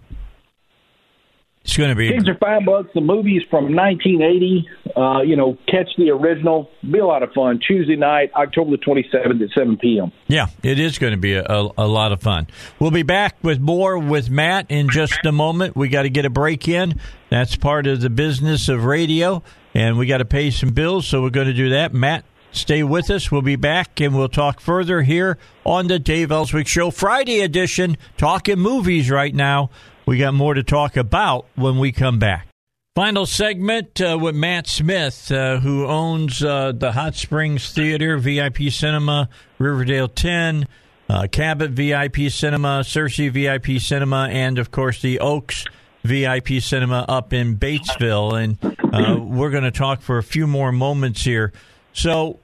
It's going to be. Tickets are five bucks. The movie's from nineteen eighty. Uh, you know, catch the original. Be a lot of fun. Tuesday night, October the twenty-seventh at seven p.m. Yeah, it is going to be a, a, a lot of fun. We'll be back with more with Matt in just a moment. We got to get a break in. That's part of the business of radio, and we got to pay some bills, so we're going to do that. Matt, stay with us. We'll be back, and we'll talk further here on the Dave Ellswick Show, Friday edition, talking movies right now. We got more to talk about when we come back. Final segment uh, with Matt Smith, uh, who owns uh, the Hot Springs Theater, V I P Cinema, Riverdale ten, uh, Cabot V I P Cinema, Searcy V I P Cinema, and, of course, the Oaks V I P Cinema up in Batesville. And uh, we're going to talk for a few more moments here. So,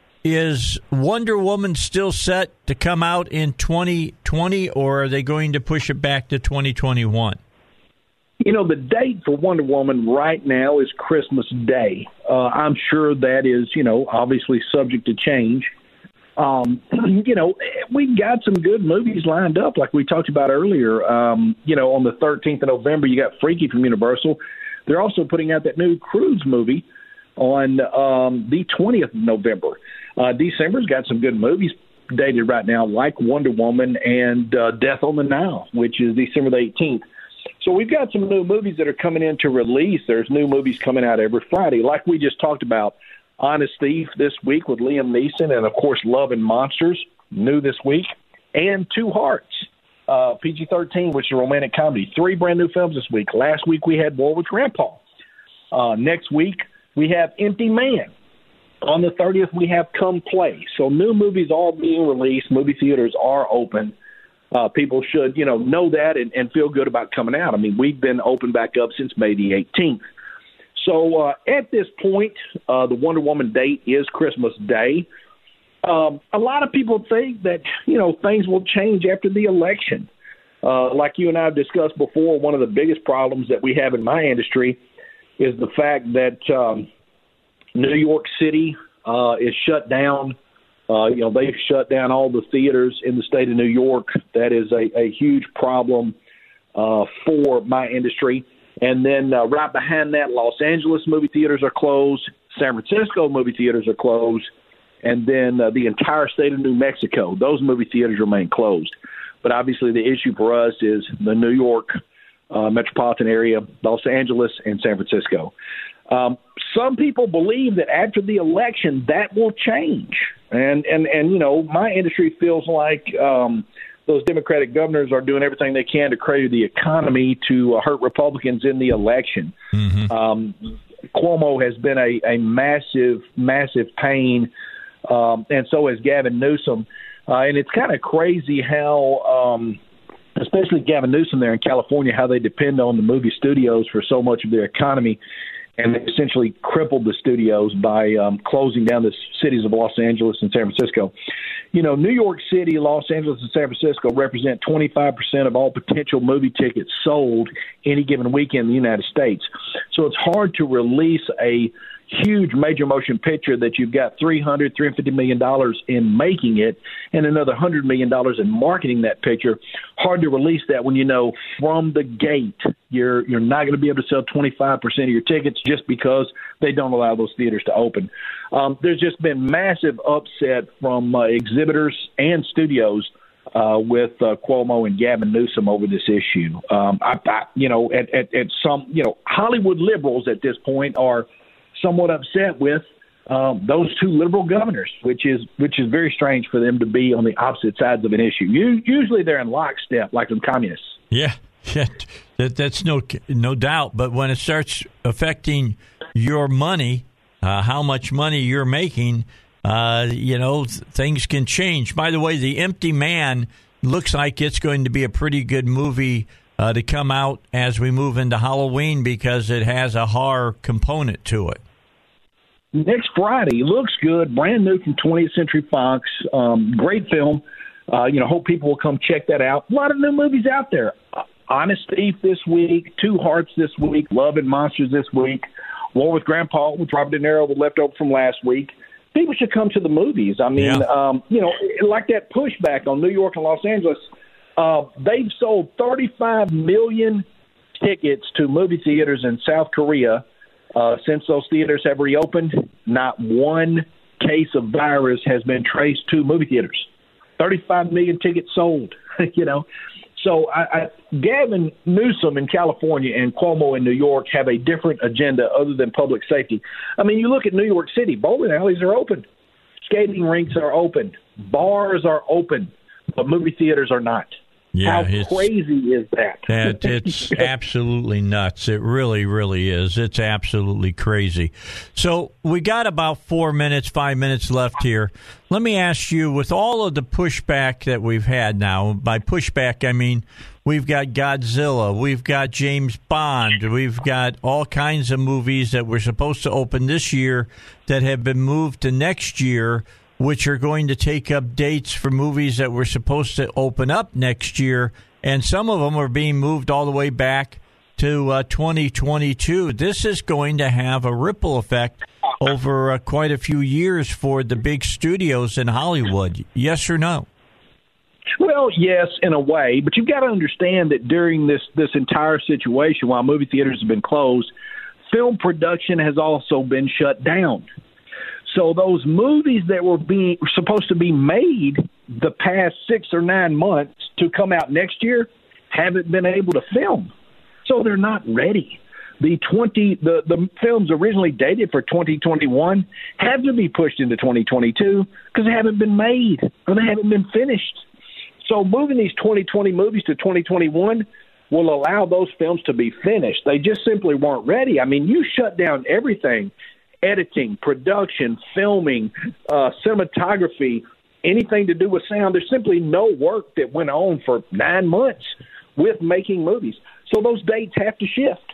is Wonder Woman still set to come out in twenty twenty, or are they going to push it back to twenty twenty-one? You know, the date for Wonder Woman right now is Christmas Day. Uh, I'm sure that is, you know, obviously subject to change. Um, you know, we got some good movies lined up, like we talked about earlier. Um, you know, on the thirteenth of November, you got Freaky from Universal. They're also putting out that new Cruise movie on um, the twentieth of November. Uh, December's got some good movies dated right now, like Wonder Woman and uh, Death on the Nile, which is December the eighteenth. So we've got some new movies that are coming in to release. There's new movies coming out every Friday, like we just talked about. Honest Thief this week with Liam Neeson, and, of course, Love and Monsters, new this week, and Two Hearts, uh, P G thirteen, which is a romantic comedy. Three brand new films this week. Last week we had War with Grandpa. Uh, next week we have Empty Man. On the thirtieth, we have Come Play. So new movies all being released. Movie theaters are open. Uh, people should, you know, know that and, and feel good about coming out. I mean, we've been open back up since May the eighteenth. So uh, at this point, uh, the Wonder Woman date is Christmas Day. Um, a lot of people think that, you know, things will change after the election. Uh, like you and I have discussed before, one of the biggest problems that we have in my industry is the fact that um, New York City uh, is shut down. Uh, you know, they've shut down all the theaters in the state of New York. That is a, a huge problem uh, for my industry. And then uh, right behind that, Los Angeles movie theaters are closed. San Francisco movie theaters are closed. And then uh, the entire state of New Mexico, those movie theaters remain closed. But obviously the issue for us is the New York uh, metropolitan area, Los Angeles, and San Francisco. Um, some people believe that after the election, that will change. And, and, and you know, my industry feels like um, those Democratic governors are doing everything they can to crater the economy to uh, hurt Republicans in the election. Mm-hmm. Um, Cuomo has been a, a massive, massive pain, um, and so has Gavin Newsom. Uh, and it's kind of crazy how, um, especially Gavin Newsom there in California, how they depend on the movie studios for so much of their economy. And they essentially crippled the studios by um, closing down the cities of Los Angeles and San Francisco. You know, New York City, Los Angeles, and San Francisco represent twenty-five percent of all potential movie tickets sold any given weekend in the United States. So it's hard to release a huge major motion picture that you've got three hundred, three hundred fifty million dollars in making it and another one hundred million dollars in marketing that picture. Hard to release that when you know from the gate you're you're not going to be able to sell twenty-five percent of your tickets just because they don't allow those theaters to open. Um, there's just been massive upset from uh, exhibitors and studios uh, with uh, Cuomo and Gavin Newsom over this issue. Um, I, I, you know, at, at, at some, you know, Hollywood liberals at this point are somewhat upset with um, those two liberal governors, which is which is very strange for them to be on the opposite sides of an issue. U- usually they're in lockstep, like the communists. Yeah, yeah, that, that's no no doubt. But when it starts affecting your money, uh, how much money you're making, uh, you know, th- things can change. By the way, The Empty Man looks like it's going to be a pretty good movie uh, to come out as we move into Halloween because it has a horror component to it. Next Friday, looks good, brand new from twentieth Century Fox. Um, great film. Uh, you know, hope people will come check that out. A lot of new movies out there. Uh, Honest Thief this week, Two Hearts this week, Love and Monsters this week, War with Grandpa with Robert De Niro with Leftover from last week. People should come to the movies. I mean, yeah. um, you know, like that pushback on New York and Los Angeles, uh, they've sold thirty-five million tickets to movie theaters in South Korea. Uh, since those theaters have reopened, not one case of virus has been traced to movie theaters. thirty-five million tickets sold, you know. So I, I, Gavin Newsom in California and Cuomo in New York have a different agenda other than public safety. I mean, you look at New York City, bowling alleys are open. Skating rinks are open. Bars are open, but movie theaters are not. Yeah, How crazy is that? that it's absolutely nuts. It really, really is. It's absolutely crazy. So we got about four minutes, five minutes left here. Let me ask you, with all of the pushback that we've had now, by pushback I mean we've got Godzilla, we've got James Bond, we've got all kinds of movies that were supposed to open this year that have been moved to next year, which are going to take up dates for movies that were supposed to open up next year, and some of them are being moved all the way back to uh, twenty twenty-two. This is going to have a ripple effect over uh, quite a few years for the big studios in Hollywood. Yes or no? Well, yes, in a way, but you've got to understand that during this, this entire situation, while movie theaters have been closed, film production has also been shut down. So those movies that were being supposed to be made the past six or nine months to come out next year haven't been able to film. So they're not ready. The twenty the, the films originally dated for twenty twenty-one have to be pushed into twenty twenty-two because they haven't been made or they haven't been finished. So moving these twenty twenty movies to twenty twenty-one will allow those films to be finished. They just simply weren't ready. I mean, you shut down everything. Editing, production, filming, uh, cinematography, anything to do with sound. There's simply no work that went on for nine months with making movies. So those dates have to shift.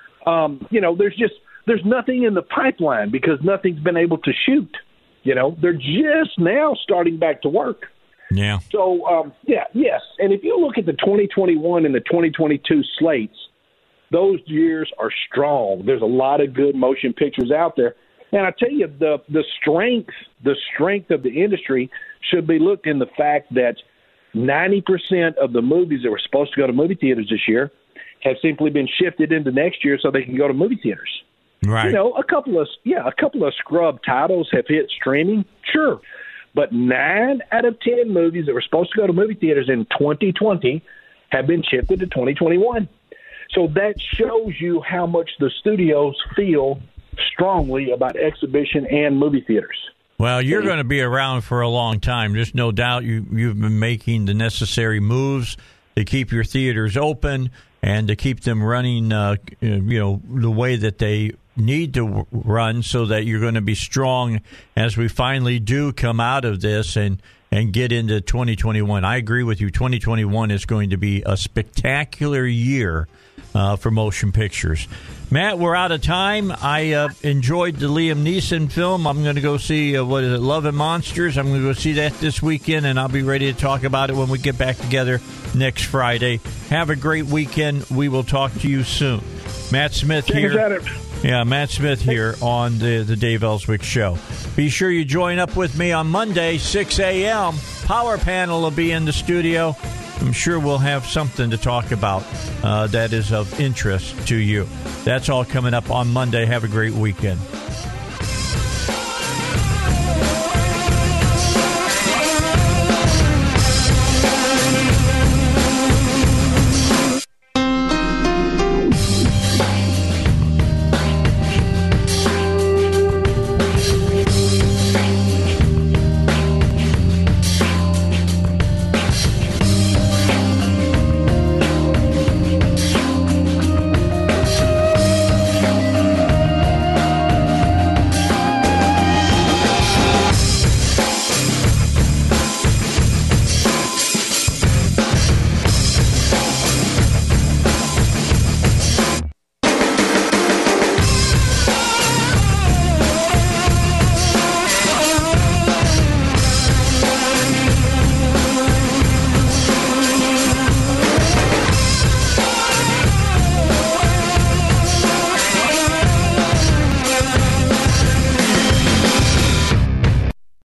Um, you know, there's just there's nothing in the pipeline because nothing's been able to shoot. You know, they're just now starting back to work. Yeah. So, um, yeah, yes. And if you look at the twenty twenty-one and the twenty twenty-two slates, those years are strong. There's a lot of good motion pictures out there. And I tell you, the the strength, the strength of the industry should be looked in the fact that ninety percent of the movies that were supposed to go to movie theaters this year have simply been shifted into next year so they can go to movie theaters. Right. You know, a couple of yeah, a couple of scrub titles have hit streaming, sure. But nine out of ten movies that were supposed to go to movie theaters in twenty twenty have been shifted to twenty twenty-one. So that shows you how much the studios feel strongly about exhibition and movie theaters. Well, you're going to be around for a long time. There's no doubt you, you've been making the necessary moves to keep your theaters open and to keep them running, uh, you know, the way that they need to run so that you're going to be strong as we finally do come out of this and, and get into twenty twenty-one. I agree with you. twenty twenty-one is going to be a spectacular year uh, for motion pictures. Matt, we're out of time. I uh, enjoyed the Liam Neeson film. I'm going to go see, uh, what is it, Love and Monsters. I'm going to go see that this weekend, and I'll be ready to talk about it when we get back together next Friday. Have a great weekend. We will talk to you soon. Matt Smith here. Yeah, Matt Smith here on the, the Dave Ellswick Show. Be sure you join up with me on Monday, six a.m. Power Panel will be in the studio. I'm sure we'll have something to talk about uh, that is of interest to you. That's all coming up on Monday. Have a great weekend.